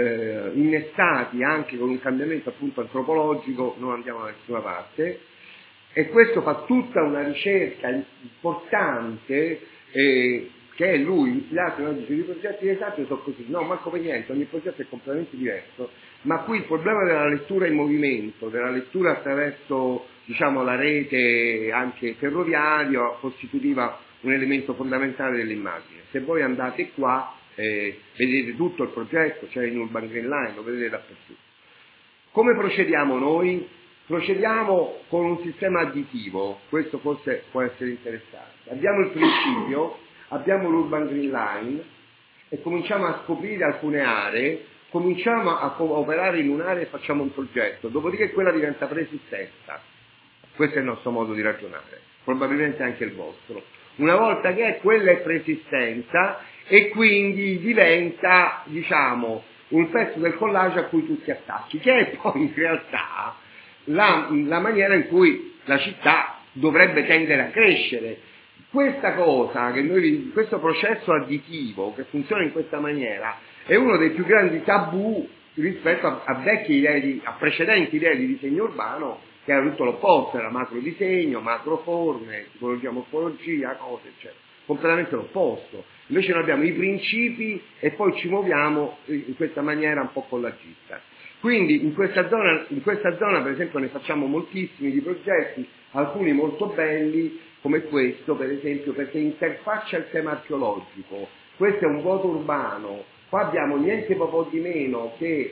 innestati anche con un cambiamento appunto antropologico non andiamo da nessuna parte. E questo fa tutta una ricerca importante che è lui, infilato in oggi sui progetti esatti, sono così, no, manco per niente, ogni progetto è completamente diverso, ma qui il problema della lettura in movimento, della lettura attraverso, la rete anche ferroviaria, costituiva un elemento fondamentale dell'immagine. Se voi andate qua, vedete tutto il progetto, c'è in Urban Green Line, lo vedete dappertutto. Come procediamo noi? Procediamo con un sistema additivo, questo forse può essere interessante. Abbiamo il principio, abbiamo l'Urban Green Line e cominciamo a scoprire alcune aree, cominciamo a operare in un'area e facciamo un progetto, dopodiché quella diventa preesistenza. Questo è il nostro modo di ragionare, probabilmente anche il vostro. Una volta che quella è preesistenza e quindi diventa, un pezzo del collage a cui tu ti attacchi, che è poi in realtà la maniera in cui la città dovrebbe tendere a crescere. Questa cosa, questo processo additivo che funziona in questa maniera, è uno dei più grandi tabù rispetto a precedenti idee di disegno urbano che era tutto l'opposto, era macro disegno, macro forme, tipologia, morfologia, cose, eccetera. Completamente l'opposto. Invece noi abbiamo i principi e poi ci muoviamo in questa maniera un po' collagista. Quindi in questa zona per esempio ne facciamo moltissimi di progetti, alcuni molto belli come questo per esempio, perché interfaccia il tema archeologico. Questo è un vuoto urbano, qua abbiamo niente poco di meno che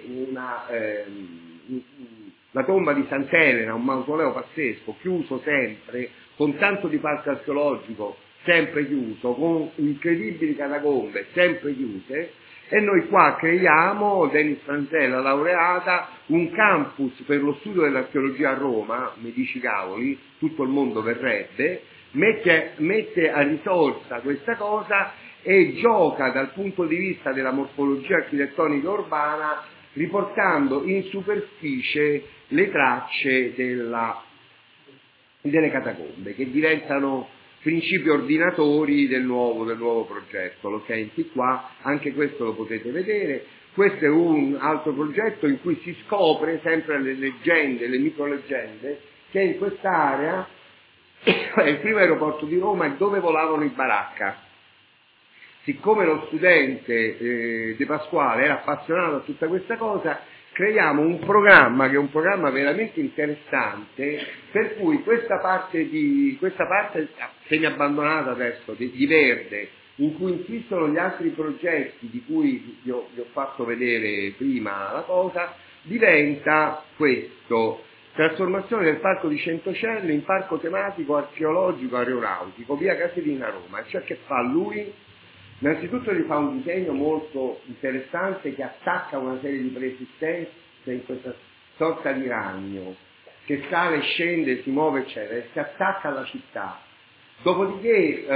la tomba di Sant'Elena, un mausoleo pazzesco, chiuso sempre, con tanto di parco archeologico sempre chiuso, con incredibili catacombe sempre chiuse. E noi qua creiamo, Denis Franzella, laureata, un campus per lo studio dell'archeologia a Roma, mi dici cavoli, tutto il mondo verrebbe, mette a risorsa questa cosa e gioca dal punto di vista della morfologia architettonica urbana, riportando in superficie le tracce delle catacombe, che diventano principi ordinatori del nuovo progetto. Lo senti qua, anche questo lo potete vedere. Questo è un altro progetto in cui si scopre sempre le leggende, le microleggende, che in quest'area è il primo aeroporto di Roma e dove volavano i baracca. Siccome lo studente De Pasquale era appassionato a tutta questa cosa, creiamo un programma che è un programma veramente interessante, per cui questa parte semi abbandonata adesso di verde, in cui insistono gli altri progetti di cui vi ho fatto vedere prima la cosa, diventa questo: trasformazione del parco di Centocelle in parco tematico archeologico aeronautico, via Casilina, Roma. E ciò che fa lui? Innanzitutto gli fa un disegno molto interessante che attacca una serie di preesistenze in questa sorta di ragno che sale, scende, si muove eccetera e si attacca alla città. Dopodiché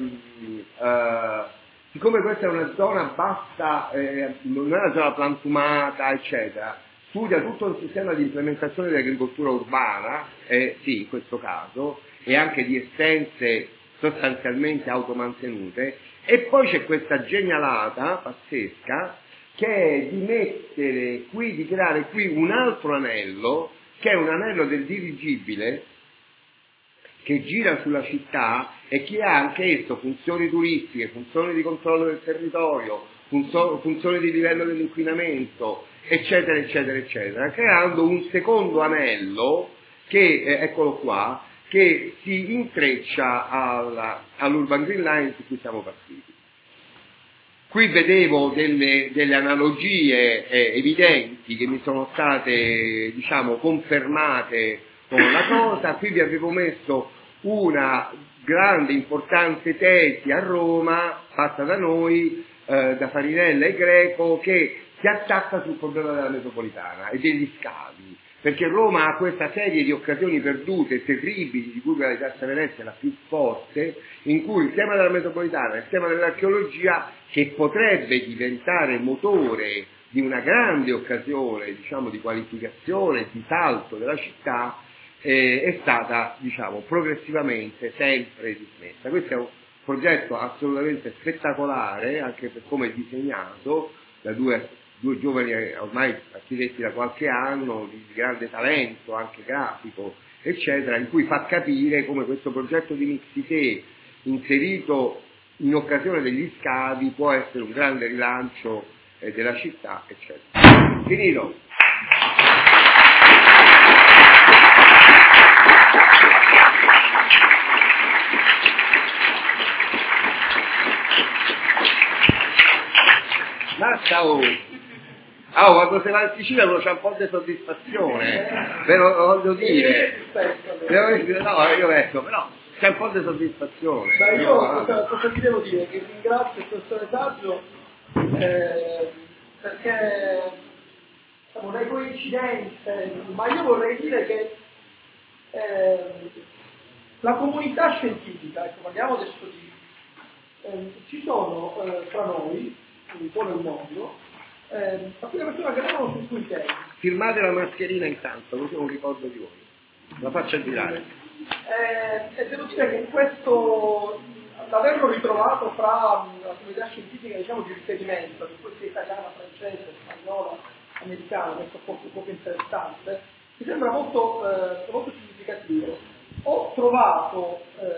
siccome questa è una zona bassa, non è una zona plantumata eccetera, studia tutto il sistema di implementazione dell'agricoltura urbana, sì in questo caso, e anche di essenze sostanzialmente automantenute. E poi c'è questa genialata pazzesca che è di creare qui un altro anello, che è un anello del dirigibile, che gira sulla città e che ha anche esso funzioni turistiche, funzioni di controllo del territorio, funzioni di livello dell'inquinamento, eccetera, eccetera, eccetera, creando un secondo anello che, eccolo qua, che si intreccia all'Urban Green Line su cui siamo partiti. Qui vedevo delle analogie evidenti che mi sono state, diciamo, confermate con la cosa. Qui vi avevo messo una grande, importante tesi a Roma, fatta da noi, da Farinella e Greco, che si attacca sul problema della metropolitana e degli scavi, perché Roma ha questa serie di occasioni perdute, terribili, di cui la Piazza Venezia è la più forte, in cui il tema della metropolitana e il tema dell'archeologia, che potrebbe diventare motore di una grande occasione, diciamo, di qualificazione, di salto della città, è stata, diciamo, progressivamente sempre dismessa. Questo è un progetto assolutamente spettacolare, anche per come è disegnato, da due giovani ormai architetti da qualche anno, di grande talento, anche grafico, eccetera, in cui fa capire come questo progetto di mixité inserito in occasione degli scavi può essere un grande rilancio della città, eccetera. Finito. Basta, quando si va in Sicilia uno c'ha un po' di soddisfazione, ve lo voglio dire. No, io ecco, però c'è un po' di soddisfazione. Beh, io cosa ti devo dire? Che ringrazio il professore Saggio perché siamo delle coincidenze, ma io vorrei dire che la comunità scientifica, ecco, parliamo adesso di ci sono tra noi, un po' nel mondo, alcune persone che lavorano su quei temi. Firmate la mascherina intanto, così non ricordo di voi. La faccio girare. E devo dire che questo, l'averlo ritrovato fra la comunità scientifica, diciamo, di riferimento, che poi sia italiana, francese, spagnola, americana, questo è poco interessante, mi sembra molto significativo. Ho trovato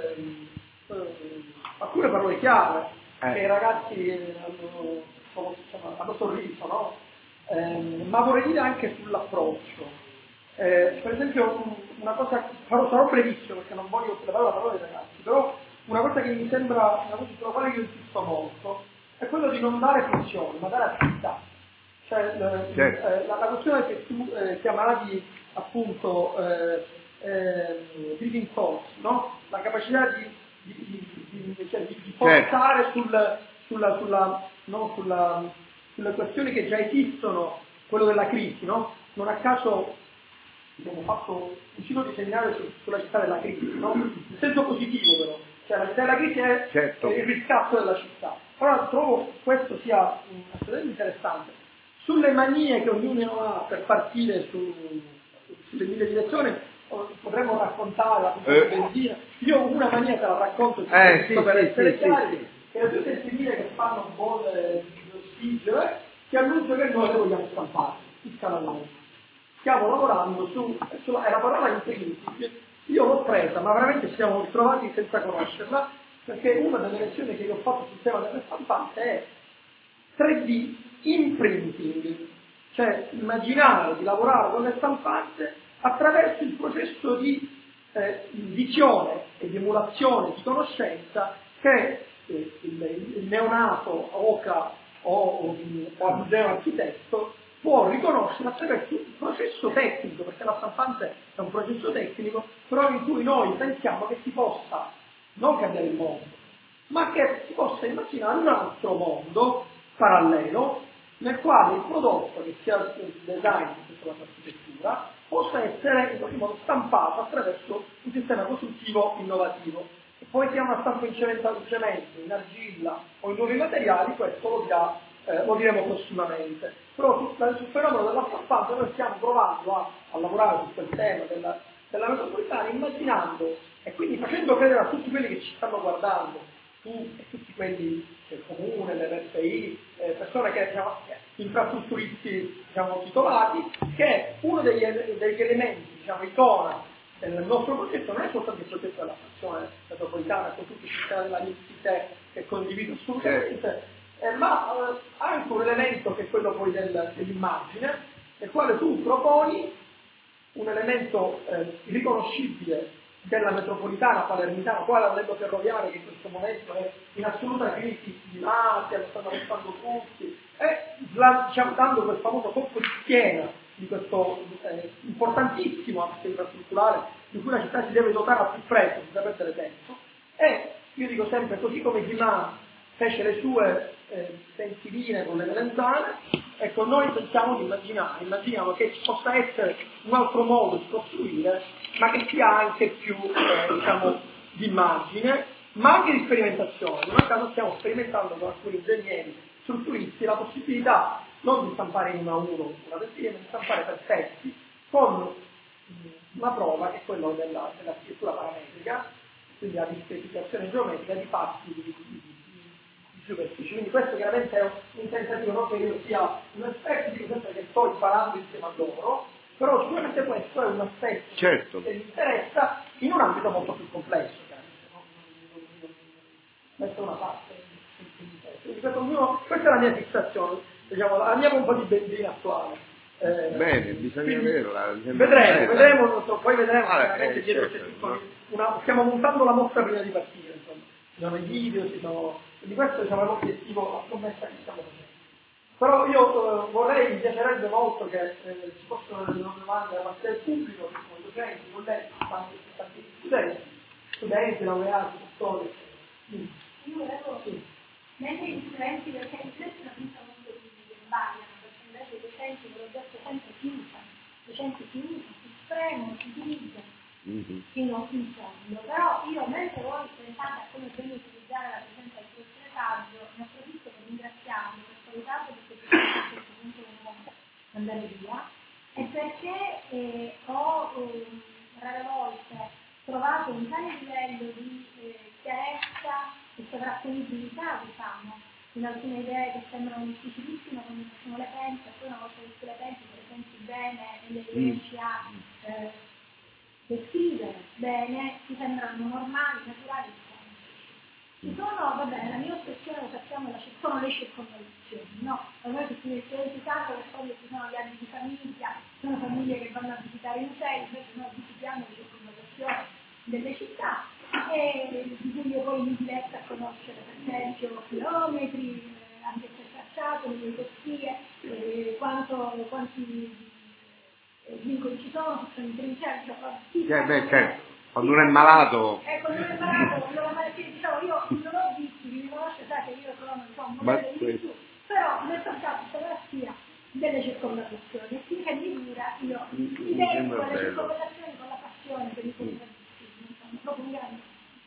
alcune parole chiave che i ragazzi hanno sorriso, no? Ma vorrei dire anche sull'approccio. Per esempio, una cosa, sarò brevissimo perché non voglio levare la parola ai ragazzi, però una cosa che mi sembra, una cosa sulla quale io insisto molto, è quello di non dare funzione, ma dare attività. Cioè, la questione che tu chiamavi appunto driving force, no? La capacità di portare sulle questioni che già esistono, quello della crisi, no? Non a caso abbiamo fatto un ciclo di seminari sulla città della crisi, no? In senso positivo però, cioè la città della crisi è il riscatto della città. Allora trovo questo sia assolutamente interessante. Sulle manie che ognuno ha per partire sulle mille direzioni, potremmo raccontare la benzina. Io una mania te la racconto per essere chiari, che le due sentimine che fanno un po' di ossigeno, che annuncio che noi le vogliamo stampare, il canale. Stiamo lavorando è la parola infiniti. Io l'ho presa, ma veramente ci siamo ritrovati senza conoscerla, perché una delle lezioni che io ho fatto sul tema delle stampanze è 3D imprinting, cioè immaginare di lavorare con le stampanze attraverso il processo di visione e di emulazione di conoscenza che il neonato OCA o al museo architetto può riconoscere attraverso il processo tecnico, perché la stampante è un processo tecnico, però in cui noi pensiamo che si possa non cambiare il mondo, ma che si possa immaginare un altro mondo parallelo nel quale il prodotto, che sia il design, che sia l'architettura, possa essere in qualche modo stampato attraverso un sistema costruttivo innovativo. E poi sia una stampa in cemento, in argilla o in nuovi materiali, questo lo diremo prossimamente. Però sul fenomeno della stampante noi stiamo provando a lavorare su quel tema della metropolitana, immaginando e quindi facendo credere a tutti quelli che ci stanno guardando, tu e tutti quelli del comune, dell'RFI, persone che infrastrutturisti titolati, che uno degli elementi, icona il nostro progetto non è soltanto il progetto della stazione metropolitana con tutto il sistema della mixité che condivido assolutamente, ma anche un elemento che è quello poi dell'immagine, nel quale tu proponi un elemento riconoscibile della metropolitana palermitana, quale l'anello ferroviario che in questo momento è in assoluta crisi di mafia, lo stanno arrestando tutti, e diciamo, dando quel famoso colpo di schiena di questo importantissimo asse infrastrutturale di cui la città si deve dotare al più presto, senza perdere tempo. E io dico sempre, così come Guimard fece le sue pensiline con le melenzane, ecco, noi pensiamo di immaginiamo che ci possa essere un altro modo di costruire, ma che sia anche più, diciamo, di immagine, ma anche di sperimentazione. In un caso stiamo sperimentando con alcuni ingegneri strutturisti la possibilità non di stampare in 1 a 1 una pensiline, ma di stampare per pezzi con una prova che è quella della scrittura parametrica, quindi la discretificazione geometrica di fatti di superficie. Quindi questo chiaramente è un tentativo, non che io sia un esperto, dico sempre che sto imparando insieme a loro, però sicuramente questo è un aspetto certo. che mi interessa in un ambito molto più complesso. Questa è una parte che mi interessa. Questa è la mia fissazione, diciamo, andiamo un po' di benzina attuale. Bene, bisogna averla. Vedremo, poi vedremo veramente dietro c'è tutto stiamo montando la mostra prima di partire, insomma. Ci sono i video, quindi questo diciamo, è l'obiettivo, la scommessa che stiamo facendo. Però io mi piacerebbe molto che ci fossero delle domande da parte del pubblico, che sono docenti, colleghi, anche tanti studenti, laureati, dottori. Io volevo, mentre gli studenti del centro non pensano molto di sbagliano, perché invece i docenti, ve l'ho detto sempre, si spremono, si utilizzano fino in fondo. Però io, mentre voi pensate a come bisogna utilizzare la presenza del vostro retaggio, ne approfitto per ringraziarvi, per salutarvi perché a questo punto non andare via, e perché ho rare volte trovato un tale livello di chiarezza e sovrapponibilità, diciamo, in alcune idee che sembrano difficilissime quando nessuno le pensa, e poi una volta che tu le pensi bene e le riesci a descrivere bene, ti sembrano normali, naturali e semplici. Ci sono, vabbè, la mia ossessione, lo sappiamo, sono le circonvallazioni, no? Ormai tutti gli studenti sanno che poi ci sono viaggi di famiglia, ci sono famiglie che vanno a visitare i musei, invece noi visitiamo le circonvallazioni delle città, e di cui io poi mi diletto a conoscere, per esempio, chilometri, anche se tracciato, le corsie, quanti vincoli ci sono in trincea, certo. Quando uno è malato. Quando uno è malato, quando la malattia, diciamo, io non ho visti, mi conosce, sa che io sono un modello di più, però nel passato fotografia delle circonvallazioni, e finché mi dura io identico alle circonvallazioni con la passione per i contraddittivi, insomma, proprio un grande.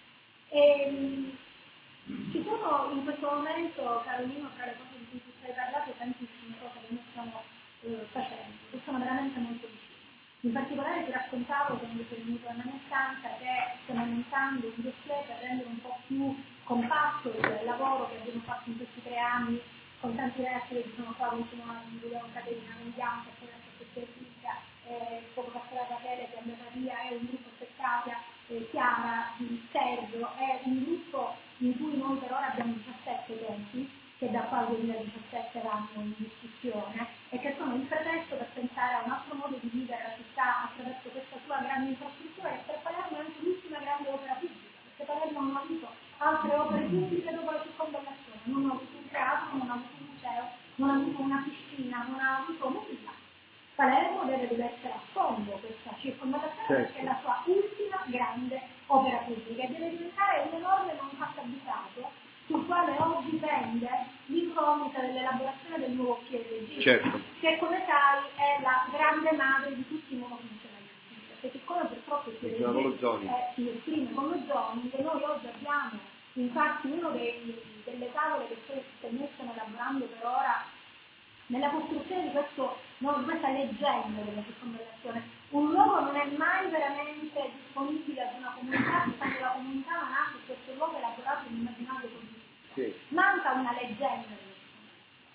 Ci sono in questo momento, Carolino, tra le cose di cui tu stai parlando, tantissime cose che noi stiamo facendo, che sono veramente molto vicine. In particolare ti raccontavo, quando sei venuto alla mia stanza, che stiamo montando un dossier per rendere un po' più compatto il lavoro che abbiamo fatto in questi 3 anni, con tanti ragazzi che sono qua, continuano a vedere Caterina Mendiano, che poi è Federica, poco fa la Rachele che è andata via, è un gruppo Spectatia, Chiara, Sergio, è un gruppo in cui noi per ora abbiamo 17 utenti, che da qua al 2017 vanno in discussione e che sono il pretesto per pensare a un altro modo di vivere la città attraverso questa sua grande infrastruttura e per Palermo è anche l'ultima grande opera pubblica, perché Palermo non ha avuto altre opere pubbliche dopo la circonvallazione, non ha avuto un teatro, non ha avuto un museo, non ha avuto una piscina, non ha avuto nulla. Palermo deve essere a fondo questa circonvallazione perché è la sua ultima grande opera pubblica e deve diventare un enorme mancato abitato sul quale oggi pende l'incognita dell'elaborazione del nuovo PLG, che come sai è la grande madre di tutti i monofunzionalisti, perché siccome purtroppo il PLG si esprime come zoning, noi oggi abbiamo infatti una delle tavole che noi stiamo elaborando per ora nella costruzione di questa leggenda della circonvallazione. Un luogo non è mai veramente disponibile ad una comunità, quando la comunità non ha su questo luogo elaborato un immaginario condiviso. Manca una leggenda della circonvallazione.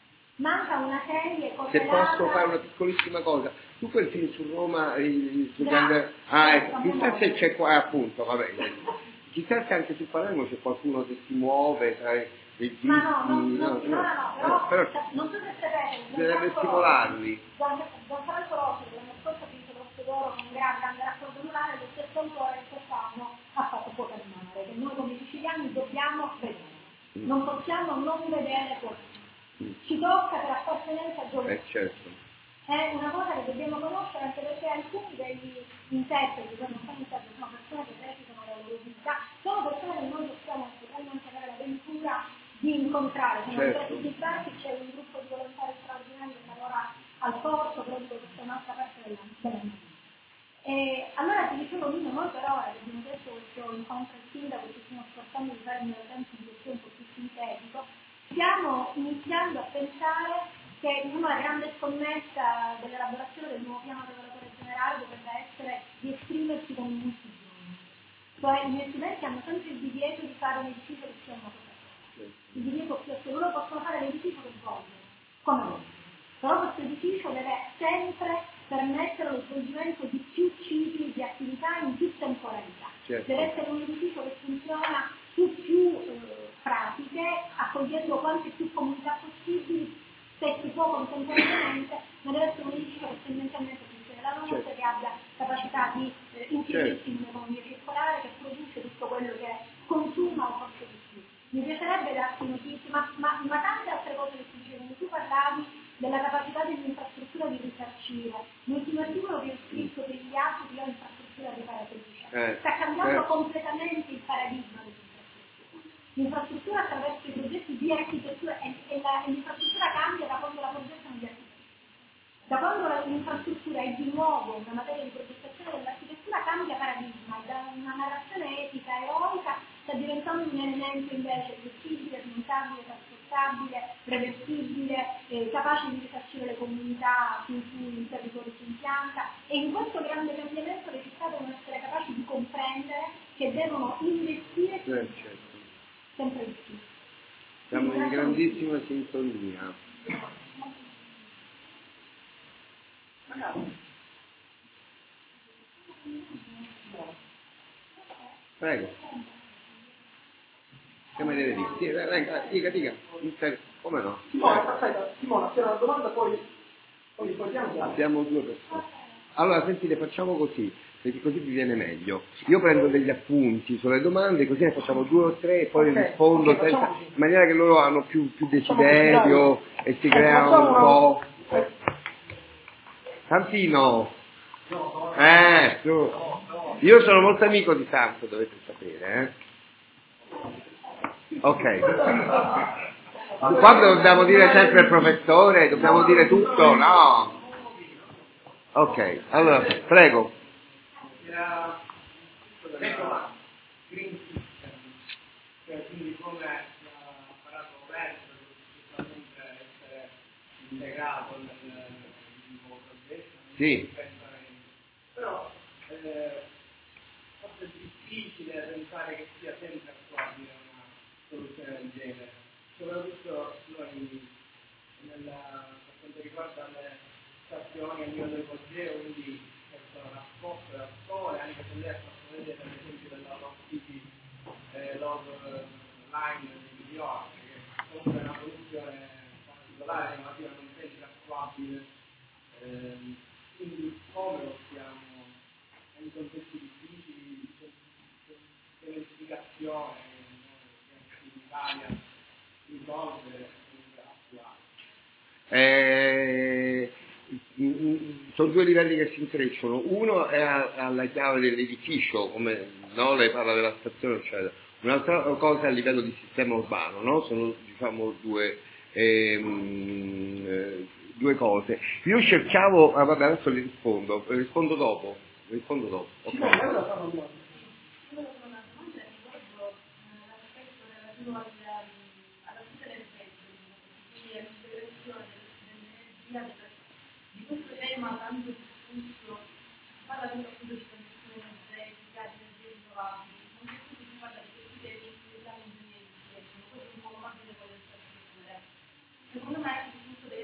manca una serie Se correlata. posso fare una piccolissima cosa, tu quel film su Roma, Grazie. ecco, chissà se c'è qua, appunto, va bene, chissà se anche su Palermo c'è qualcuno che si muove tra i registi, Ma no, però non so se sapete, deve stimolarli. Don Franco Rossi, l'anno scorso ha vinto l'Osso d'Oro con un grande raccolto annuale, lo stesso autore quest'anno ha fatto Fuoco al mare, che noi come siciliani dobbiamo vedere. Non possiamo non vedere questo. Ci tocca per appartenenza a giovani. Certo. È una cosa che dobbiamo conoscere, anche perché alcuni degli interpreti, non sono interpreti, sono persone che recitano la loro vita, sono persone che noi possiamo anche avere l'avventura di incontrare. Sono certo. di Franchi, c'è un gruppo di volontari straordinari che lavora al corso proprio per questa nostra parte della e allora ti dicevo Lino, noi però abbiamo detto questo incontro il sindaco che stiamo sforzando di fare nel tempo un po' più sintetico, stiamo iniziando a pensare che una grande scommessa dell'elaborazione del nuovo piano regolatore generale dovrebbe essere di esprimersi con i multigiorni. Cioè i miei studenti hanno sempre il divieto di fare un edificio che sia una cosa sola. Il divieto più assoluto, loro possono fare l'edificio che vogliono, come vogliono. Però questo edificio deve sempre permettere lo svolgimento di più cicli di attività in più temporalità. Certo. Deve essere un edificio che funziona su più pratiche, accogliendo quante più comunità possibili, se si può contemporaneamente, ma deve essere un edificio che tendenzialmente funziona la notte, certo. che abbia capacità di inserirsi certo. in un'economia circolare, che produce tutto quello che consuma o forse di più. Mi piacerebbe darti notizie, ma tante altre cose che si dicevano. Tu parlavi della capacità dell'infrastruttura di risarcire. L'ultimo articolo che ho scritto per gli atti è l'infrastruttura riparatrice. Sta cambiando completamente il paradigma dell'infrastruttura. L'infrastruttura attraverso i progetti di architettura e l'infrastruttura cambia da quando la progettano gli architetti. Da quando l'infrastruttura è di nuovo una materia di progettazione dell'architettura cambia paradigma e da una narrazione etica eroica sta diventando un elemento invece flessibile, smontabile, trasportabile, reversibile, capace di risarcire le comunità su cui il territorio si impianta e in questo grande cambiamento le città devono essere capaci di comprendere che devono investire sempre di più. Siamo in grandissima sintonia. Prego. Che me deve dire? Sì, venga, dica. Come no? Simona, aspetta, Simona, c'è una domanda, poi ricordiamo. Abbiamo due persone. Allora, sentite, facciamo così, perché così vi viene meglio. Io prendo degli appunti sulle domande, così ne facciamo 2 o 3 e poi rispondo in maniera che loro hanno più desiderio e si crea un po'. Santino! Io sono molto amico di Santo, dovete sapere, Ok. Quando dobbiamo dire sempre il professore, dobbiamo dire tutto, no? Ok, allora, prego. Green System, cioè quindi come l'apparato aperto deve essere integrato nel nuovo progetto. Sì. Però forse è difficile pensare che sia sempre attuabile una soluzione del genere, soprattutto noi per quanto riguarda le stazioni a livello ipogeo, quindi questo rapporto della scuola, anche se lei ha fatto vedere per esempio della Love City Love Line di New York, che comunque è una soluzione particolare, relativa non sempre attuabile, quindi come possiamo in contesti difficili di pianificazione in Italia risolvere sono 2 livelli che si intrecciano. Uno è alla chiave dell'edificio, come no? Lei parla della stazione, eccetera. Un'altra cosa è a livello di sistema urbano, no? Sono diciamo due cose. Io cercavo, vabbè, adesso le rispondo dopo. Ok. Di questo tema tanto discusso, si parla appunto di transizione energetica, di energie rinnovabili, non c'è più si parla di questi temi nell'ingegneria, questo è un po' mobile con le infrastrutture. Secondo me il punto deve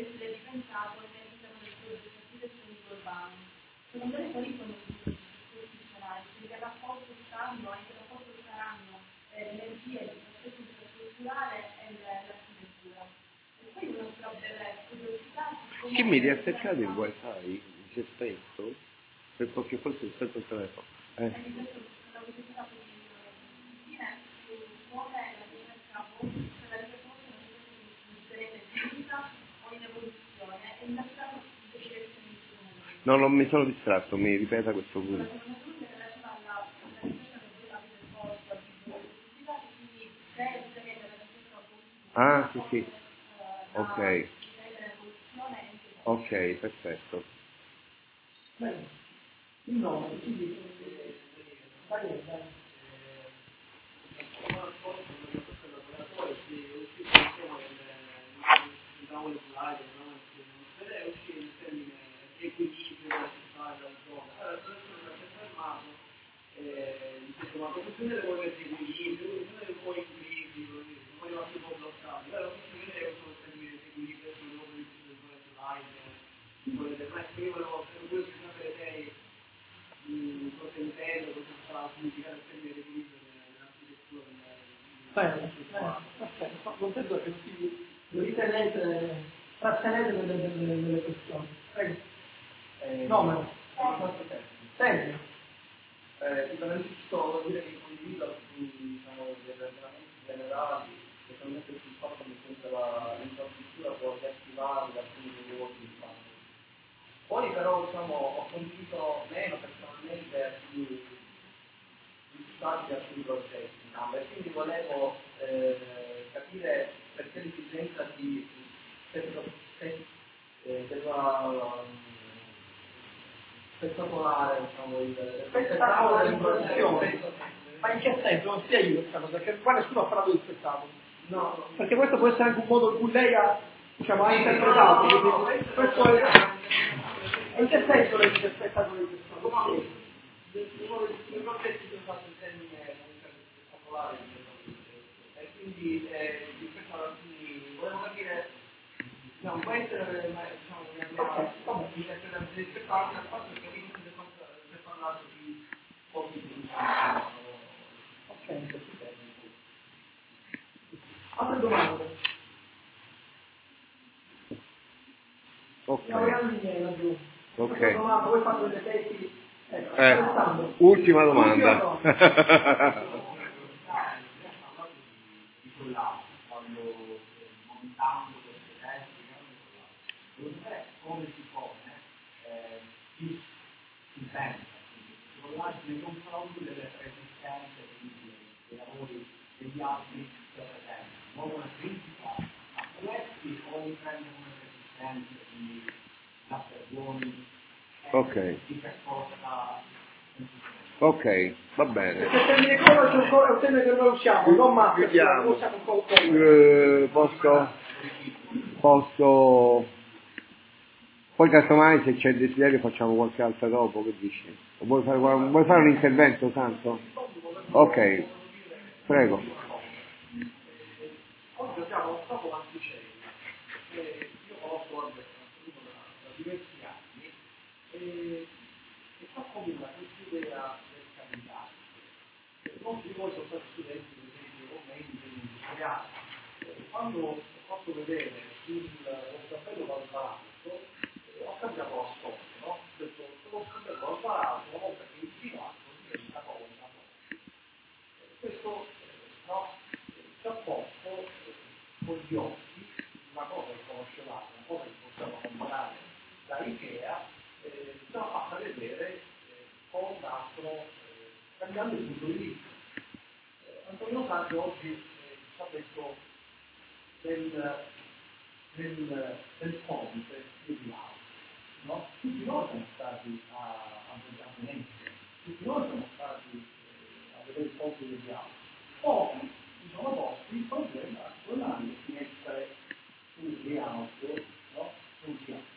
secondo me quali sono questi scenari? Perché il rapporto saranno, anche il rapporto saranno l'energia del processo infrastrutturale e l'architettura. E poi un'altra bella curiosità. Chi mi riattaccato il wifi? Si è spento? Perché forse è spento il telefono. No, non mi sono distratto, mi ripeta questo punto. Ah, sì, sì. Ok. Ok, perfetto. Bene. Il nome, quindi, Daniele, ma come si deve volere equilibrio, non è poi equilibrio, poi va più bloccati, però si vede che sono termini di equilibrio, sono nuovi di slide, io volevo sapere lei cosa intende, cosa sta significando il termine di equilibrio nell'architettura perfetto, contento che si ritenete, trattenete delle questioni. Prego. Nome. Sergio. Sicuramente ci sono, dire che condivido diciamo, dei ragionamenti generali che sono messi sul fatto che sempre l'infrastruttura può riattivare alcuni dei luoghi di fatto. Poi però diciamo, ho condiviso meno personalmente alcuni risultati di alcuni progetti, diciamo, e quindi volevo capire perché l'esigenza di spettacolare, diciamo, il spettacolo dell'improvvisazione. Ma in che senso? Non spieghi questa cosa, perché qua nessuno ha parlato di spettacolo. No. Perché questo può essere anche un modo in cui lei ha, diciamo, ha interpretato. Questo è... In che senso lei dice spettacolo di spettacolo? Uno dei progetti che ho fatto in termine spettacolare e quindi rispetto ad alcuni volevo capire, diciamo, può essere diciamo, un'interpretazione di spettacolo, il fatto che si è parlato di pochi Altre domande? Ok. Ok. Voi fate delle tesi? Ultima domanda. come si pone più si pensa, nei confronti delle resistenze dei lavori degli altri che presentano, non una critica a questi o li prende come resistenze, quindi affermazioni si percorsa. Ok, va bene. Perché il termine ecologico è un termine che noi usiamo, non master, lo usiamo un po' Posso... Poi casomai se c'è desiderio facciamo qualche altra dopo, che dici? Vuoi fare un intervento, Santo? Ok, prego. Oggi abbiamo un capo anticenico che io conosco da diversi anni e fa comune questa idea del capitale. Molti di voi sono stati studenti, per esempio, con me in industriale. Quando ho fatto vedere lo cappello valvarato, ho cambiato la storia, no? Ho detto, lo cappello valvarato, una volta che il filato diventa cosa. Questo no, ci ha posto con gli occhi una cosa che conoscevamo, una cosa che possiamo comprare da Ikea, ci ha fatto vedere con un altro, cambiando il punto di vista. Antonio Saggio oggi ci ha detto del ponte di Milano, no? Tutti noi siamo stati a Venezia, tutti noi siamo stati a vedere il ponte di Milano. Poi si sono posti il problema nazionale di essere un rialzo, no? Un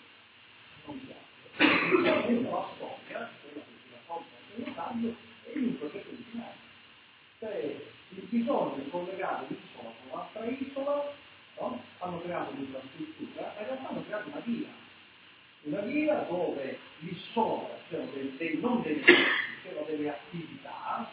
rialzo. La storia, quella che si racconta Antonio Saggio, è un progetto di finanza. Cioè, il bisogno di collegare l'isola con un'altra isola, no? Hanno creato un'infrastruttura e in realtà hanno creato una via dove lì sopra c'erano non dei c'erano delle attività,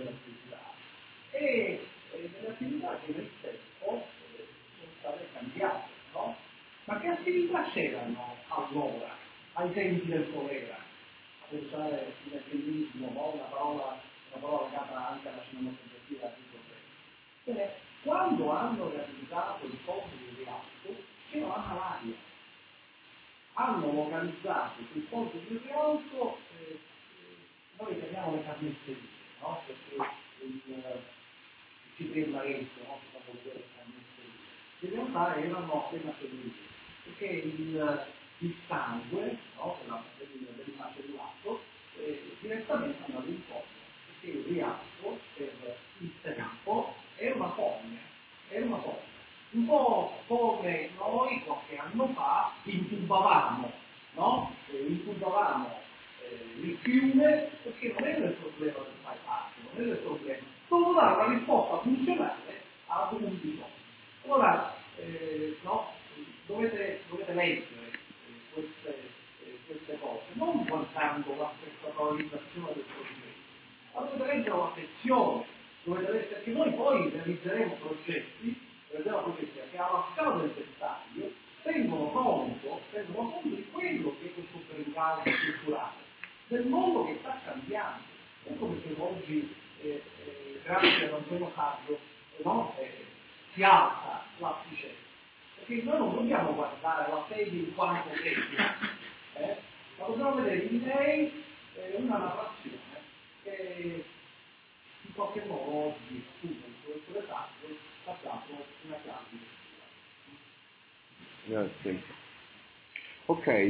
e delle attività che nel tempo sono state cambiate, no? Ma che attività c'erano allora, ai tempi del colera? A pensare il meccanismo, no? Una parola legata anche alla cinematografia di Bene, quando hanno realizzato il ponte di Rialto, c'era una malaria. Hanno localizzato sul ponte di Rialto, noi chiamiamo le carnezzerie, no? Perché il CP Marenzo, no? Si fa vedere le carnezzerie. In realtà erano le macellerie, perché il sangue, no? del macellato, direttamente andava in foglia, perché il Rialto, per il tempo, era una foglia. Un po' come noi qualche anno fa intubavamo, no? Intubavamo il fiume, perché non era il problema del bypass, non era il problema, solo dare una risposta funzionale ad un bisogno. Allora, no, dovete leggere queste cose, non guardando la spettacolarizzazione del progetto, ma dovete leggere la sezione, dovete leggere, perché noi poi realizzeremo progetti che alla scala del dettaglio tengono conto di quello che è questo brincale culturale, del mondo che sta cambiando. Ecco perché oggi, grazie ad Antonio Saggio, si alza l'asticella. Perché noi non dobbiamo guardare la sedia in quanto tecnica, ma dobbiamo vedere in lei una narrazione che in qualche modo oggi, appunto, il professore Saggio ha dato una chiave. Grazie. Ok,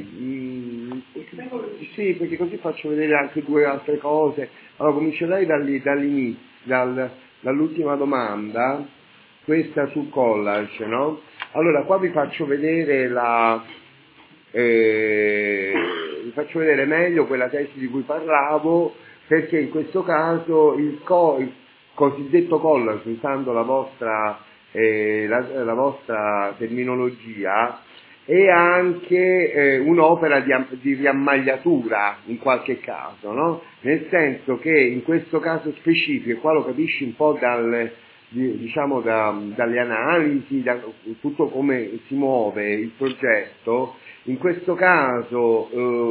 sì, perché così faccio vedere anche due altre cose. Allora, comincerei dall'ultima domanda, questa sul collage, no? Allora, qua vi faccio vedere vi faccio vedere meglio quella tesi di cui parlavo, perché in questo caso il cosiddetto collage, usando la vostra terminologia, è anche un'opera di riammagliatura in qualche caso, no? Nel senso che in questo caso specifico, e qua lo capisci un po' dalle analisi, da tutto come si muove il progetto, in questo caso,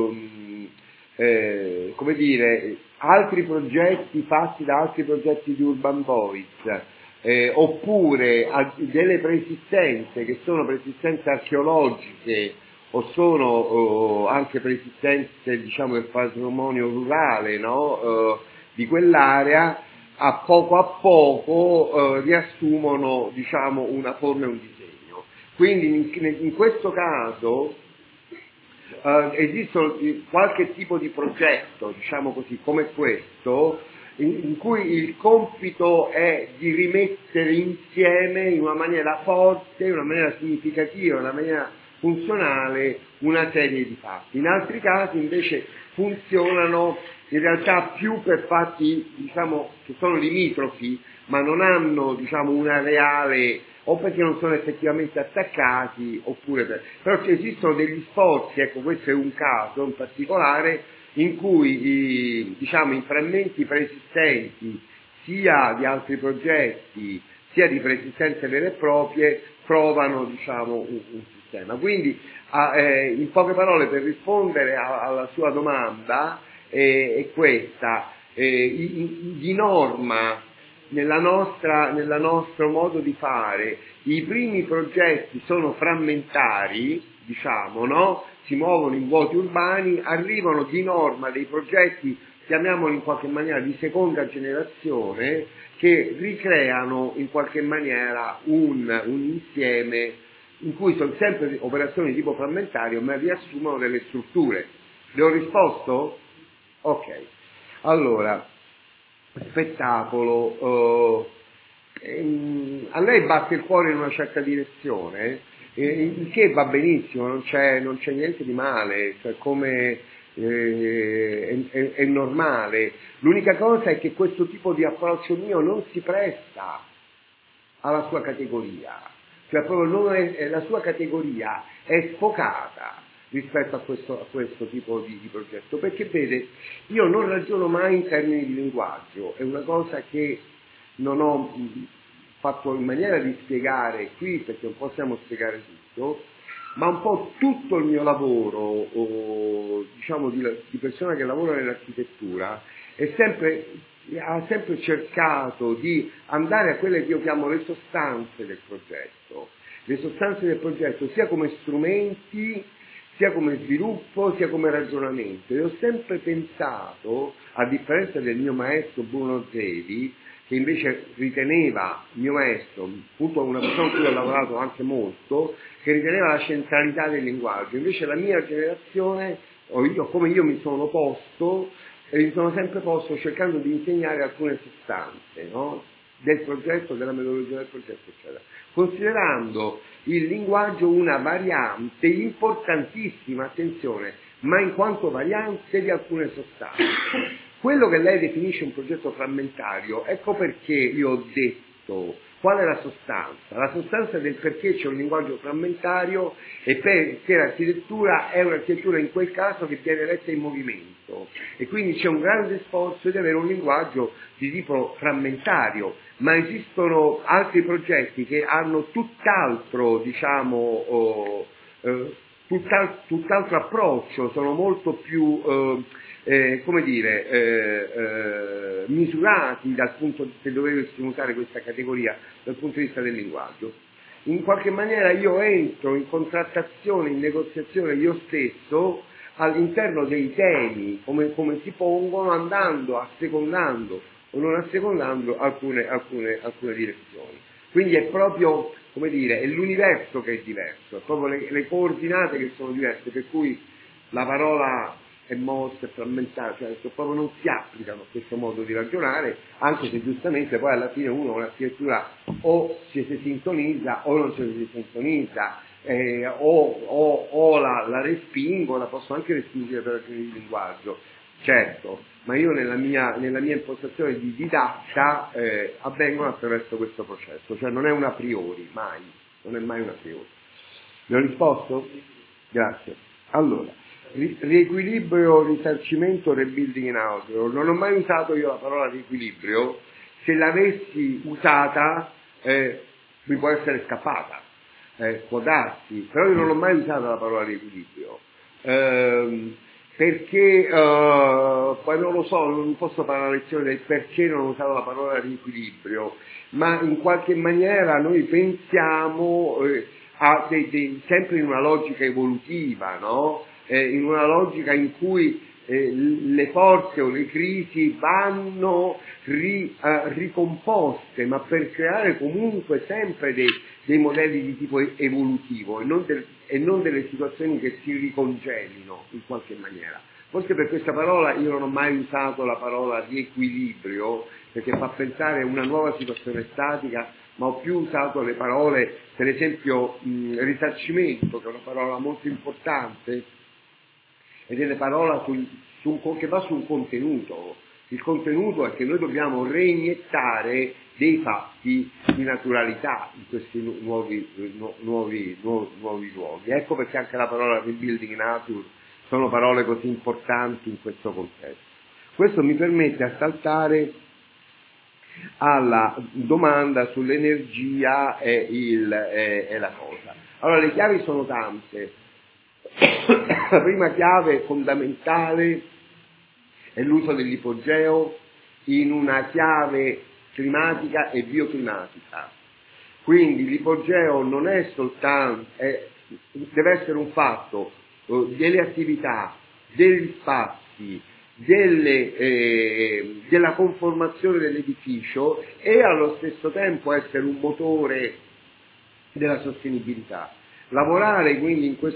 come dire, altri progetti fatti da altri progetti di Urban Voice, oppure delle preesistenze che sono preesistenze archeologiche o sono anche preesistenze, diciamo, del patrimonio rurale, no? Di quell'area, a poco riassumono, diciamo, una forma e un disegno. Quindi in questo caso esistono qualche tipo di progetto, diciamo così, come questo, in cui il compito è di rimettere insieme in una maniera forte, in una maniera significativa, in una maniera funzionale una serie di fatti. In altri casi invece funzionano in realtà più per fatti, diciamo, che sono limitrofi, ma non hanno, diciamo, una reale, o perché non sono effettivamente attaccati, oppure però esistono degli sforzi, ecco, questo è un caso in particolare, in cui i frammenti preesistenti, sia di altri progetti, sia di preesistenze vere e proprie, trovano, diciamo, un sistema. Quindi, in poche parole, per rispondere alla sua domanda, è questa, di norma, nel nostro modo di fare, i primi progetti sono frammentari, diciamo, no? Si muovono in vuoti urbani, arrivano di norma dei progetti, chiamiamoli in qualche maniera di seconda generazione, che ricreano in qualche maniera un insieme in cui sono sempre operazioni di tipo frammentario, ma riassumono delle strutture. Le ho risposto? Ok. Allora, spettacolo. A lei batte il cuore in una certa direzione, il che va benissimo, non c'è niente di male, cioè come è normale. L'unica cosa è che questo tipo di approccio mio non si presta alla sua categoria, cioè proprio la sua categoria è sfocata, rispetto a questo tipo di progetto, perché vede, io non ragiono mai in termini di linguaggio, è una cosa che non ho fatto in maniera di spiegare qui, perché non possiamo spiegare tutto, ma un po' tutto il mio lavoro, diciamo di persona che lavora nell'architettura, ha sempre cercato di andare a quelle che io chiamo le sostanze del progetto, sia come strumenti, sia come sviluppo, sia come ragionamento. E ho sempre pensato, a differenza del mio maestro Bruno Zevi, che invece riteneva, mio maestro, appunto una persona con cui ho lavorato anche molto, che riteneva la centralità del linguaggio. Invece la mia generazione, come io mi sono posto, mi sono sempre posto cercando di insegnare alcune sostanze, no? Del progetto, della metodologia del progetto, eccetera, considerando il linguaggio una variante importantissima, attenzione, ma in quanto variante di alcune sostanze. Quello che lei definisce un progetto frammentario, ecco perché io ho detto qual è la sostanza. La sostanza del perché c'è un linguaggio frammentario e perché l'architettura è un'architettura in quel caso che viene letta in movimento e quindi c'è un grande sforzo di avere un linguaggio di tipo frammentario, ma esistono altri progetti che hanno tutt'altro, diciamo, tutt'altro approccio, sono molto più misurati dal punto, se dovessimo usare questa categoria, dal punto di vista del linguaggio. In qualche maniera io entro in contrattazione, in negoziazione io stesso all'interno dei temi, come si pongono, andando assecondando o non assecondando alcune direzioni. Quindi è proprio, come dire, è l'universo che è diverso, è proprio le coordinate che sono diverse, per cui la parola è mossa, è frammentata, cioè proprio non si applicano a questo modo di ragionare, anche se giustamente poi alla fine uno un'architettura o si sintonizza o non si sintonizza, o la respingo, la posso anche respingere per ragioni di linguaggio, certo, ma io nella mia impostazione di didatta avvengono attraverso questo processo, cioè non è una priori, mai, non è mai una priori. Vi ho risposto? Grazie. Allora, riequilibrio, risarcimento, rebuilding in outdoor. Non ho mai usato io la parola riequilibrio, se l'avessi usata mi può essere scappata, può darsi, però io non ho mai usato la parola riequilibrio, perché poi non lo so, non posso fare una lezione del perché non ho usato la parola riequilibrio, ma in qualche maniera noi pensiamo sempre in una logica evolutiva, no? In una logica in cui le forze o le crisi vanno ricomposte, ma per creare comunque sempre dei modelli di tipo evolutivo e non delle situazioni che si ricongelino in qualche maniera. Forse per questa parola io non ho mai usato la parola riequilibrio, perché fa pensare a una nuova situazione statica, ma ho più usato le parole, per esempio risarcimento, che è una parola molto importante, ed è una parola che va sul contenuto. Il contenuto è che noi dobbiamo reiniettare dei fatti di naturalità in questi nuovi luoghi. Ecco perché anche la parola rebuilding nature sono parole così importanti in questo contesto. Questo mi permette a saltare alla domanda sull'energia e la cosa. Allora, le chiavi sono tante. La prima chiave fondamentale è l'uso dell'ipogeo in una chiave climatica e bioclimatica. Quindi l'ipogeo non è soltanto, deve essere un fatto delle attività, degli spazi, della conformazione dell'edificio e allo stesso tempo essere un motore della sostenibilità. Lavorare quindi in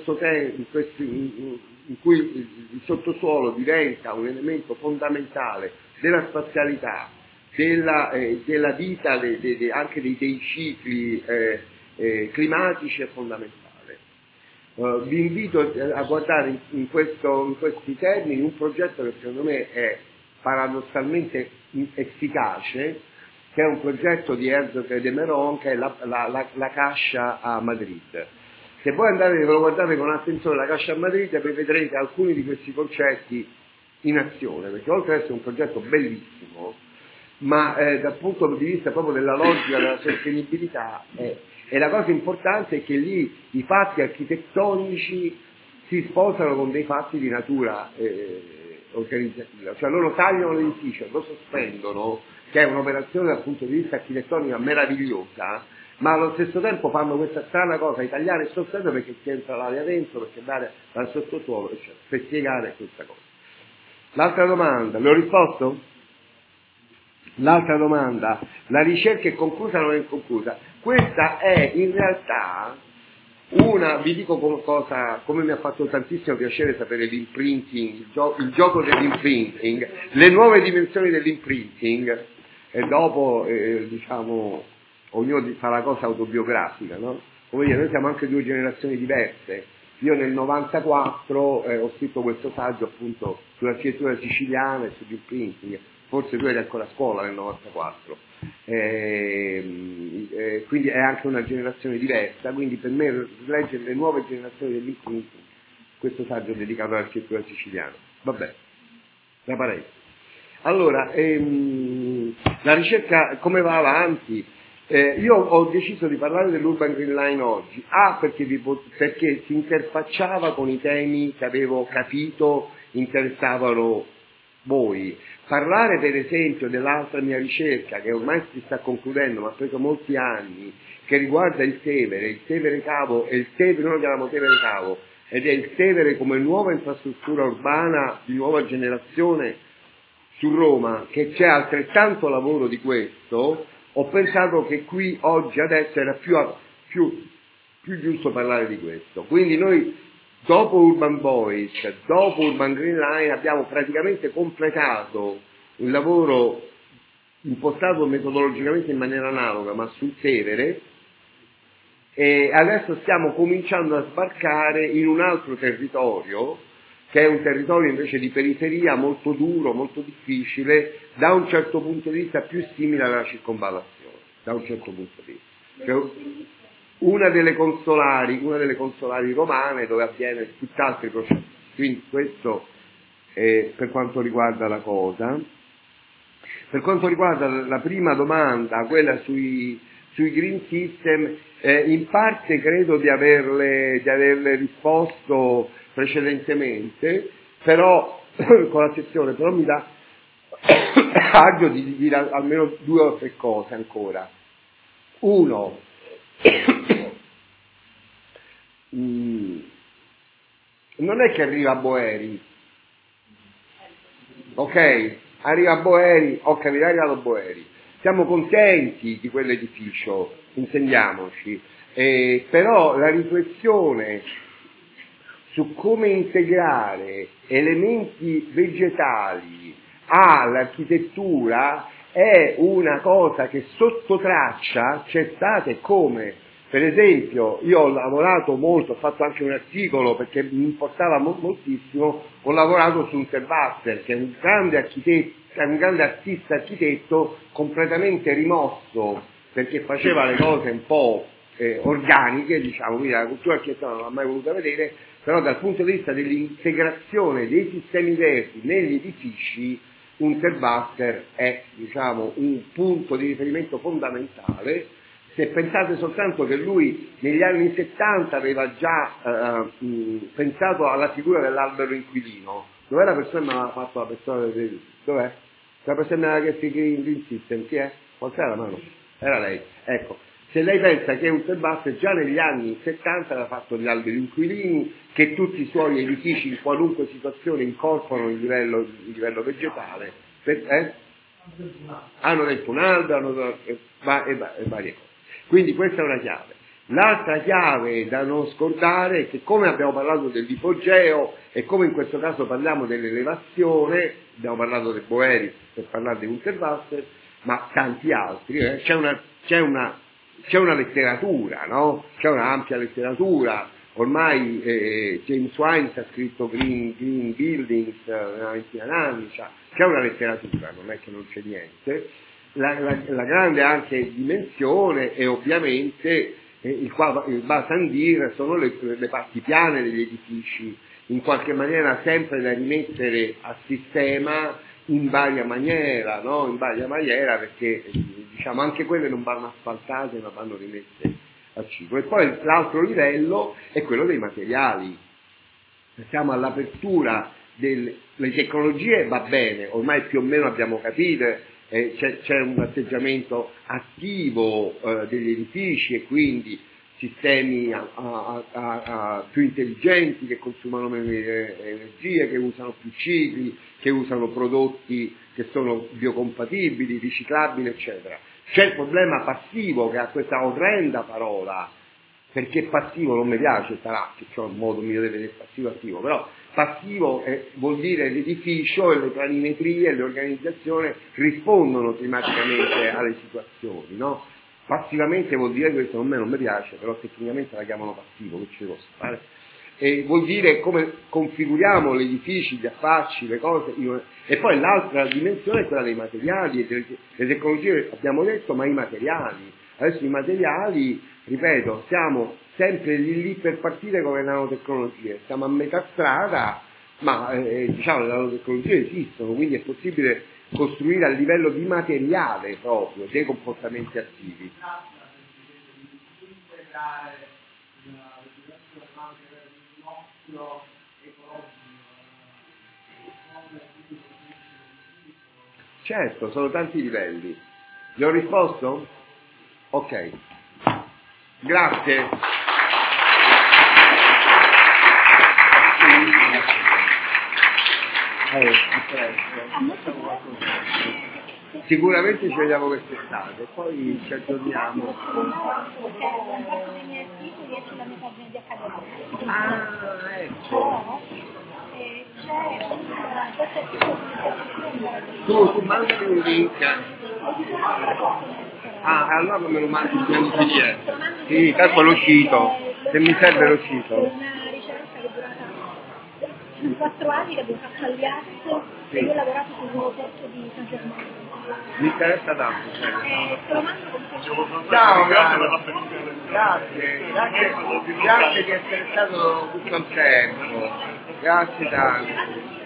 cui il sottosuolo diventa un elemento fondamentale della spazialità, della vita, anche dei cicli climatici è fondamentale. Vi invito a guardare in questi termini un progetto che secondo me è paradossalmente efficace, che è un progetto di Herzog e de Meuron, che è la Caixa a Madrid. Se voi andate e ve lo guardate con attenzione la Caixa Madrid, vedrete alcuni di questi concetti in azione, perché oltre ad essere un progetto bellissimo, ma dal punto di vista proprio della logica della sostenibilità, e la cosa importante è che lì i fatti architettonici si sposano con dei fatti di natura organizzativa, cioè loro tagliano l'edificio, lo sospendono, che è un'operazione dal punto di vista architettonico meravigliosa, ma allo stesso tempo fanno questa strana cosa di tagliare e sospendere perché si entra l'aria dentro, perché l'aria dal sottosuolo, eccetera, per spiegare questa cosa. L'altra domanda, le ho risposto? L'altra domanda, la ricerca è conclusa o non è conclusa? Questa è in realtà vi dico cosa, come mi ha fatto tantissimo piacere sapere l'imprinting, il gioco dell'imprinting, le nuove dimensioni dell'imprinting, e dopo, diciamo, ognuno fa la cosa autobiografica, no? Come dire, noi siamo anche due generazioni diverse. Io nel 94 ho scritto questo saggio appunto sull'architettura siciliana e sull'imprinting, forse tu eri ancora a scuola nel 94, quindi è anche una generazione diversa, quindi per me leggere le nuove generazioni dell'imprinting, questo saggio è dedicato all'architettura siciliana. Vabbè, tra parentesi. Allora, la ricerca come va avanti? Io ho deciso di parlare dell'Urban Green Line oggi, perché si interfacciava con i temi che avevo capito interessavano voi. Parlare per esempio dell'altra mia ricerca, che ormai si sta concludendo, ma ha preso molti anni, che riguarda il Tevere Cavo, e noi lo chiamiamo Tevere Cavo, ed è il Tevere come nuova infrastruttura urbana di nuova generazione su Roma, che c'è altrettanto lavoro di questo. Ho pensato che qui oggi adesso era più giusto parlare di questo. Quindi noi dopo Urban Boys, dopo Urban Green Line abbiamo praticamente completato un lavoro impostato metodologicamente in maniera analoga, ma sul Tevere, e adesso stiamo cominciando a sbarcare in un altro territorio, che è un territorio invece di periferia molto duro, molto difficile, da un certo punto di vista più simile alla circonvallazione, da un certo punto di vista. Cioè, una delle consolari romane dove avviene tutt'altri processi. Quindi questo è per quanto riguarda la cosa. Per quanto riguarda la prima domanda, quella sui green system, in parte credo di averle risposto precedentemente, però con la sessione, però mi dà agio di dire almeno 2 o 3 cose ancora. Uno, non è che arriva a Boeri, ok? Arriva a Boeri, ho capito, è arrivato a Boeri. Siamo contenti di quell'edificio, intendiamoci, però la riflessione su come integrare elementi vegetali all'architettura è una cosa che sotto traccia c'è stata, e come? Per esempio, io ho lavorato molto, ho fatto anche un articolo perché mi importava moltissimo, ho lavorato su Unterwasser, che è un grande artista architetto completamente rimosso, perché faceva le cose un po' organiche, diciamo, quindi la cultura architettonica non l'ha mai voluta vedere, però dal punto di vista dell'integrazione dei sistemi verdi negli edifici, Unterwasser è, diciamo, un punto di riferimento fondamentale. Se pensate soltanto che lui negli anni 70 aveva già pensato alla figura dell'albero inquilino. Dov'è la persona che aveva fatto la persona del... Dov'è? La persona che si Green System, chi è? Qualcuno la mano? Era lei. Ecco, se lei pensa che Unterwasser già negli anni 70 aveva fatto gli alberi inquilini, che tutti i suoi edifici in qualunque situazione incorporano il livello vegetale, hanno detto un albero, e varie cose. Quindi questa è una chiave. L'altra chiave da non scordare è che, come abbiamo parlato dell'ipogeo e come in questo caso parliamo dell'elevazione, abbiamo parlato del Boeri per parlare di Unterwasser, ma tanti altri, c'è una letteratura, no? C'è un'ampia letteratura. Ormai James Wines ha scritto Green Buildings una ventina d'anni, c'è una letteratura, non è che non c'è niente. La grande anche dimensione è ovviamente il Basandir sono le parti piane degli edifici, in qualche maniera sempre da rimettere a sistema in varia maniera, no? In varia maniera, perché diciamo anche quelle non vanno asfaltate ma vanno rimesse al ciclo. E poi l'altro livello è quello dei materiali. Siamo all'apertura le tecnologie, va bene, ormai più o meno abbiamo capito, c'è un atteggiamento attivo degli edifici e quindi sistemi più intelligenti che consumano meno energie, che usano più cicli, che usano prodotti che sono biocompatibili, riciclabili, eccetera. C'è il problema passivo, che ha questa orrenda parola, perché passivo non mi piace, sarà che c'è un modo mio di vedere passivo attivo, però passivo vuol dire l'edificio e le planimetrie e l'organizzazione rispondono climaticamente alle situazioni, no? Passivamente vuol dire questo, a me non mi piace, però tecnicamente la chiamano passivo, che ci posso fare? E vuol dire come configuriamo gli edifici, gli affacci, le cose, e poi l'altra dimensione è quella dei materiali, le tecnologie abbiamo detto, ma i materiali. Adesso i materiali, ripeto, siamo sempre lì per partire con le nanotecnologie, siamo a metà strada, ma diciamo le nanotecnologie esistono, quindi è possibile costruire a livello di materiale proprio dei comportamenti attivi. Certo, sono tanti livelli. Gli ho risposto? Ok. Grazie. Sicuramente ci vediamo quest'estate, poi ci aggiorniamo. Perché gran parte dei miei articoli è sulla mia pagina di Accademia. Ah, ecco. C'è questo articolo Tu mandami un link. Ah, allora me lo mandi in PDF. Sì, tanto lo cito. Se mi serve lo cito. Una ricerca che è durata 4 anni, che abbiamo fatto all'IAS, e io ho lavorato sul nuovo porto di San Germano. Mi interessa tanto. Te lo mando con piacere. Ciao, grazie di essere stato tutto il tempo. Grazie tanto.